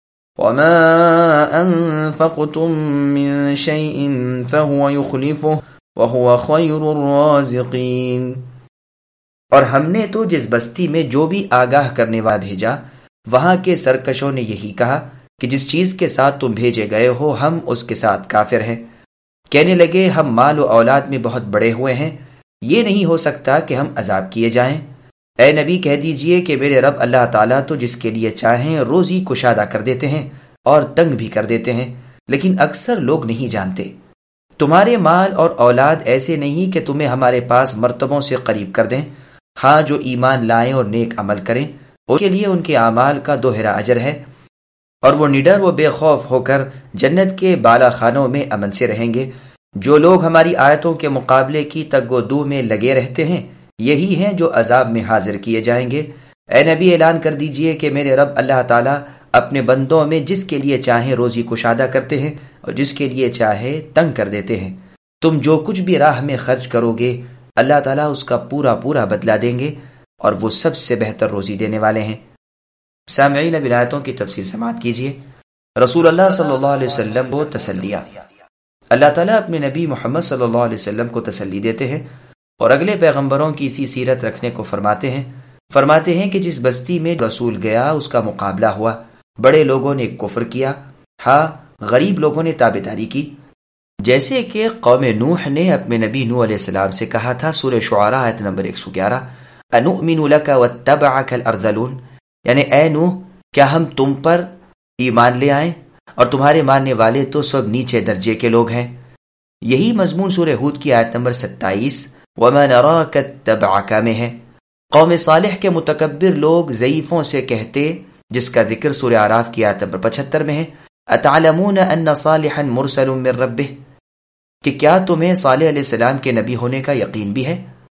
وما أنفقتم من شيء فهو يخلفه وهو خير الرازقين۔
اور ہم نے تو جس بستی میں جو بھی آگاہ کرنے والا بھیجا، وہاں کے سرکشوں نے یہی کہا کہ جس چیز کے ساتھ تم بھیجے گئے ہو ہم اس کے ساتھ کافر ہیں۔ کہنے لگے ہم مال و اولاد میں بہت بڑے ہوئے ہیں، یہ نہیں ہو سکتا کہ ہم عذاب کیے جائیں۔ اے نبی کہہ دیجئے کہ میرے رب اللہ تعالیٰ تو جس کے لیے چاہیں روزی کشادہ کر دیتے ہیں اور تنگ بھی کر دیتے ہیں، لیکن اکثر لوگ نہیں جانتے۔ تمہارے مال اور اولاد ایسے نہیں کہ تمہیں ہمارے پاس مرتبوں سے قریب کر دیں، ہاں جو ایمان لائیں اور نیک عمل کریں ان کے لیے ان کے اعمال کا دوہرا اجر ہے، اور وہ نڈر و بے خوف ہو کر جنت کے بالا خانوں میں امن سے رہیں گے۔ جو لوگ ہماری آیتوں کے مقابلے کی تگ و دو میں لگے رہتے ہیں یہی ہیں جو عذاب میں حاضر کیے جائیں گے۔ اے نبی اعلان کر دیجئے کہ میرے رب اللہ تعالیٰ اپنے بندوں میں جس کے لیے چاہیں روزی کشادہ کرتے ہیں اور جس کے لیے چاہے تنگ کر دیتے ہیں۔ تم جو کچھ بھی راہ میں خرچ کرو گے اللہ تعالیٰ اس کا پورا پورا بدلہ دیں گے، اور وہ سب سے بہتر روزی دینے والے ہیں۔ سامعین اب آیتوں کی تفسیر سماعت کیجیے۔ رسول اللہ صلی اللہ علیہ وسلم کو تسلیہ۔ اللہ تعالیٰ اپنے نبی محمد صلی اللہ علیہ وسلم کو تسلی دیتے ہیں اور اگلے پیغمبروں کی اسی سیرت رکھنے کو فرماتے ہیں فرماتے ہیں کہ جس بستی میں رسول گیا اس کا مقابلہ ہوا، بڑے لوگوں نے کفر کیا، ہاں غریب لوگوں نے تابعداری کی، جیسے کہ قوم نوح نے اپنے نبی نوح علیہ السلام سے کہا تھا۔ سورہ شعراء آیت نمبر ایک سو گیارہ، انؤمن لک واتبعک الارذلون، یعنی اے نوح کیا ہم تم پر ایمان لے آئیں اور تمہارے ماننے والے تو سب نیچے درجے کے لوگ ہیں۔ یہی مضمون سورہ ہود کی آیت نمبر ستائیس وَمَا نَرَاكَ اتَّبَعَكَ میں ہے۔ قوم صالح کے متکبر لوگ ضعیفوں سے کہتے، جس کا ذکر سورہ اعراف کی آیت نمبر پچہتر میں ہے، أَتَعْلَمُونَ أَنَّ صَالِحًا مُرْسَلٌ مِّن رَبِّهِ، کہ کیا تمہیں صالح علیہ السلام کے نبی ہونے کا یقین بھی ہے؟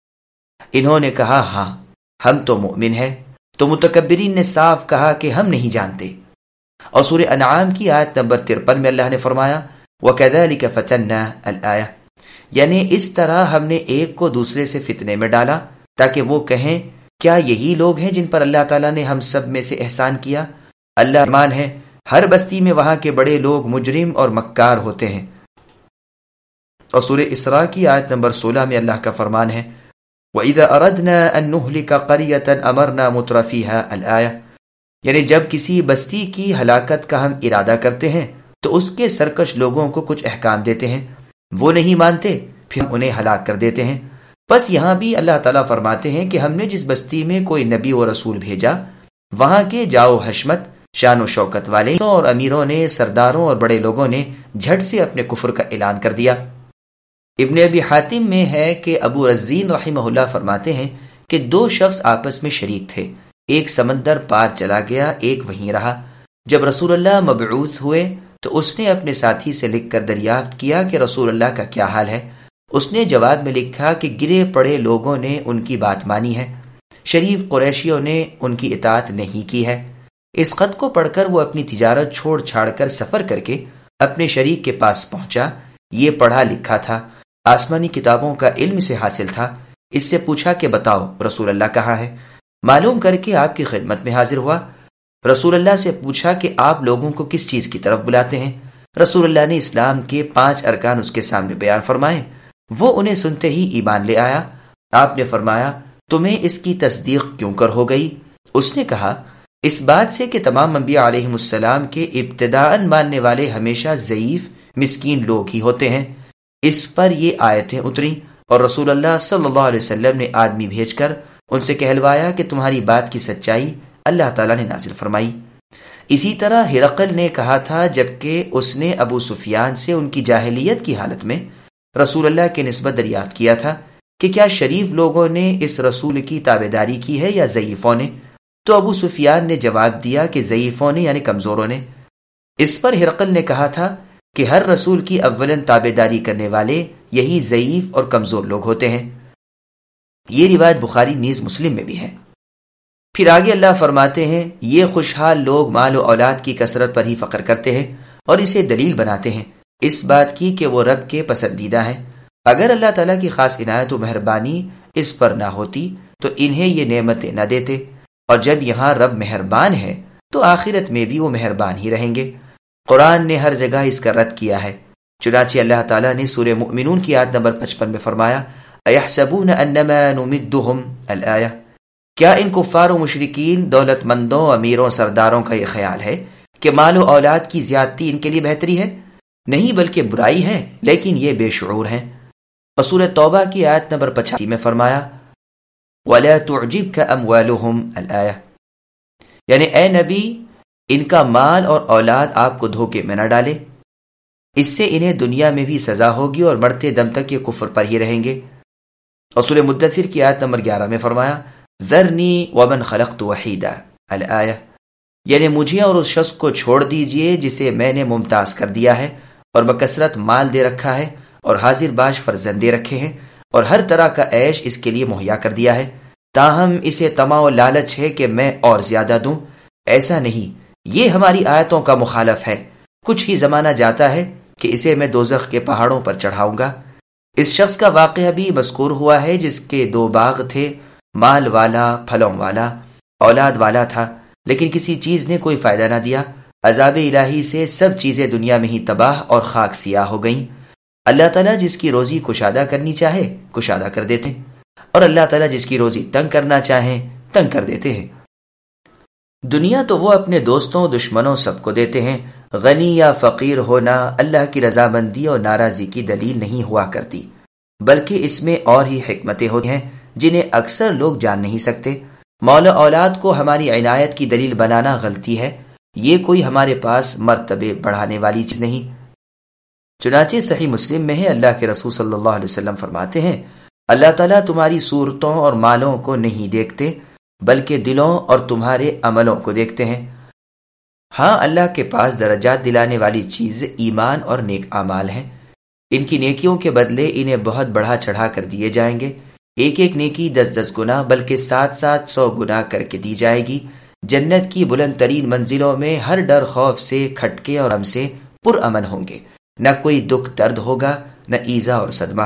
انہوں نے کہا ہاں ہم تو مؤمن ہیں، تو متکبرین نے صاف کہا کہ ہم نہیں جانتے۔ اور سورہ انعام کی آیت نمبر ترپن میں اللہ نے فرمایا وَكَذَلِكَ فَتَنَّا الْآيَةِ، یعنی اس طرح ہم نے ایک کو دوسرے سے فتنے میں ڈالا تاکہ وہ کہیں کیا یہی لوگ ہیں جن پر اللہ تعالیٰ نے ہم سب میں سے احسان کیا؟ اللہ رحمان ہے، ہر بستی میں وہاں کے بڑے لوگ مجرم اور مکار ہوتے ہیں۔ اور سورہ اسراء کی آیت نمبر سولہ میں اللہ کا فرمان ہے وَإِذَا أَرَدْنَا أَن نُهْلِكَ قَرْيَةً أَمَرْنَا مُتْرَ فِيهَا الْآيَةِ، یعنی جب کسی بستی کی ہلاکت کا ہم ارادہ کرتے ہیں تو اس کے سرکش لوگوں کو کچھ احکام دیتے ہیں، وہ نہیں مانتے پھر انہیں ہلاک کر دیتے ہیں۔ بس یہاں بھی اللہ تعالیٰ فرماتے ہیں کہ ہم نے جس بستی میں کوئی نبی و رسول بھیجا وہاں کے جاؤ حشمت، شان و شوکت والے اور امیروں نے، سرداروں اور بڑے لوگوں نے جھٹ سے اپنے کفر کا اعلان کر دیا۔ ابن ابی حاتم میں ہے کہ ابو رزین رحمہ اللہ فرماتے ہیں کہ دو شخص آپس میں شریک تھے، ایک سمندر پار چلا گیا، ایک وہیں رہا۔ جب رسول اللہ مبعوث ہوئے تو اس نے اپنے ساتھی سے لکھ کر دریافت کیا کہ رسول اللہ کا کیا حال ہے۔ اس نے جواب میں لکھا کہ گرے پڑے لوگوں نے ان کی بات مانی ہے، شریف قریشیوں نے ان کی اطاعت نہیں کی ہے۔ اس خط کو پڑھ کر وہ اپنی تجارت چھوڑ چھاڑ کر سفر کر کے اپنے شریک کے پاس پہنچا. یہ پڑھا لکھا تھا، آسمانی کتابوں کا علم سے حاصل تھا. اس سے پوچھا کہ بتاؤ رسول اللہ کہاں ہے؟ معلوم کر کے آپ کی خدمت میں حاضر ہوا. رسول اللہ سے پوچھا کہ آپ لوگوں کو کس چیز کی طرف بلاتے ہیں؟ رسول اللہ نے اسلام کے پانچ ارکان اس کے سامنے بیان فرمائے. وہ انہیں سنتے ہی ایمان لے آیا. آپ نے فرمایا تمہیں اس کی تصدیق کیوں کر ہو گئی؟ اس نے کہا اس بات سے کہ تمام انبیاء علیہم السلام کے ابتداءً ماننے والے ہمیشہ ضعیف مسکین لوگ ہی ہوتے ہیں. اس پر یہ آیتیں اتریں اور رسول اللہ صلی اللہ علیہ وسلم نے آدمی بھیج کر ان سے کہلوایا کہ تمہاری بات کی سچائی اللہ تعالیٰ نے نازل فرمائی. اسی طرح ہرقل نے کہا تھا جبکہ اس نے ابو سفیان سے ان کی جاہلیت کی حالت میں رسول اللہ کے نسبت دریافت کیا تھا کہ کیا شریف لوگوں نے اس رسول کی تابعداری کی ہے یا ضعیفوں نے؟ تو ابو سفیان نے جواب دیا کہ ضعیفوں نے یعنی کمزوروں نے. اس پر ہرقل نے کہا تھا کہ ہر رسول کی اولن تابعداری کرنے والے یہی ضعیف اور کمزور لوگ ہوتے ہیں. یہ روایت بخاری نیز مسلم میں بھی ہے. پھر آگے اللہ فرماتے ہیں یہ خوشحال لوگ مال و اولاد کی کثرت پر ہی فخر کرتے ہیں اور اسے دلیل بناتے ہیں اس بات کی کہ وہ رب کے پسندیدہ ہیں. اگر اللہ تعالیٰ کی خاص عنایت و مہربانی اس پر نہ ہوتی تو انہیں یہ نعمتیں نہ دیتے، اور جب یہاں رب مہربان ہے تو آخرت میں بھی وہ مہربان ہی رہیں گے. قرآن نے ہر جگہ اس کا رد کیا ہے. چنانچہ اللہ تعالیٰ نے سورہ مؤمنون کی آیت نمبر پچپن میں فرمایا اَيَحْسَبُونَ أَنَّمَا نُمِدُّهُمْ الآیہ، کیا ان کفار و مشرکین دولت مندوں امیروں سرداروں کا یہ خیال ہے کہ مال و اولاد کی زیادتی ان کے لیے بہتری ہے؟ نہیں بلکہ برائی ہے، لیکن یہ بے شعور ہیں. اور سورہ توبہ کی آیت نمبر پچاسی میں فرمایا وَلَا تُعْجِبْكَ أَمْوَالُهُمْ الآیہ، یعنی اے نبی ان کا مال اور اولاد آپ کو دھوکے میں نہ ڈالے، اس سے انہیں دنیا میں بھی سزا ہوگی اور مرتے دم تک یہ کفر پر ہی رہیں گے. اور سورہ مدثر کی آیت نمبر گیارہ میں فرمایا ذرنی ومن خلقت وحیدا الآیہ، یعنی مجھے اور اس شخص کو چھوڑ دیجئے جسے میں نے ممتاز کر دیا ہے اور بکثرت مال دے رکھا ہے اور حاضر باش فرزند دے رکھے ہیں اور ہر طرح کا عیش اس کے لیے مہیا کر دیا ہے، تاہم اسے طمع و لالچ ہے کہ میں اور زیادہ دوں. ایسا نہیں، یہ ہماری آیتوں کا مخالف ہے. کچھ ہی زمانہ جاتا ہے کہ اسے میں دوزخ کے پہاڑوں پر چڑھاؤں گا. اس شخص کا واقعہ بھی مذکور ہوا ہے جس کے دو باغ تھے، مال والا، پھلوں والا، اولاد والا تھا، لیکن کسی چیز نے کوئی فائدہ نہ دیا. عذاب الہی سے سب چیزیں دنیا میں ہی تباہ اور خاک سیاہ ہو گئیں. اللہ تعالیٰ جس کی روزی کشادہ کرنی چاہے کشادہ کر دیتے ہیں، اور اللہ تعالیٰ جس کی روزی تنگ کرنا چاہیں تنگ کر دیتے ہیں. دنیا تو وہ اپنے دوستوں دشمنوں سب کو دیتے ہیں. غنی یا فقیر ہونا اللہ کی رضامندی اور ناراضی کی دلیل نہیں ہوا کرتی، بلکہ اس میں اور ہی حکمتیں ہوتی ہیں جنہیں اکثر لوگ جان نہیں سکتے. مولا اولاد کو ہماری عنایت کی دلیل بنانا غلطی ہے. یہ کوئی ہمارے پاس مرتبے بڑھانے والی چیز نہیں. چنانچہ صحیح مسلم میں ہے اللہ کے رسول صلی اللہ علیہ وسلم فرماتے ہیں اللہ تعالیٰ تمہاری صورتوں اور مالوں کو نہیں دیکھتے بلکہ دلوں اور تمہارے عملوں کو دیکھتے ہیں. ہاں اللہ کے پاس درجات دلانے والی چیز ایمان اور نیک اعمال ہیں. ان کی نیکیوں کے بدلے انہیں بہت بڑھا چڑھا کر دیے جائیں گے. ایک ایک نیکی دس دس گنا بلکہ سات سات سو گنا کر کے دی جائے گی. جنت کی بلند ترین منزلوں میں ہر ڈر خوف سے کھٹکے اور غم سے پر امن ہوں گے. نہ کوئی دکھ درد ہوگا نہ ایذا اور صدمہ.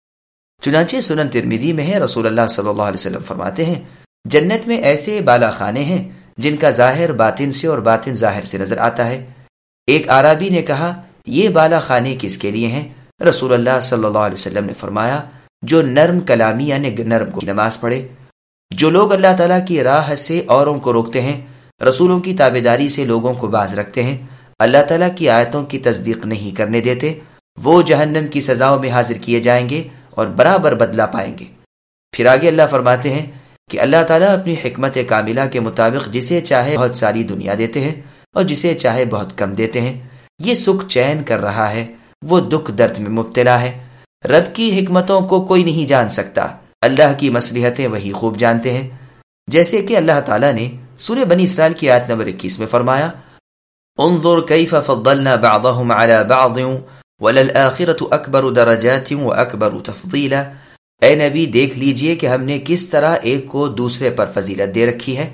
چنانچہ سنن ترمذی میں ہے رسول اللہ صلی اللہ علیہ وسلم فرماتے ہیں جنت میں ایسے بالا خانے ہیں جن کا ظاہر باطن سے اور باطن ظاہر سے نظر آتا ہے. ایک اعرابی نے کہا یہ بالا خانے کس کے لیے ہیں؟ رسول اللہ صلی اللہ علیہ وسلم نے فرمایا جو نرم کلامی یعنی نرم کو نماز پڑھے، جو لوگ اللہ تعالیٰ کی راہ سے اوروں کو روکتے ہیں، رسولوں کی تابعداری سے لوگوں کو باز رکھتے ہیں، اللہ تعالیٰ کی آیتوں کی تصدیق نہیں کرنے دیتے، وہ جہنم کی سزاؤں میں حاضر کیے جائیں گے اور برابر بدلہ پائیں گے. پھر آگے اللہ فرماتے ہیں کہ اللہ تعالیٰ اپنی حکمت کاملہ کے مطابق جسے چاہے بہت ساری دنیا دیتے ہیں اور جسے چاہے بہت کم دیتے ہیں. یہ سکھ چین کر رہا ہے، وہ دکھ درد میں مبتلا ہے. رب کی حکمتوں کو کوئی نہیں جان سکتا، اللہ کی مصلحتیں وہی خوب جانتے ہیں. جیسے کہ اللہ تعالیٰ نے سورہ بنی اسرائیل کی آیت نمبر اکیس میں فرمایا انظر کیف فضلنا بعضهم على بعض وللآخرة اکبر درجات واکبر تفضیلا. اے نبی دیکھ لیجئے کہ ہم نے کس طرح ایک کو دوسرے پر فضیلت دے رکھی ہے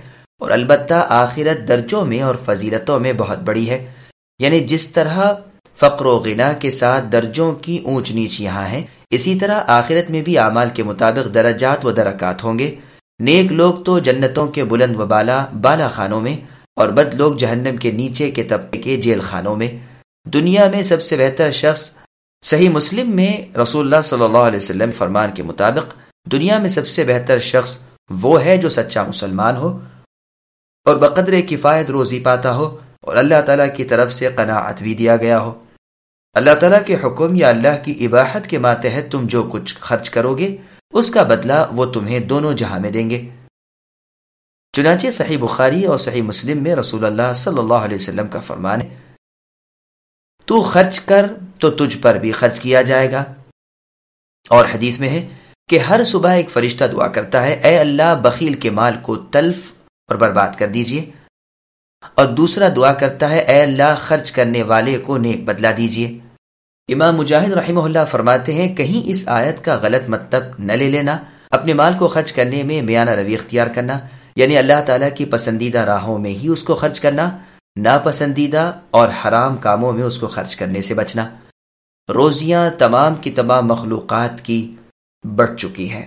اور البتہ آخرت درجوں میں اور فضیلتوں میں بہت بڑی ہے، یعنی جس طرح فقر و غنا کے ساتھ درجوں کی اونچ نیچ یہاں ہیں، اسی طرح آخرت میں بھی اعمال کے مطابق درجات و درکات ہوں گے۔ نیک لوگ تو جنتوں کے بلند و بالا بالا خانوں میں، اور بد لوگ جہنم کے نیچے کے طبقے کے جیل خانوں میں۔ دنیا میں سب سے بہتر شخص، صحیح مسلم میں رسول اللہ صلی اللہ علیہ وسلم فرمان کے مطابق دنیا میں سب سے بہتر شخص وہ ہے جو سچا مسلمان ہو اور بقدر کفایت روزی پاتا ہو اور اللہ تعالیٰ کی طرف سے قناعت بھی دیا گیا ہو۔ اللہ تعالیٰ کے حکم یا اللہ کی اباحت کے ماتحت تم جو کچھ خرچ کرو گے اس کا بدلہ وہ تمہیں دونوں جہاں میں دیں گے۔ چنانچہ صحیح بخاری اور صحیح مسلم میں رسول اللہ صلی اللہ علیہ وسلم کا فرمان ہے، تو خرچ کر تو تجھ پر بھی خرچ کیا جائے گا۔ اور حدیث میں ہے کہ ہر صبح ایک فرشتہ دعا کرتا ہے، اے اللہ بخیل کے مال کو تلف اور برباد کر دیجئے، اور دوسرا دعا کرتا ہے، اے اللہ خرچ کرنے والے کو نیک بدلہ دیجئے۔ امام مجاہد رحمہ اللہ فرماتے ہیں، کہیں اس آیت کا غلط مطلب نہ لے لینا، اپنے مال کو خرچ کرنے میں میانہ روی اختیار کرنا، یعنی اللہ تعالیٰ کی پسندیدہ راہوں میں ہی اس کو خرچ کرنا، ناپسندیدہ اور حرام کاموں میں اس کو خرچ کرنے سے بچنا۔ روزیاں تمام کی تمام مخلوقات کی بڑھ چکی ہے۔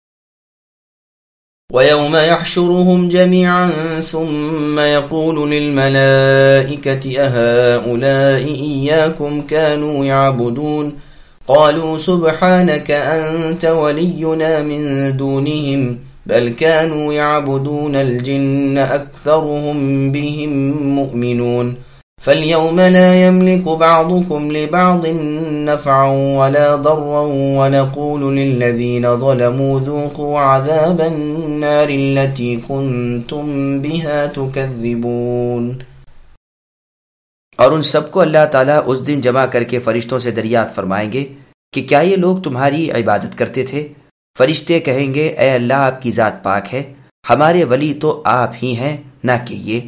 وَيَوْمَ يَحْشُرُهُمْ جَمِيعًا ثُمَّ يَقُولُ لِلْمَلَائِكَةِ أَهَؤُلَاءِ إِيَّاكُمْ كَانُوا يَعْبُدُونَ قَالُوا سُبْحَانَكَ أَنْتَ وَلِيُّنَا مِنْ دُونِهِمْ بل كانوا يعبدون الجن أكثرهم بهم مؤمنون فاليوم لا يملك بعضكم لبعض نفعا ولا ضرا ونقول للذين ظلموا ذوقوا عذاب النار التي كنتم بها تكذبون۔
اور ان سب کو اللہ تعالیٰ اس دن جمع کر کے فرشتوں سے دریافت فرمائیں گے کہ کیا یہ لوگ تمہاری عبادت کرتے تھے؟ فرشتے کہیں گے، اے اللہ آپ کی ذات پاک ہے، ہمارے ولی تو آپ ہی ہیں، نہ کہ یہ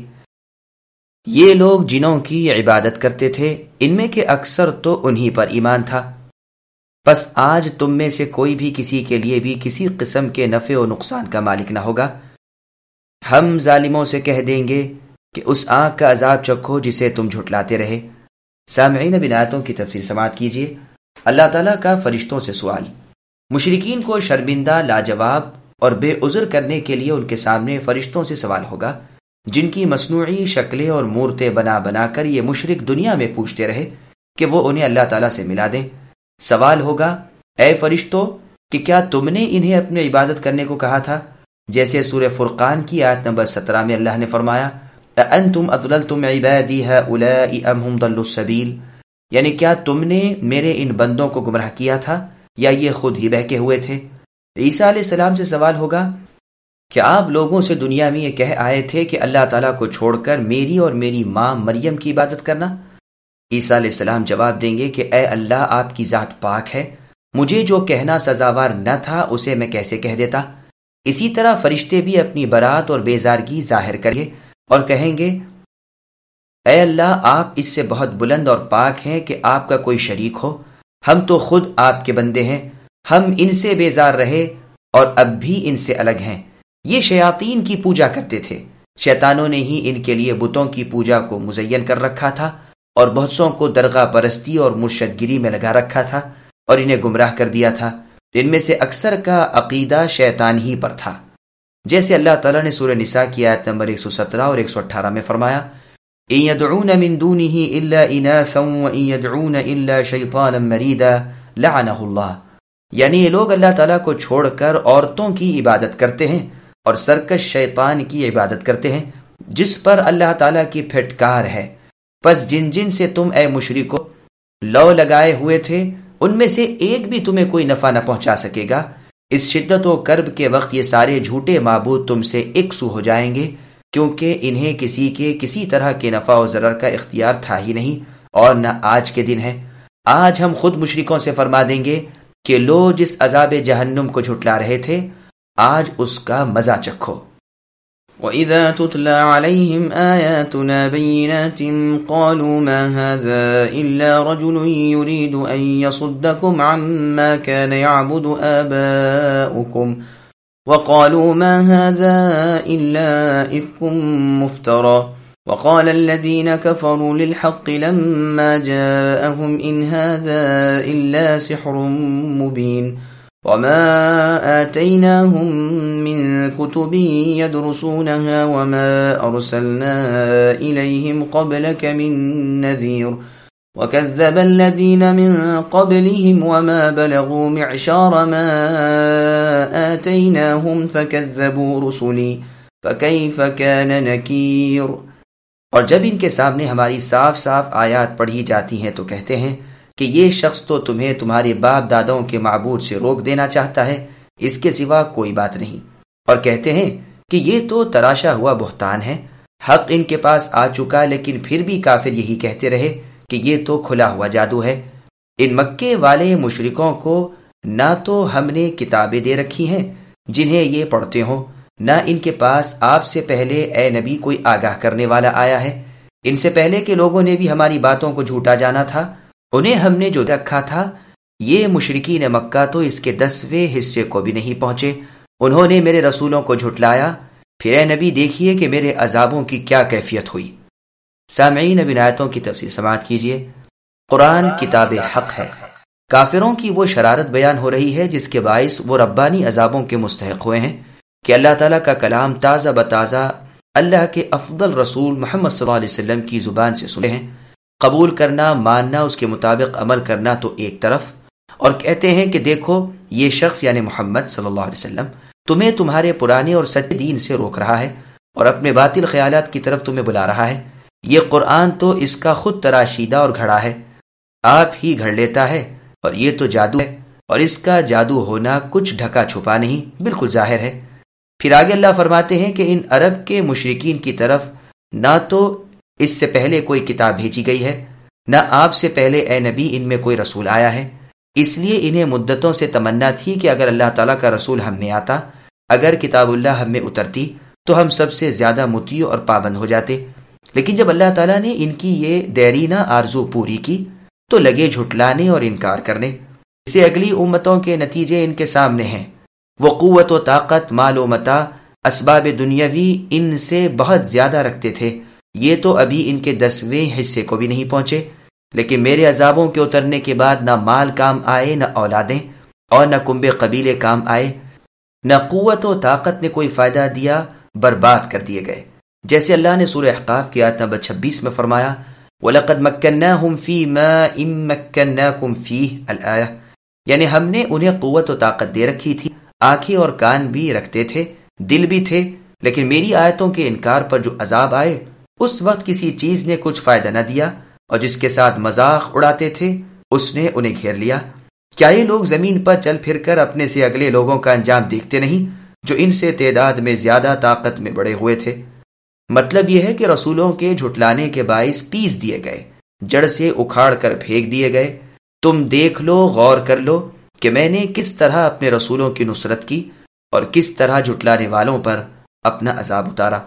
یہ لوگ جنوں کی عبادت کرتے تھے، ان میں کے اکثر تو انہی پر ایمان تھا۔ پس آج تم میں سے کوئی بھی کسی کے لیے بھی کسی قسم کے نفع و نقصان کا مالک نہ ہوگا۔ ہم ظالموں سے کہہ دیں گے کہ اس آنکھ کا عذاب چکھو جسے تم جھٹلاتے رہے۔ سامعین بن آیتوں کی تفسیر سماعت کیجیے۔ اللہ تعالیٰ کا فرشتوں سے سوال۔ مشرکین کو شرمندہ، لاجواب اور بے عذر کرنے کے لیے ان کے سامنے فرشتوں سے سوال ہوگا، جن کی مصنوعی شکلیں اور مورتیں بنا بنا کر یہ مشرک دنیا میں پوچھتے رہے کہ وہ انہیں اللہ تعالیٰ سے ملا دیں۔ سوال ہوگا، اے فرشتوں، کہ کیا تم نے انہیں اپنی عبادت کرنے کو کہا تھا؟ جیسے سورہ فرقان کی آیت نمبر سترہ میں اللہ نے فرمایا، اَأَنْتُمْ أَضْلَلْتُمْ عِبَادِي هَؤُلَاءِ أَمْ هُمْ ضَلُّوا السَّبِيلَ، یعنی کیا تم نے میرے ان بندوں کو گمراہ کیا تھا یا یہ خود ہی بہکے ہوئے تھے؟ عیسیٰ علیہ السلام سے سوال ہوگا کہ آپ لوگوں سے دنیا میں یہ کہہ آئے تھے کہ اللہ تعالیٰ کو چھوڑ کر میری اور میری ماں مریم کی عبادت کرنا؟ عیسیٰ علیہ السلام جواب دیں گے کہ اے اللہ آپ کی ذات پاک ہے، مجھے جو کہنا سزاوار نہ تھا اسے میں کیسے کہہ دیتا۔ اسی طرح فرشتے بھی اپنی برات اور بیزارگی ظاہر کریں گے اور کہیں گے، اے اللہ آپ اس سے بہت بلند اور پاک ہیں کہ آپ کا کوئی شریک ہو، ہم تو خود آپ کے بندے ہیں، ہم ان سے بیزار رہے اور اب بھی ان سے الگ ہیں۔ یہ شیاطین کی پوجا کرتے تھے، شیطانوں نے ہی ان کے لیے بتوں کی پوجا کو مزین کر رکھا تھا اور بہت سوں کو درگاہ پرستی اور مرشد گیری میں لگا رکھا تھا اور انہیں گمراہ کر دیا تھا۔ ان میں سے اکثر کا عقیدہ شیطان ہی پر تھا، جیسے اللہ تعالیٰ نے سورہ نساء کی آیت نمبر ایک سو سترہ اور ایک سو اٹھارہ میں فرمایا، إِن يَدْعُونَ مِن دُونِهِ إِلَّا إِنَاثًا وَإِن يَدْعُونَ إِلَّا شَيْطَانًا مَرِيدًا لَعَنَهُ اللَّهُ، یعنی یہ لوگ اللہ تعالیٰ کو چھوڑ کر عورتوں کی عبادت کرتے ہیں اور سرکش شیطان کی عبادت کرتے ہیں جس پر اللہ تعالیٰ کی پھٹکار ہے۔ پس جن جن سے تم اے مشرکو لو لگائے ہوئے تھے ان میں سے ایک بھی تمہیں کوئی نفع نہ پہنچا سکے گا۔ اس شدت و کرب کے وقت یہ سارے جھوٹے معبود تم سے ایک سو ہو جائیں گے، کیونکہ انہیں کسی کے کسی طرح کے نفع و ضرر کا اختیار تھا ہی نہیں، اور نہ آج کے دن ہے۔ آج ہم خود مشرکوں سے فرما دیں گے کہ لو جس عذاب جہنم کو جھٹلا رہے تھے آج اس کا مزہ چکھو۔
وَإِذَا تُتْلَى عَلَيْهِمْ آيَاتُنَا بَيِّنَاتٍ قَالُوا مَا هَذَا إِلَّا رَجُلٌ يُرِيدُ أَن يَصُدَّكُمْ عَمَّا كَانَ يَعْبُدُ آبَاؤُكُمْ
وقالوا ما هذا إلا إفك مفترى وقال الذين كفروا للحق لما جاءهم إن هذا إلا سحر مبين وما آتيناهم من كتب يدرسونها وما أرسلنا إليهم قبلك من نذير وكذب الذين من قبلهم وما بلغوا معشار ما آتيناهم فكذبوا رسلي فكيف كان نكير۔
اور جب ان کے سامنے ہماری صاف صاف آیات پڑھی جاتی ہیں تو کہتے ہیں کہ یہ شخص تو تمہیں تمہارے باپ دادوں کے معبود سے روک دینا چاہتا ہے، اس کے سوا کوئی بات نہیں، اور کہتے ہیں کہ یہ تو تراشا ہوا بہتان ہے۔ حق ان کے پاس آ چکا، لیکن پھر بھی کافر یہی کہتے رہے کہ یہ تو کھلا ہوا جادو ہے۔ ان مکے والے مشرکوں کو نہ تو ہم نے کتابیں دے رکھی ہیں جنہیں یہ پڑھتے ہوں، نہ ان کے پاس آپ سے پہلے اے نبی کوئی آگاہ کرنے والا آیا ہے۔ ان سے پہلے کے لوگوں نے بھی ہماری باتوں کو جھوٹا جانا تھا، انہیں ہم نے جو رکھا تھا یہ مشرکین مکہ تو اس کے دسویں حصے کو بھی نہیں پہنچے۔ انہوں نے میرے رسولوں کو جھٹلایا، پھر اے نبی دیکھیے کہ میرے عذابوں کی کیا کیفیت ہوئی۔ سامعین، اب ان آیتوں کی تفسیر سماعت کیجیے۔ قرآن کتاب حق ہے۔ کافروں کی وہ شرارت بیان ہو رہی ہے جس کے باعث وہ ربانی عذابوں کے مستحق ہوئے ہیں کہ اللہ تعالیٰ کا کلام تازہ بتازہ اللہ کے افضل رسول محمد صلی اللہ علیہ وسلم کی زبان سے سنے ہیں۔ قبول کرنا، ماننا، اس کے مطابق عمل کرنا تو ایک طرف، اور کہتے ہیں کہ دیکھو یہ شخص یعنی محمد صلی اللہ علیہ وسلم تمہیں تمہارے پرانے اور سچے دین سے روک رہا ہے اور اپنے باطل خیالات کی طرف تمہیں بلا رہا ہے۔ یہ قرآن تو اس کا خود تراشیدہ اور گھڑا ہے، آپ ہی گھڑ لیتا ہے، اور یہ تو جادو ہے، اور اس کا جادو ہونا کچھ ڈھکا چھپا نہیں، بالکل ظاہر ہے۔ پھر آگے اللہ فرماتے ہیں کہ ان عرب کے مشرکین کی طرف نہ تو اس سے پہلے کوئی کتاب بھیجی گئی ہے، نہ آپ سے پہلے اے نبی ان میں کوئی رسول آیا ہے، اس لیے انہیں مدتوں سے تمنا تھی کہ اگر اللہ تعالیٰ کا رسول ہم میں آتا، اگر کتاب اللہ ہم میں اترتی تو ہم سب سے زیادہ مطیع اور پابند ہو جاتے۔ لیکن جب اللہ تعالیٰ نے ان کی یہ دیرینہ آرزو پوری کی تو لگے جھٹلانے اور انکار کرنے۔ اسے اگلی امتوں کے نتیجے ان کے سامنے ہیں۔ وہ قوت و طاقت، مال و متاع، اسباب دنیاوی ان سے بہت زیادہ رکھتے تھے، یہ تو ابھی ان کے دسویں حصے کو بھی نہیں پہنچے۔ لیکن میرے عذابوں کے اترنے کے بعد نہ مال کام آئے، نہ اولادیں، اور نہ کنبے قبیلے کام آئے، نہ قوت و طاقت نے کوئی فائدہ دیا، برباد کر دیے گئے۔ جیسے اللہ نے سورہ احقاف کی آیت نمبر چھبیس میں فرمایا وَلَقَدْ مَكَّنَّاهُمْ فِي مَا إِن مَكَّنَّاكُمْ فِيهِ الآیہ، یعنی ہم نے انہیں قوت و طاقت دے رکھی تھی، آنکھیں اور کان بھی رکھتے تھے، دل بھی تھے، لیکن میری آیتوں کے انکار پر جو عذاب آئے اس وقت کسی چیز نے کچھ فائدہ نہ دیا، اور جس کے ساتھ مذاق اڑاتے تھے اس نے انہیں گھیر لیا۔ کیا یہ لوگ زمین پر چل پھر کر اپنے سے اگلے لوگوں کا انجام دیکھتے نہیں جو ان سے تعداد میں زیادہ طاقت میں بڑے ہوئے تھے؟ مطلب یہ ہے کہ رسولوں کے جھٹلانے کے باعث پیس دیے گئے، جڑ سے اکھاڑ کر پھینک دیے گئے۔ تم دیکھ لو، غور کر لو کہ میں نے کس طرح اپنے رسولوں کی نصرت کی اور کس طرح جھٹلانے والوں پر اپنا عذاب اتارا۔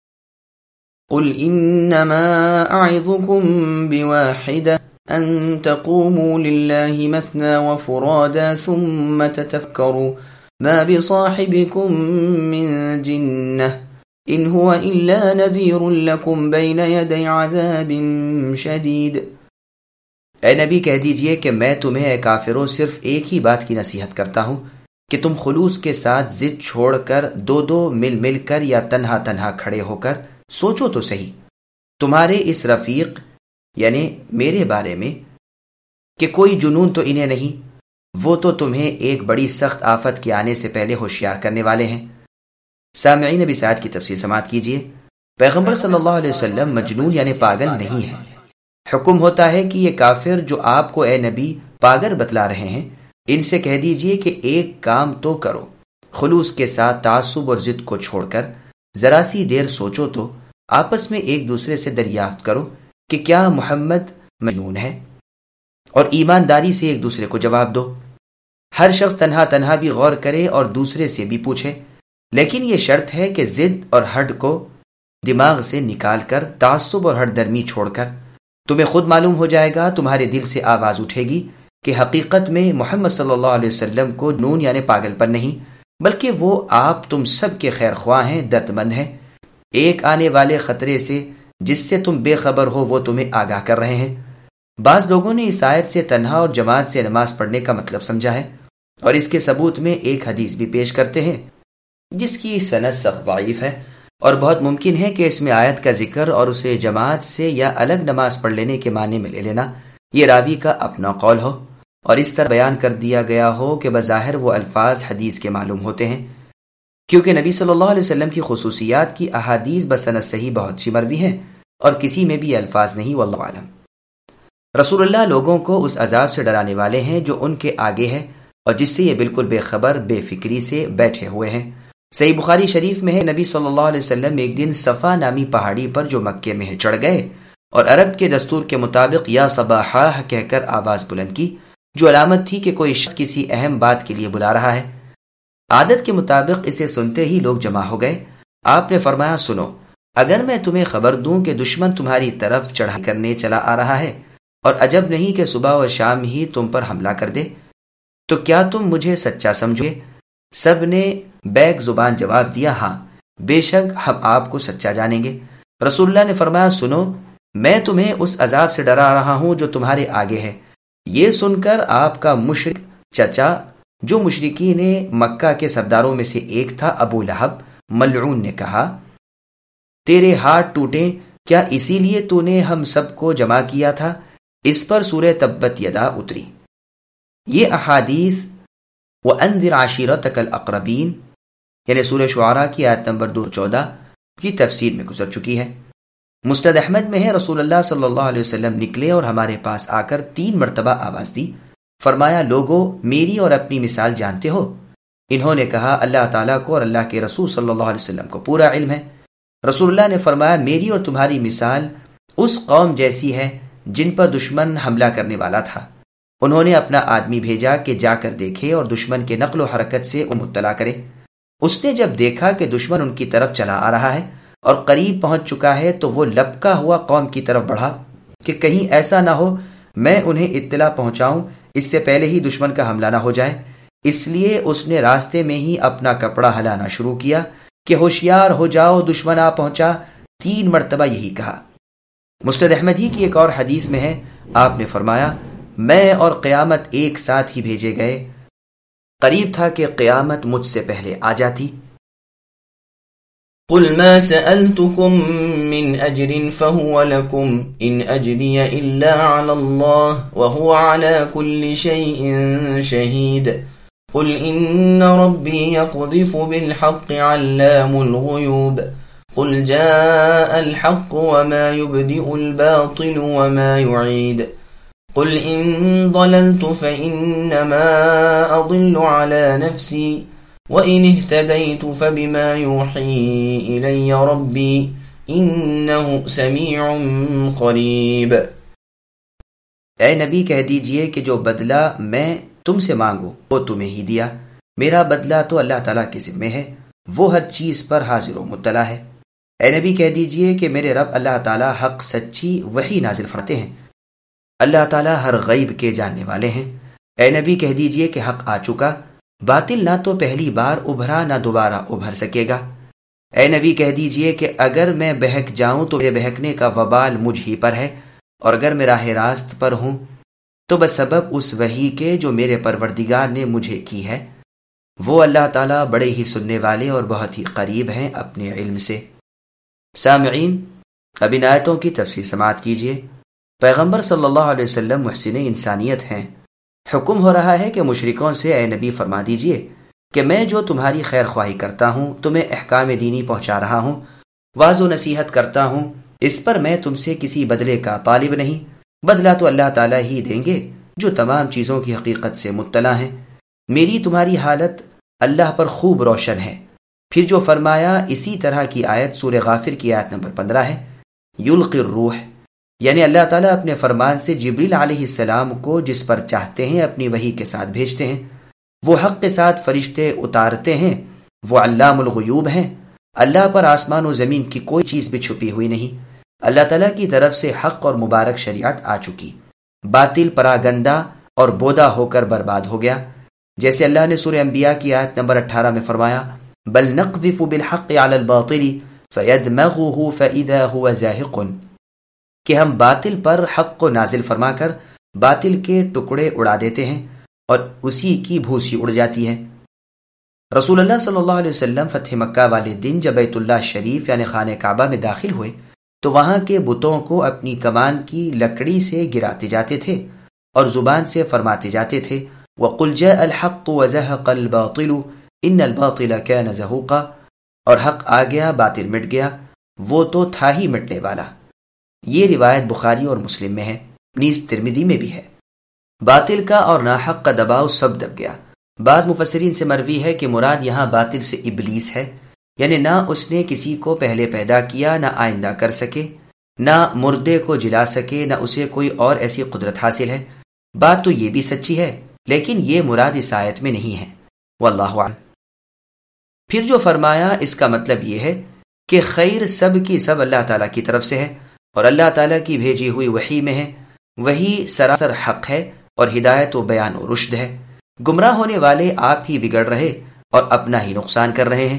قل انما اعظكم بواحدة ان تقوموا لله مثنى وفرادا ثم تتفكروا ما بصاحبكم من جنة ان هو الا نذير لكم بين يدي عذاب شديد۔
اے نبی کہہ دیجئے کہ میں تمہیں اے کافروں صرف ایک ہی بات کی نصیحت کرتا ہوں کہ تم خلوص کے ساتھ ضد چھوڑ کر دو دو مل مل کر یا تنہا تنہا کھڑے ہو کر سوچو تو صحیح تمہارے اس رفیق یعنی میرے بارے میں کہ کوئی جنون تو انہیں نہیں، وہ تو تمہیں ایک بڑی سخت آفت کے آنے سے پہلے ہوشیار کرنے والے ہیں۔ سامعین، اب اس آیت کی تفسیر سماعت کیجیے۔ پیغمبر صلی اللہ علیہ وسلم مجنون یعنی پاگل نہیں ہے۔ حکم ہوتا ہے کہ یہ کافر جو آپ کو اے نبی پاگل بتلا رہے ہیں ان سے کہہ دیجئے کہ ایک کام تو کرو، خلوص کے ساتھ تعصب اور ضد کو چھوڑ کر ذرا سی دیر سوچو تو آپس میں ایک دوسرے سے دریافت کرو کہ کیا محمد مجنون ہے، اور ایمانداری سے ایک دوسرے کو جواب دو۔ ہر شخص تنہا تنہا بھی غور کرے اور دوسرے سے بھی پوچھے، لیکن یہ شرط ہے کہ ضد اور ہڈ کو دماغ سے نکال کر تعصب اور ہٹ درمی چھوڑ کر تمہیں خود معلوم ہو جائے گا، تمہارے دل سے آواز اٹھے گی کہ حقیقت میں محمد صلی اللہ علیہ وسلم کو جنون یعنی پاگل پر نہیں بلکہ وہ آپ تم سب کے خیر خواہ ہیں، درد مند ہیں۔ ایک آنے والے خطرے سے جس سے تم بے خبر ہو وہ تمہیں آگاہ کر رہے ہیں۔ بعض لوگوں نے اس آیت سے تنہا اور جماعت سے نماز پڑھنے کا مطلب سمجھا ہے، اور اس کے ثبوت میں ایک حدیث بھی پیش کرتے ہیں جس کی سند سخت ضعیف ہے، اور بہت ممکن ہے کہ اس میں آیت کا ذکر اور اسے جماعت سے یا الگ نماز پڑھ لینے کے معنی میں لے لینا یہ راوی کا اپنا قول ہو، اور اس طرح بیان کر دیا گیا ہو کہ بظاہر وہ الفاظ حدیث کے معلوم ہوتے ہیں، کیونکہ نبی صلی اللہ علیہ وسلم کی خصوصیات کی احادیث بسند صحیح بہت سی مروی ہیں، اور کسی میں بھی یہ الفاظ نہیں، واللہ عالم۔ رسول اللہ لوگوں کو اس عذاب سے ڈرانے والے ہیں جو ان کے آگے ہے اور جس سے یہ بالکل بے خبر بے فکری سے بیٹھے ہوئے ہیں۔ صحیح بخاری شریف میں ہے، نبی صلی اللہ علیہ وسلم ایک دن صفا نامی پہاڑی پر جو مکے میں ہے چڑھ گئے اور عرب کے دستور کے مطابق یا صباحا کہہ کر آواز بلند کی، جو علامت تھی کہ کوئی شخص کسی اہم بات کے لیے بلا رہا ہے۔ عادت کے مطابق اسے سنتے ہی لوگ جمع ہو گئے۔ آپ نے فرمایا، سنو، اگر میں تمہیں خبر دوں کہ دشمن تمہاری طرف چڑھائی کرنے چلا آ رہا ہے اور عجب نہیں کہ صبح و شام ہی تم پر حملہ کر دے، تو کیا تم مجھے سچا سمجھو گے؟ سب نے بیک زبان جواب دیا، ہاں بے شک ہم آپ کو سچا جانیں گے۔ رسول اللہ نے فرمایا، سنو، میں تمہیں اس عذاب سے ڈرا رہا ہوں جو تمہارے آگے ہے۔ یہ سن کر آپ کا مشرک چچا، جو مشرکین مکہ کے سرداروں میں سے ایک تھا، ابو لہب ملعون نے کہا، تیرے ہاتھ ٹوٹے، کیا اسی لیے تو نے ہم سب کو جمع کیا تھا؟ اس پر سورہ تبت یدا اتری۔ یہ احادیث وَأَنذِرْ عَشِيرَتَكَ الْأَقْرَبِينَ یعنی سورہ شعراء کی آیت نمبر دو سو چودہ کی تفسیر میں گزر چکی ہے۔ مسند احمد میں ہے، رسول اللہ صلی اللہ علیہ وسلم نکلے اور ہمارے پاس آ کر تین مرتبہ آواز دی، فرمایا، لوگو میری اور اپنی مثال جانتے ہو؟ انہوں نے کہا، اللہ تعالیٰ کو اور اللہ کے رسول صلی اللہ علیہ وسلم کو پورا علم ہے۔ رسول اللہ نے فرمایا، میری اور تمہاری مثال اس قوم جیسی ہے جن پر دشمن حملہ کرنے والا تھا۔ انہوں نے اپنا آدمی بھیجا کہ جا کر دیکھے اور دشمن کے نقل و حرکت سے مطلع کرے۔ اس نے جب دیکھا کہ دشمن ان کی طرف چلا آ رہا ہے اور قریب پہنچ چکا ہے تو وہ لپکا ہوا قوم کی طرف بڑھا کہ کہیں ایسا نہ ہو میں انہیں اطلاع پہنچاؤں اس سے پہلے ہی دشمن کا حملہ نہ ہو جائے۔ اس لیے اس نے راستے میں ہی اپنا کپڑا ہلانا شروع کیا کہ ہوشیار ہو جاؤ، دشمن آ پہنچا۔ تین مرتبہ یہی کہا۔ مسند احمد ہی کی ایک اور حدیث میں ہے، آپ نے فرمایا، میں اور قیامت ایک ساتھ ہی بھیجے گئے، قریب تھا کہ قیامت مجھ سے پہلے آ جاتی۔
قل ما سألتكم من أجر فهو لكم إن أجري إلا على الله وهو على كل شيء شهيد قل إن ربي يقذف بالحق علام الغيوب قل جاء الحق وما يبدئ الباطل وما يعيد قل إن ضللت فإنما أضل على نفسي وَإِنِ اهْتَدَيْتُ فَبِمَا يُوحِي إِلَيَّ رَبِّي إِنَّهُ سَمِيعٌ قَرِيبٌ۔
اے نبی کہہ دیجئے کہ جو بدلہ میں تم سے مانگوں وہ تمہیں ہی دیا، میرا بدلہ تو اللہ تعالیٰ کے ذمہ ہے، وہ ہر چیز پر حاضر و مطلع ہے۔ اے نبی کہہ دیجئے کہ میرے رب اللہ تعالیٰ حق سچی وحی نازل فرماتے ہیں، اللہ تعالیٰ ہر غیب کے جاننے والے ہیں۔ اے نبی کہہ دیجئے کہ حق آ چکا، باطل نہ تو پہلی بار ابھرا نہ دوبارہ ابھر سکے گا۔ اے نبی کہہ دیجئے کہ اگر میں بہک جاؤں تو میرے بہکنے کا وبال مجھ ہی پر ہے، اور اگر میں راہ راست پر ہوں تو بسبب اس وحی کے جو میرے پروردگار نے مجھے کی ہے۔ وہ اللہ تعالیٰ بڑے ہی سننے والے اور بہت ہی قریب ہیں اپنے علم سے۔ سامعین، اب ان آیتوں کی تفسیر سماعت کیجیے۔ پیغمبر صلی اللہ علیہ وسلم محسن انسانیت ہیں۔ حکم ہو رہا ہے کہ مشرکوں سے اے نبی فرما دیجئے کہ میں جو تمہاری خیر خواہی کرتا ہوں، تمہیں احکام دینی پہنچا رہا ہوں، واعظ و نصیحت کرتا ہوں، اس پر میں تم سے کسی بدلے کا طالب نہیں، بدلہ تو اللہ تعالیٰ ہی دیں گے جو تمام چیزوں کی حقیقت سے مطلع ہیں۔ میری تمہاری حالت اللہ پر خوب روشن ہے۔ پھر جو فرمایا، اسی طرح کی آیت سورہ غافر کی آیت نمبر پندرہ ہے، یلقی الروح، یعنی اللہ تعالیٰ اپنے فرمان سے جبریل علیہ السلام کو جس پر چاہتے ہیں اپنی وحی کے ساتھ بھیجتے ہیں، وہ حق کے ساتھ فرشتے اتارتے ہیں، وہ علام الغیوب ہیں۔ اللہ پر آسمان و زمین کی کوئی چیز بھی چھپی ہوئی نہیں۔ اللہ تعالیٰ کی طرف سے حق اور مبارک شریعت آ چکی، باطل پراگندہ اور بودا ہو کر برباد ہو گیا۔ جیسے اللہ نے سورہ انبیاء کی آیت نمبر اٹھارہ میں فرمایا بل نقذف بالحق على الباطل فيدمغه فإذا هو زاهق، کہ ہم باطل پر حق کو نازل فرما کر باطل کے ٹکڑے اڑا دیتے ہیں اور اسی کی بھوسی اڑ جاتی ہے۔ رسول اللہ صلی اللہ علیہ وسلم فتح مکہ والے دن جب بیت اللہ شریف یعنی خانہ کعبہ میں داخل ہوئے تو وہاں کے بتوں کو اپنی کمان کی لکڑی سے گراتے جاتے تھے اور زبان سے فرماتے جاتے تھے وَقُلْ جَاءَ الْحَقُّ وَزَهَقَ الْبَاطِلُ إِنَّ الْبَاطِلَ كَانَ زَهُوقًا، اور حق آ گیا باطل مٹ گیا، وہ تو تھا ہی مٹنے والا۔ یہ روایت بخاری اور مسلم میں ہے، نیز ترمذی میں بھی ہے۔ باطل کا اور ناحق کا دباؤ سب دب گیا۔ بعض مفسرین سے مروی ہے کہ مراد یہاں باطل سے ابلیس ہے، یعنی نہ اس نے کسی کو پہلے پیدا کیا، نہ آئندہ کر سکے، نہ مردے کو جلا سکے، نہ اسے کوئی اور ایسی قدرت حاصل ہے۔ بات تو یہ بھی سچی ہے، لیکن یہ مراد اس آیت میں نہیں ہے، واللہ اعلم۔ پھر جو فرمایا اس کا مطلب یہ ہے کہ خیر سب کی سب اللہ تعالیٰ کی طرف سے ہے اور اللہ تعالیٰ کی بھیجی ہوئی وحی میں ہے، وہی سراسر حق ہے اور ہدایت و بیان و رشد ہے۔ گمراہ ہونے والے آپ ہی بگڑ رہے اور اپنا ہی نقصان کر رہے ہیں۔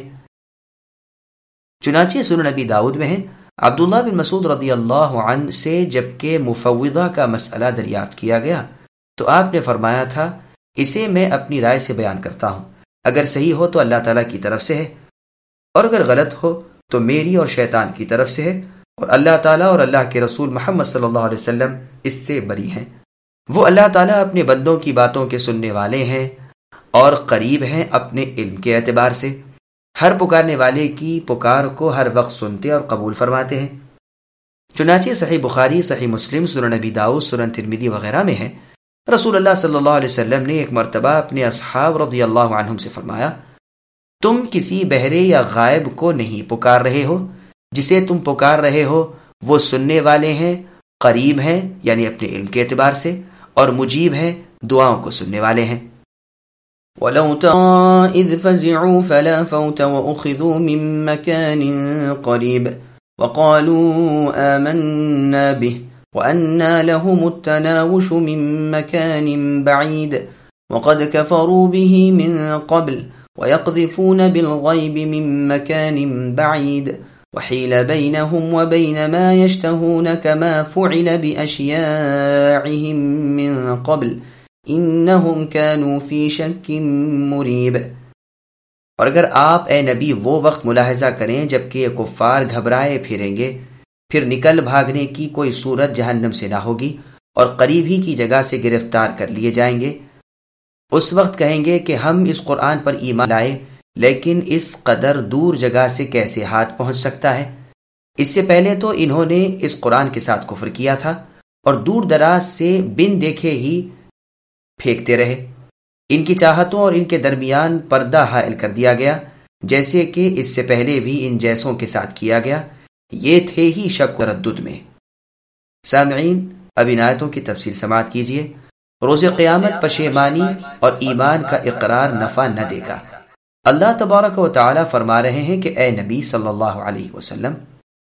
چنانچہ سنن نبی داؤد میں ہے، عبداللہ بن مسعود رضی اللہ عنہ سے جبکہ مفوضہ کا مسئلہ دریافت کیا گیا تو آپ نے فرمایا تھا اسے میں اپنی رائے سے بیان کرتا ہوں، اگر صحیح ہو تو اللہ تعالیٰ کی طرف سے ہے اور اگر غلط ہو تو میری اور شیطان کی طرف سے ہے، اور اللہ تعالیٰ اور اللہ کے رسول محمد صلی اللہ علیہ وسلم اس سے بری ہیں۔ وہ اللہ تعالیٰ اپنے بندوں کی باتوں کے سننے والے ہیں اور قریب ہیں اپنے علم کے اعتبار سے، ہر پکارنے والے کی پکار کو ہر وقت سنتے اور قبول فرماتے ہیں۔ چنانچہ صحیح بخاری، صحیح مسلم، سنن نبی داؤد، سنن ترمذی وغیرہ میں ہے، رسول اللہ صلی اللہ علیہ وسلم نے ایک مرتبہ اپنے اصحاب رضی اللہ عنہم سے فرمایا تم کسی بہرے یا غائب کو نہیں پکار رہے ہو، جسے تم پکار رہے ہو وہ سننے والے ہیں، قریب ہیں یعنی اپنے علم کے اعتبار سے، اور مجیب ہیں، دعاؤں کو سننے والے ہیں۔
وَلَوْ تَرَى إِذْ فَزِعُوا فَلَا فَوْتَ وَأُخِذُوا مِن مَّكَانٍ قَرِيبٍ وَقَالُوا آمَنَّا بِهِ وَأَنَّى لَهُمُ التَّنَاوُشُ مِن مَّكَانٍ بَعِيدٍ وَقَدْ كَفَرُوا بِهِ مِن قَبْلُ وَيَقْذِفُونَ بِالْغَيْبِ مِن مَّكَانٍ بَعِيدٍ وحيل بينهم وبين ما يشتهون كما فعل بأشياعهم من قبل إنهم كانوا في شك مريب۔
اور اگر آپ اے نبی وہ وقت ملاحظہ کریں جبکہ یہ کفار گھبرائے پھریں گے، پھر نکل بھاگنے کی کوئی صورت جہنم سے نہ ہوگی اور قریب ہی کی جگہ سے گرفتار کر لیے جائیں گے، اس وقت کہیں گے کہ ہم اس قرآن پر ایمان لائے، لیکن اس قدر دور جگہ سے کیسے ہاتھ پہنچ سکتا ہے؟ اس سے پہلے تو انہوں نے اس قرآن کے ساتھ کفر کیا تھا اور دور دراز سے بن دیکھے ہی پھینکتے رہے۔ ان کی چاہتوں اور ان کے درمیان پردہ حائل کر دیا گیا، جیسے کہ اس سے پہلے بھی ان جیسوں کے ساتھ کیا گیا، یہ تھے ہی شک و تردد میں۔ سامعین، اب ان آیتوں کی تفصیل سماعت کیجیے۔ روز قیامت پشیمانی اور ایمان کا اقرار نفع نہ دے گا۔ اللہ تبارک و تعالی فرما رہے ہیں کہ اے نبی صلی اللہ علیہ وسلم،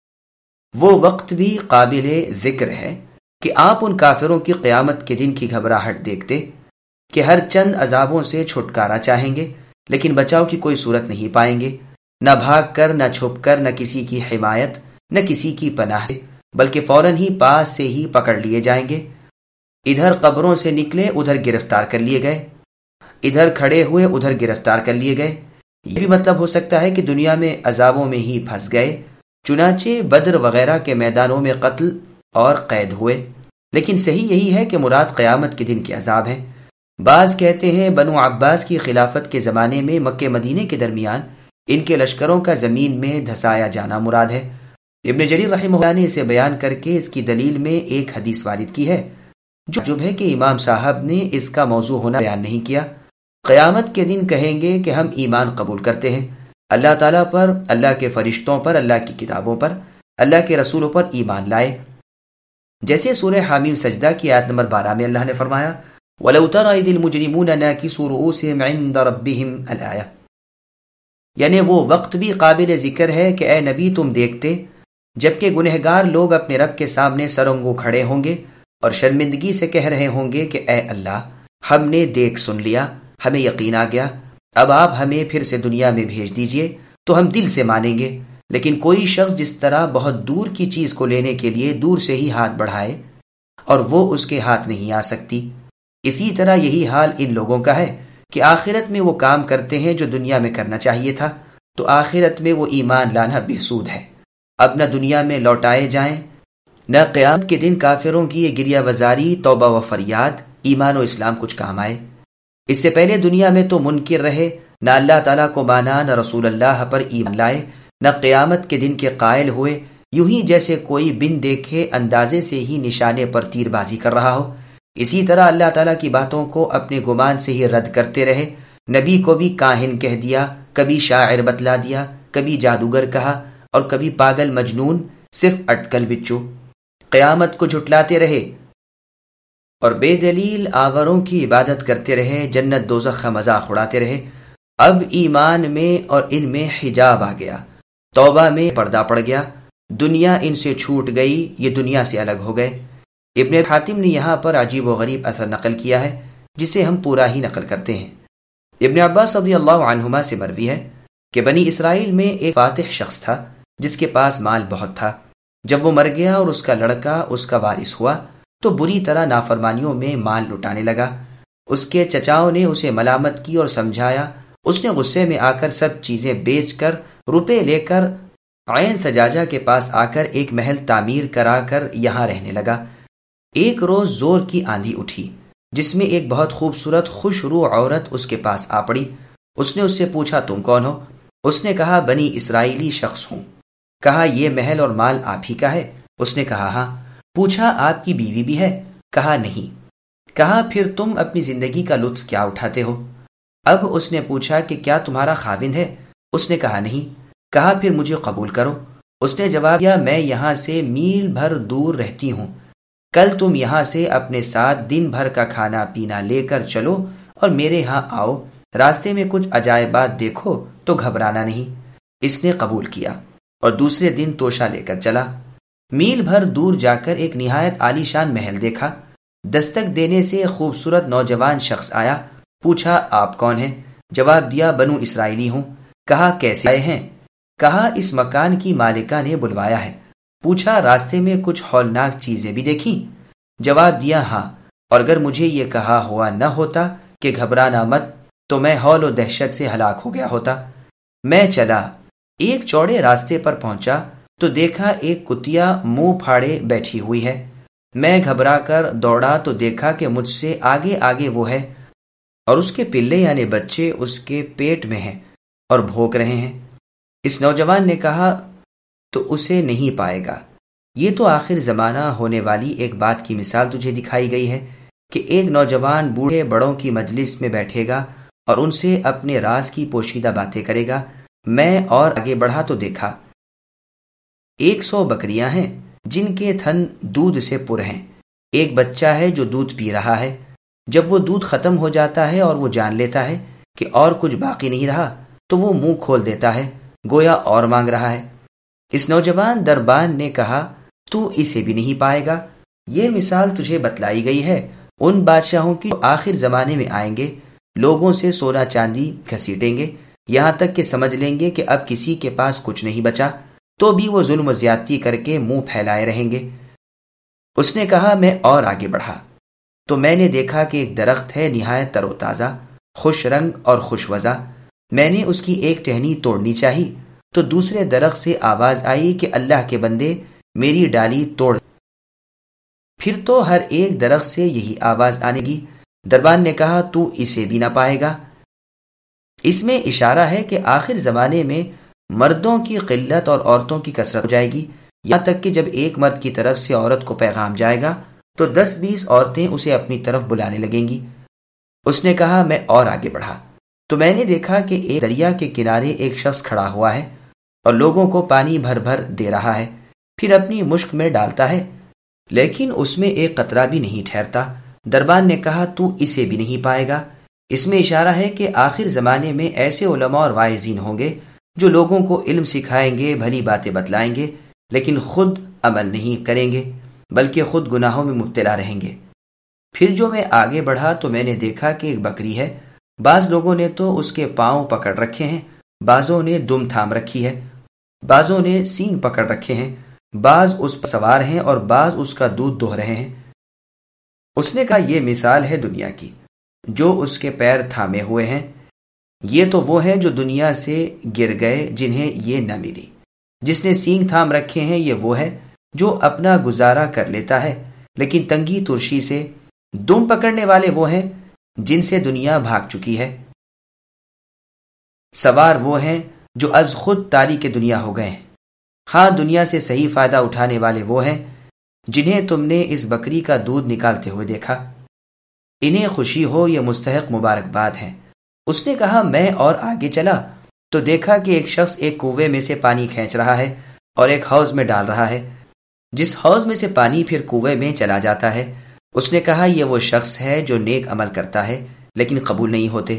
وہ وقت بھی قابل ذکر ہے کہ آپ ان کافروں کی قیامت کے دن کی گھبراہٹ دیکھتے کہ ہر چند عذابوں سے چھٹکارا چاہیں گے لیکن بچاؤ کی کوئی صورت نہیں پائیں گے، نہ بھاگ کر، نہ چھپ کر، نہ کسی کی حمایت، نہ کسی کی پناہ سے، بلکہ فوراً ہی پاس سے ہی پکڑ لیے جائیں گے۔ ادھر قبروں سے نکلے ادھر گرفتار کر لیے گئے، ادھر کھڑے ہوئے ادھر گرفتار کر لیے گئے۔ یہ بھی مطلب ہو سکتا ہے کہ دنیا میں عذابوں میں ہی پھنس گئے، چنانچہ بدر وغیرہ کے میدانوں میں قتل اور قید ہوئے، لیکن صحیح یہی ہے کہ مراد قیامت کے دن کے عذاب ہیں۔ بعض کہتے ہیں بنو عباس کی خلافت کے زمانے میں مکہ مدینے کے درمیان ان کے لشکروں کا زمین میں دھسایا جانا مراد ہے۔ ابن جریر رحمہ اللہ نے اسے بیان کر کے اس کی دلیل میں ایک حدیث وارد کی ہے، جو جب ہے کہ امام صاحب نے اس کا موضوع ہونا بیان نہیں کیا۔ قیامت کے دن کہیں گے کہ ہم ایمان قبول کرتے ہیں، اللہ تعالیٰ پر، اللہ کے فرشتوں پر، اللہ کی کتابوں پر، اللہ کے رسولوں پر ایمان لائے۔ جیسے سورہ حامیم سجدہ کی آیت نمبر بارہ میں اللہ نے فرمایا وَلَوْ تَرَى إِذِ الْمُجْرِمُونَ نَاكِسُو رُؤُوسِهِمْ عِنْدَ رَبِّهِمْ الْآيَةُ، یعنی وہ وقت بھی قابل ذکر ہے کہ اے نبی تم دیکھتے جبکہ گنہگار لوگ اپنے رب کے سامنے سرنگوں کھڑے ہوں گے اور شرمندگی سے کہہ رہے ہوں گے کہ اے اللہ، ہم نے دیکھ سن لیا، ہمیں یقین آ گیا، اب آپ ہمیں پھر سے دنیا میں بھیج دیجئے تو ہم دل سے مانیں گے، لیکن کوئی شخص جس طرح بہت دور کی چیز کو لینے کے لیے دور سے ہی ہاتھ بڑھائے اور وہ اس کے ہاتھ نہیں آ سکتی، اسی طرح یہی حال ان لوگوں کا ہے کہ آخرت میں وہ کام کرتے ہیں جو دنیا میں کرنا چاہیے تھا، تو آخرت میں وہ ایمان لانا بے سود ہے۔ اب نہ دنیا میں لوٹائے جائیں، نہ قیامت کے دن کافروں کی یہ گریہ وزاری، توبہ و فریاد، ایمان و اسلام کچھ کام آئے۔ اس سے پہلے دنیا میں تو منکر رہے، نہ اللہ تعالیٰ کو مانا، نہ رسول اللہ پر ایمان لائے، نہ قیامت کے دن کے قائل ہوئے، یوں ہی جیسے کوئی بن دیکھے اندازے سے ہی نشانے پر تیر بازی کر رہا ہو۔ اسی طرح اللہ تعالیٰ کی باتوں کو اپنے گمان سے ہی رد کرتے رہے، نبی کو بھی کاہن کہہ دیا، کبھی شاعر بتلا دیا، کبھی جادوگر کہا اور کبھی پاگل مجنون، صرف اٹکل بچو۔ قیامت کو جھٹلاتے رہے اور بے دلیل آوروں کی عبادت کرتے رہے، جنت دوزخ کا مذاق اڑاتے رہے۔ اب ایمان میں اور ان میں حجاب آ گیا، توبہ میں پردہ پڑ گیا، دنیا ان سے چھوٹ گئی، یہ دنیا سے الگ ہو گئے۔ ابن حاتم نے یہاں پر عجیب و غریب اثر نقل کیا ہے جسے ہم پورا ہی نقل کرتے ہیں۔ ابن عباس رضی اللہ عنہما سے مروی ہے کہ بنی اسرائیل میں ایک فاتح شخص تھا جس کے پاس مال بہت تھا۔ جب وہ مر گیا اور اس کا لڑکا اس کا وارث ہوا تو بری طرح نافرمانیوں میں مال لٹانے لگا۔ اس کے چچاؤں نے اسے ملامت کی اور سمجھایا، اس نے غصے میں آ کر سب چیزیں بیچ کر روپے لے کر عین سجاجہ کے پاس آ کر ایک محل تعمیر کرا کر یہاں رہنے لگا۔ ایک روز زور کی آندھی اٹھی جس میں ایک بہت خوبصورت خوش روح عورت اس کے پاس آ پڑی۔ اس نے اس سے پوچھا، تم کون ہو؟ اس نے کہا، بنی اسرائیلی شخص ہوں۔ کہا، یہ محل اور مال آپ ہی کا ہے؟ اس نے کہا، ہاں۔ پوچھا، آپ کی بیوی بھی ہے؟ کہا، نہیں۔ کہا، پھر تم اپنی زندگی کا لطف کیا اٹھاتے ہو؟ اب اس نے پوچھا کہ کیا تمہارا خاوند ہے؟ اس نے کہا، نہیں۔ کہا، پھر مجھے قبول کرو۔ اس نے جواب دیا، میں یہاں سے میل بھر دور رہتی ہوں، کل تم یہاں سے اپنے ساتھ دن بھر کا کھانا پینا لے کر چلو اور میرے ہاں آؤ، راستے میں کچھ عجائبات دیکھو تو گھبرانا نہیں۔ اس نے قبول کیا اور دوسرے دن توشہ لے کر چلا۔ میل بھر دور جا کر ایک نہایت عالی شان محل دیکھا۔ دستک دینے سے ایک خوبصورت نوجوان شخص آیا۔ پوچھا، آپ کون ہیں؟ جواب دیا، بنو اسرائیلی ہوں۔ کہا، کیسے آئے ہیں؟ کہا، اس مکان کی مالکہ نے بلوایا ہے۔ پوچھا، راستے میں کچھ ہولناک چیزیں بھی دیکھیں؟ جواب دیا، ہاں، اور اگر مجھے یہ کہا ہوا نہ ہوتا کہ گھبرانا مت تو میں ہول و دہشت سے ہلاک ہو گیا ہوتا۔ میں چلا، ایک چوڑے راستے پر پہنچا تو دیکھا ایک کتیا منہ پھاڑے بیٹھی ہوئی ہے۔ میں گھبرا کر دوڑا تو دیکھا کہ مجھ سے آگے آگے وہ ہے اور اس کے پلے یعنی بچے اس کے پیٹ میں ہیں اور بھونک رہے ہیں۔ اس نوجوان نے کہا، تو اسے نہیں پائے گا۔ یہ تو آخر زمانہ ہونے والی ایک بات کی مثال تجھے دکھائی گئی ہے کہ ایک نوجوان بوڑھے بڑوں کی مجلس میں بیٹھے گا اور ان سے اپنے راز کی پوشیدہ باتیں کرے گا۔ میں اور آگے بڑھا تو دیکھا ایک سو بکریاں ہیں جن کے تھن دودھ سے پر ہیں، ایک بچہ ہے جو دودھ پی رہا ہے۔ جب وہ دودھ ختم ہو جاتا ہے اور وہ جان لیتا ہے کہ اور کچھ باقی نہیں رہا تو وہ منہ کھول دیتا ہے، گویا اور مانگ رہا ہے۔ اس نوجوان دربان نے کہا، تو اسے بھی نہیں پائے گا۔ یہ مثال تجھے بتلائی گئی ہے ان بادشاہوں کی جو آخر زمانے میں آئیں گے، لوگوں سے سونا چاندی گھسیٹیں گے، یہاں تک کہ سمجھ لیں گے کہ اب کسی کے پاس کچھ نہیں بچا، تو بھی وہ ظلم و زیادتی کر کے منہ پھیلائے رہیں گے۔ اس نے کہا، میں اور آگے بڑھا تو میں نے دیکھا کہ ایک درخت ہے نہایت تر و تازہ، خوش رنگ اور خوش وضع۔ میں نے اس کی ایک ٹہنی توڑنی چاہی تو دوسرے درخت سے آواز آئی کہ اللہ کے بندے میری ڈالی توڑ۔ پھر تو ہر ایک درخت سے یہی آواز آنے گی۔ دربان نے کہا، تو اسے بھی نہ پائے گا۔ اس میں اشارہ ہے کہ آخر زمانے میں مردوں کی قلت اور عورتوں کی کثرت ہو جائے گی، یہاں تک کہ جب ایک مرد کی طرف سے عورت کو پیغام جائے گا تو دس بیس عورتیں اسے اپنی طرف بلانے لگیں گی۔ اس نے کہا، میں اور آگے بڑھا تو میں نے دیکھا کہ ایک دریا کے کنارے ایک شخص کھڑا ہوا ہے اور لوگوں کو پانی بھر بھر دے رہا ہے، پھر اپنی مشک میں ڈالتا ہے لیکن اس میں ایک قطرہ بھی نہیں ٹھہرتا۔ دربان نے کہا، تو اسے بھی نہیں پائے گا۔ اس میں اشارہ ہے کہ آخر زمانے میں ایسے علماء اور واعظین ہوں گے جو لوگوں کو علم سکھائیں گے، بھلی باتیں بتلائیں گے، لیکن خود عمل نہیں کریں گے بلکہ خود گناہوں میں مبتلا رہیں گے۔ پھر جو میں آگے بڑھا تو میں نے دیکھا کہ ایک بکری ہے بعض لوگوں نے تو اس کے پاؤں پکڑ رکھے ہیں، بعضوں نے دم تھام رکھی ہے، بعضوں نے سینگ پکڑ رکھے ہیں، بعض اس پر سوار ہیں اور بعض اس کا دودھ دوہ رہے ہیں۔ اس نے کہا یہ مثال ہے دنیا کی، جو اس کے پیر تھامے ہوئے ہیں، یہ تو وہ ہیں جو دنیا سے گر گئے جنہیں یہ نہ ملی۔ جس نے سینگ تھام رکھے ہیں یہ وہ ہے جو اپنا گزارا کر لیتا ہے لیکن تنگی ترشی سے۔ دم پکڑنے والے وہ ہیں جن سے دنیا بھاگ چکی ہے۔ سوار وہ ہیں جو از خود تاریک دنیا ہو گئے ہیں۔ ہاں، دنیا سے صحیح فائدہ اٹھانے والے وہ ہیں جنہیں تم نے اس بکری کا دودھ نکالتے ہوئے دیکھا، انہیں خوشی ہو، یہ مستحق مبارکباد ہے۔ اس نے کہا میں اور آگے چلا تو دیکھا کہ ایک شخص ایک کنویں میں سے پانی کھینچ رہا ہے اور ایک حوض میں ڈال رہا ہے، جس حوض میں سے پانی پھر کنویں میں چلا جاتا ہے۔ اس نے کہا یہ وہ شخص ہے جو نیک عمل کرتا ہے لیکن قبول نہیں ہوتے۔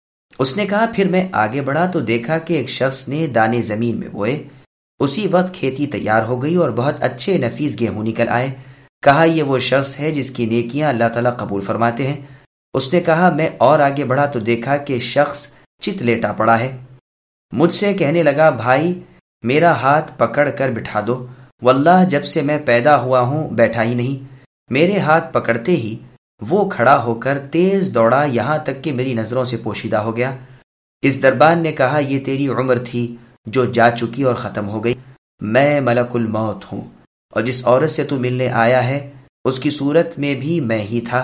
اس نے کہا پھر میں آگے بڑھا تو دیکھا کہ ایک شخص نے دانے زمین میں بوئے، اسی وقت کھیتی تیار ہو گئی اور بہت اچھے نفیس گیہوں نکل آئے۔ کہا یہ وہ شخص ہے جس کی نیکیاں اللہ تعالیٰ قبول فرماتے ہیں۔ اس نے کہا میں اور آگے بڑھا تو دیکھا کہ شخص چت لیٹا پڑا ہے۔ مجھ سے کہنے لگا بھائی میرا ہاتھ پکڑ کر بٹھا دو، واللہ جب سے میں پیدا ہوا ہوں بیٹھا ہی نہیں۔ میرے ہاتھ پکڑتے ہی وہ کھڑا ہو کر تیز دوڑا یہاں تک کہ میری نظروں سے پوشیدہ ہو گیا۔ اس دربان نے کہا یہ تیری عمر تھی جو جا چکی اور ختم ہو گئی، میں ملک الموت ہوں اور جس عورت سے تو ملنے آیا ہے اس کی صورت میں بھی میں ہی تھا۔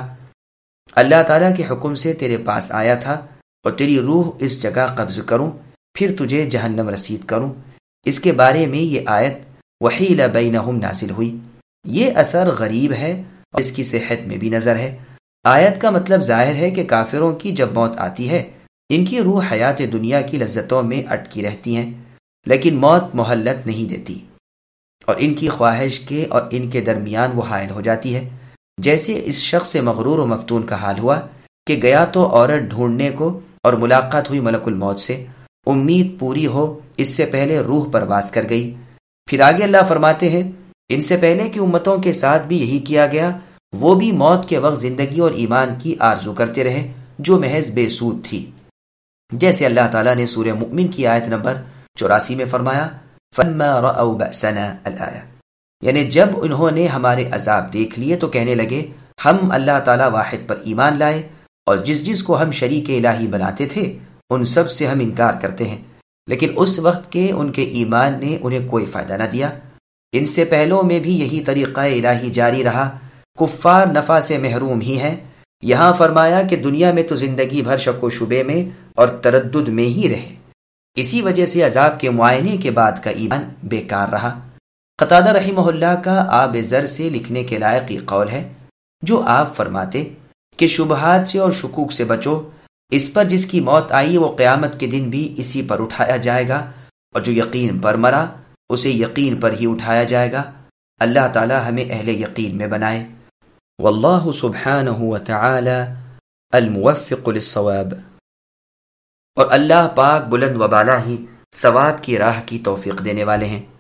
اللہ تعالیٰ کے حکم سے تیرے پاس آیا تھا اور تیری روح اس جگہ قبض کروں پھر تجھے جہنم رسید کروں۔ اس کے بارے میں یہ آیت وحیل بینہم نازل ہوئی۔ یہ اثر غریب ہے اور اس کی صحت میں بھی نظر ہے۔ آیت کا مطلب ظاہر ہے کہ کافروں کی جب موت آتی ہے ان کی روح حیات دنیا کی لذتوں میں اٹکی رہتی ہیں لیکن موت مہلت نہیں دیتی اور ان کی خواہش کے اور ان کے درمیان وہ حائل ہو جاتی ہے، جیسے اس شخص سے مغرور و مفتون کا حال ہوا کہ گیا تو عورت ڈھونڈنے کو اور ملاقات ہوئی ملک الموت سے، امید پوری ہو اس سے پہلے روح پرواز کر گئی۔ پھر آگے اللہ فرماتے ہیں ان سے پہلے کی امتوں کے ساتھ بھی یہی کیا گیا، وہ بھی موت کے وقت زندگی اور ایمان کی آرزو کرتے رہے جو محض بے سود تھی، جیسے اللہ تعالیٰ نے سورہ مؤمن کی آیت نمبر چوراسی میں فرمایا فَلَمَّا رَأَوْا بَأْسَنَا الْآیَةِ، یعنی جب انہوں نے ہمارے عذاب دیکھ لیے تو کہنے لگے ہم اللہ تعالیٰ واحد پر ایمان لائے اور جس جس کو ہم شریک الہی بناتے تھے ان سب سے ہم انکار کرتے ہیں، لیکن اس وقت کے ان کے ایمان نے انہیں کوئی فائدہ نہ دیا۔ ان سے پہلوں میں بھی یہی طریقہ الہی جاری رہا، کفار نفع سے محروم ہی ہیں۔ یہاں فرمایا کہ دنیا میں تو زندگی بھر شک و شبے میں اور تردد میں ہی رہے، اسی وجہ سے عذاب کے معائنے کے بعد کا ایمان بیکار رہا۔ قتادہ رحمہ اللہ کا آب زر سے لکھنے کے لائق یہ قول ہے جو آپ فرماتے کہ شبہات سے اور شکوک سے بچو، اس پر جس کی موت آئی وہ قیامت کے دن بھی اسی پر اٹھایا جائے گا اور جو یقین پر مرا اسے یقین پر ہی اٹھایا جائے گا۔ اللہ تعالی ہمیں اہل یقین میں بنائے۔ واللہ سبحانہ وتعالی الموفق للصواب، اور اللہ پاک بلند و بالا ہی ثواب کی راہ کی توفیق دینے والے ہیں۔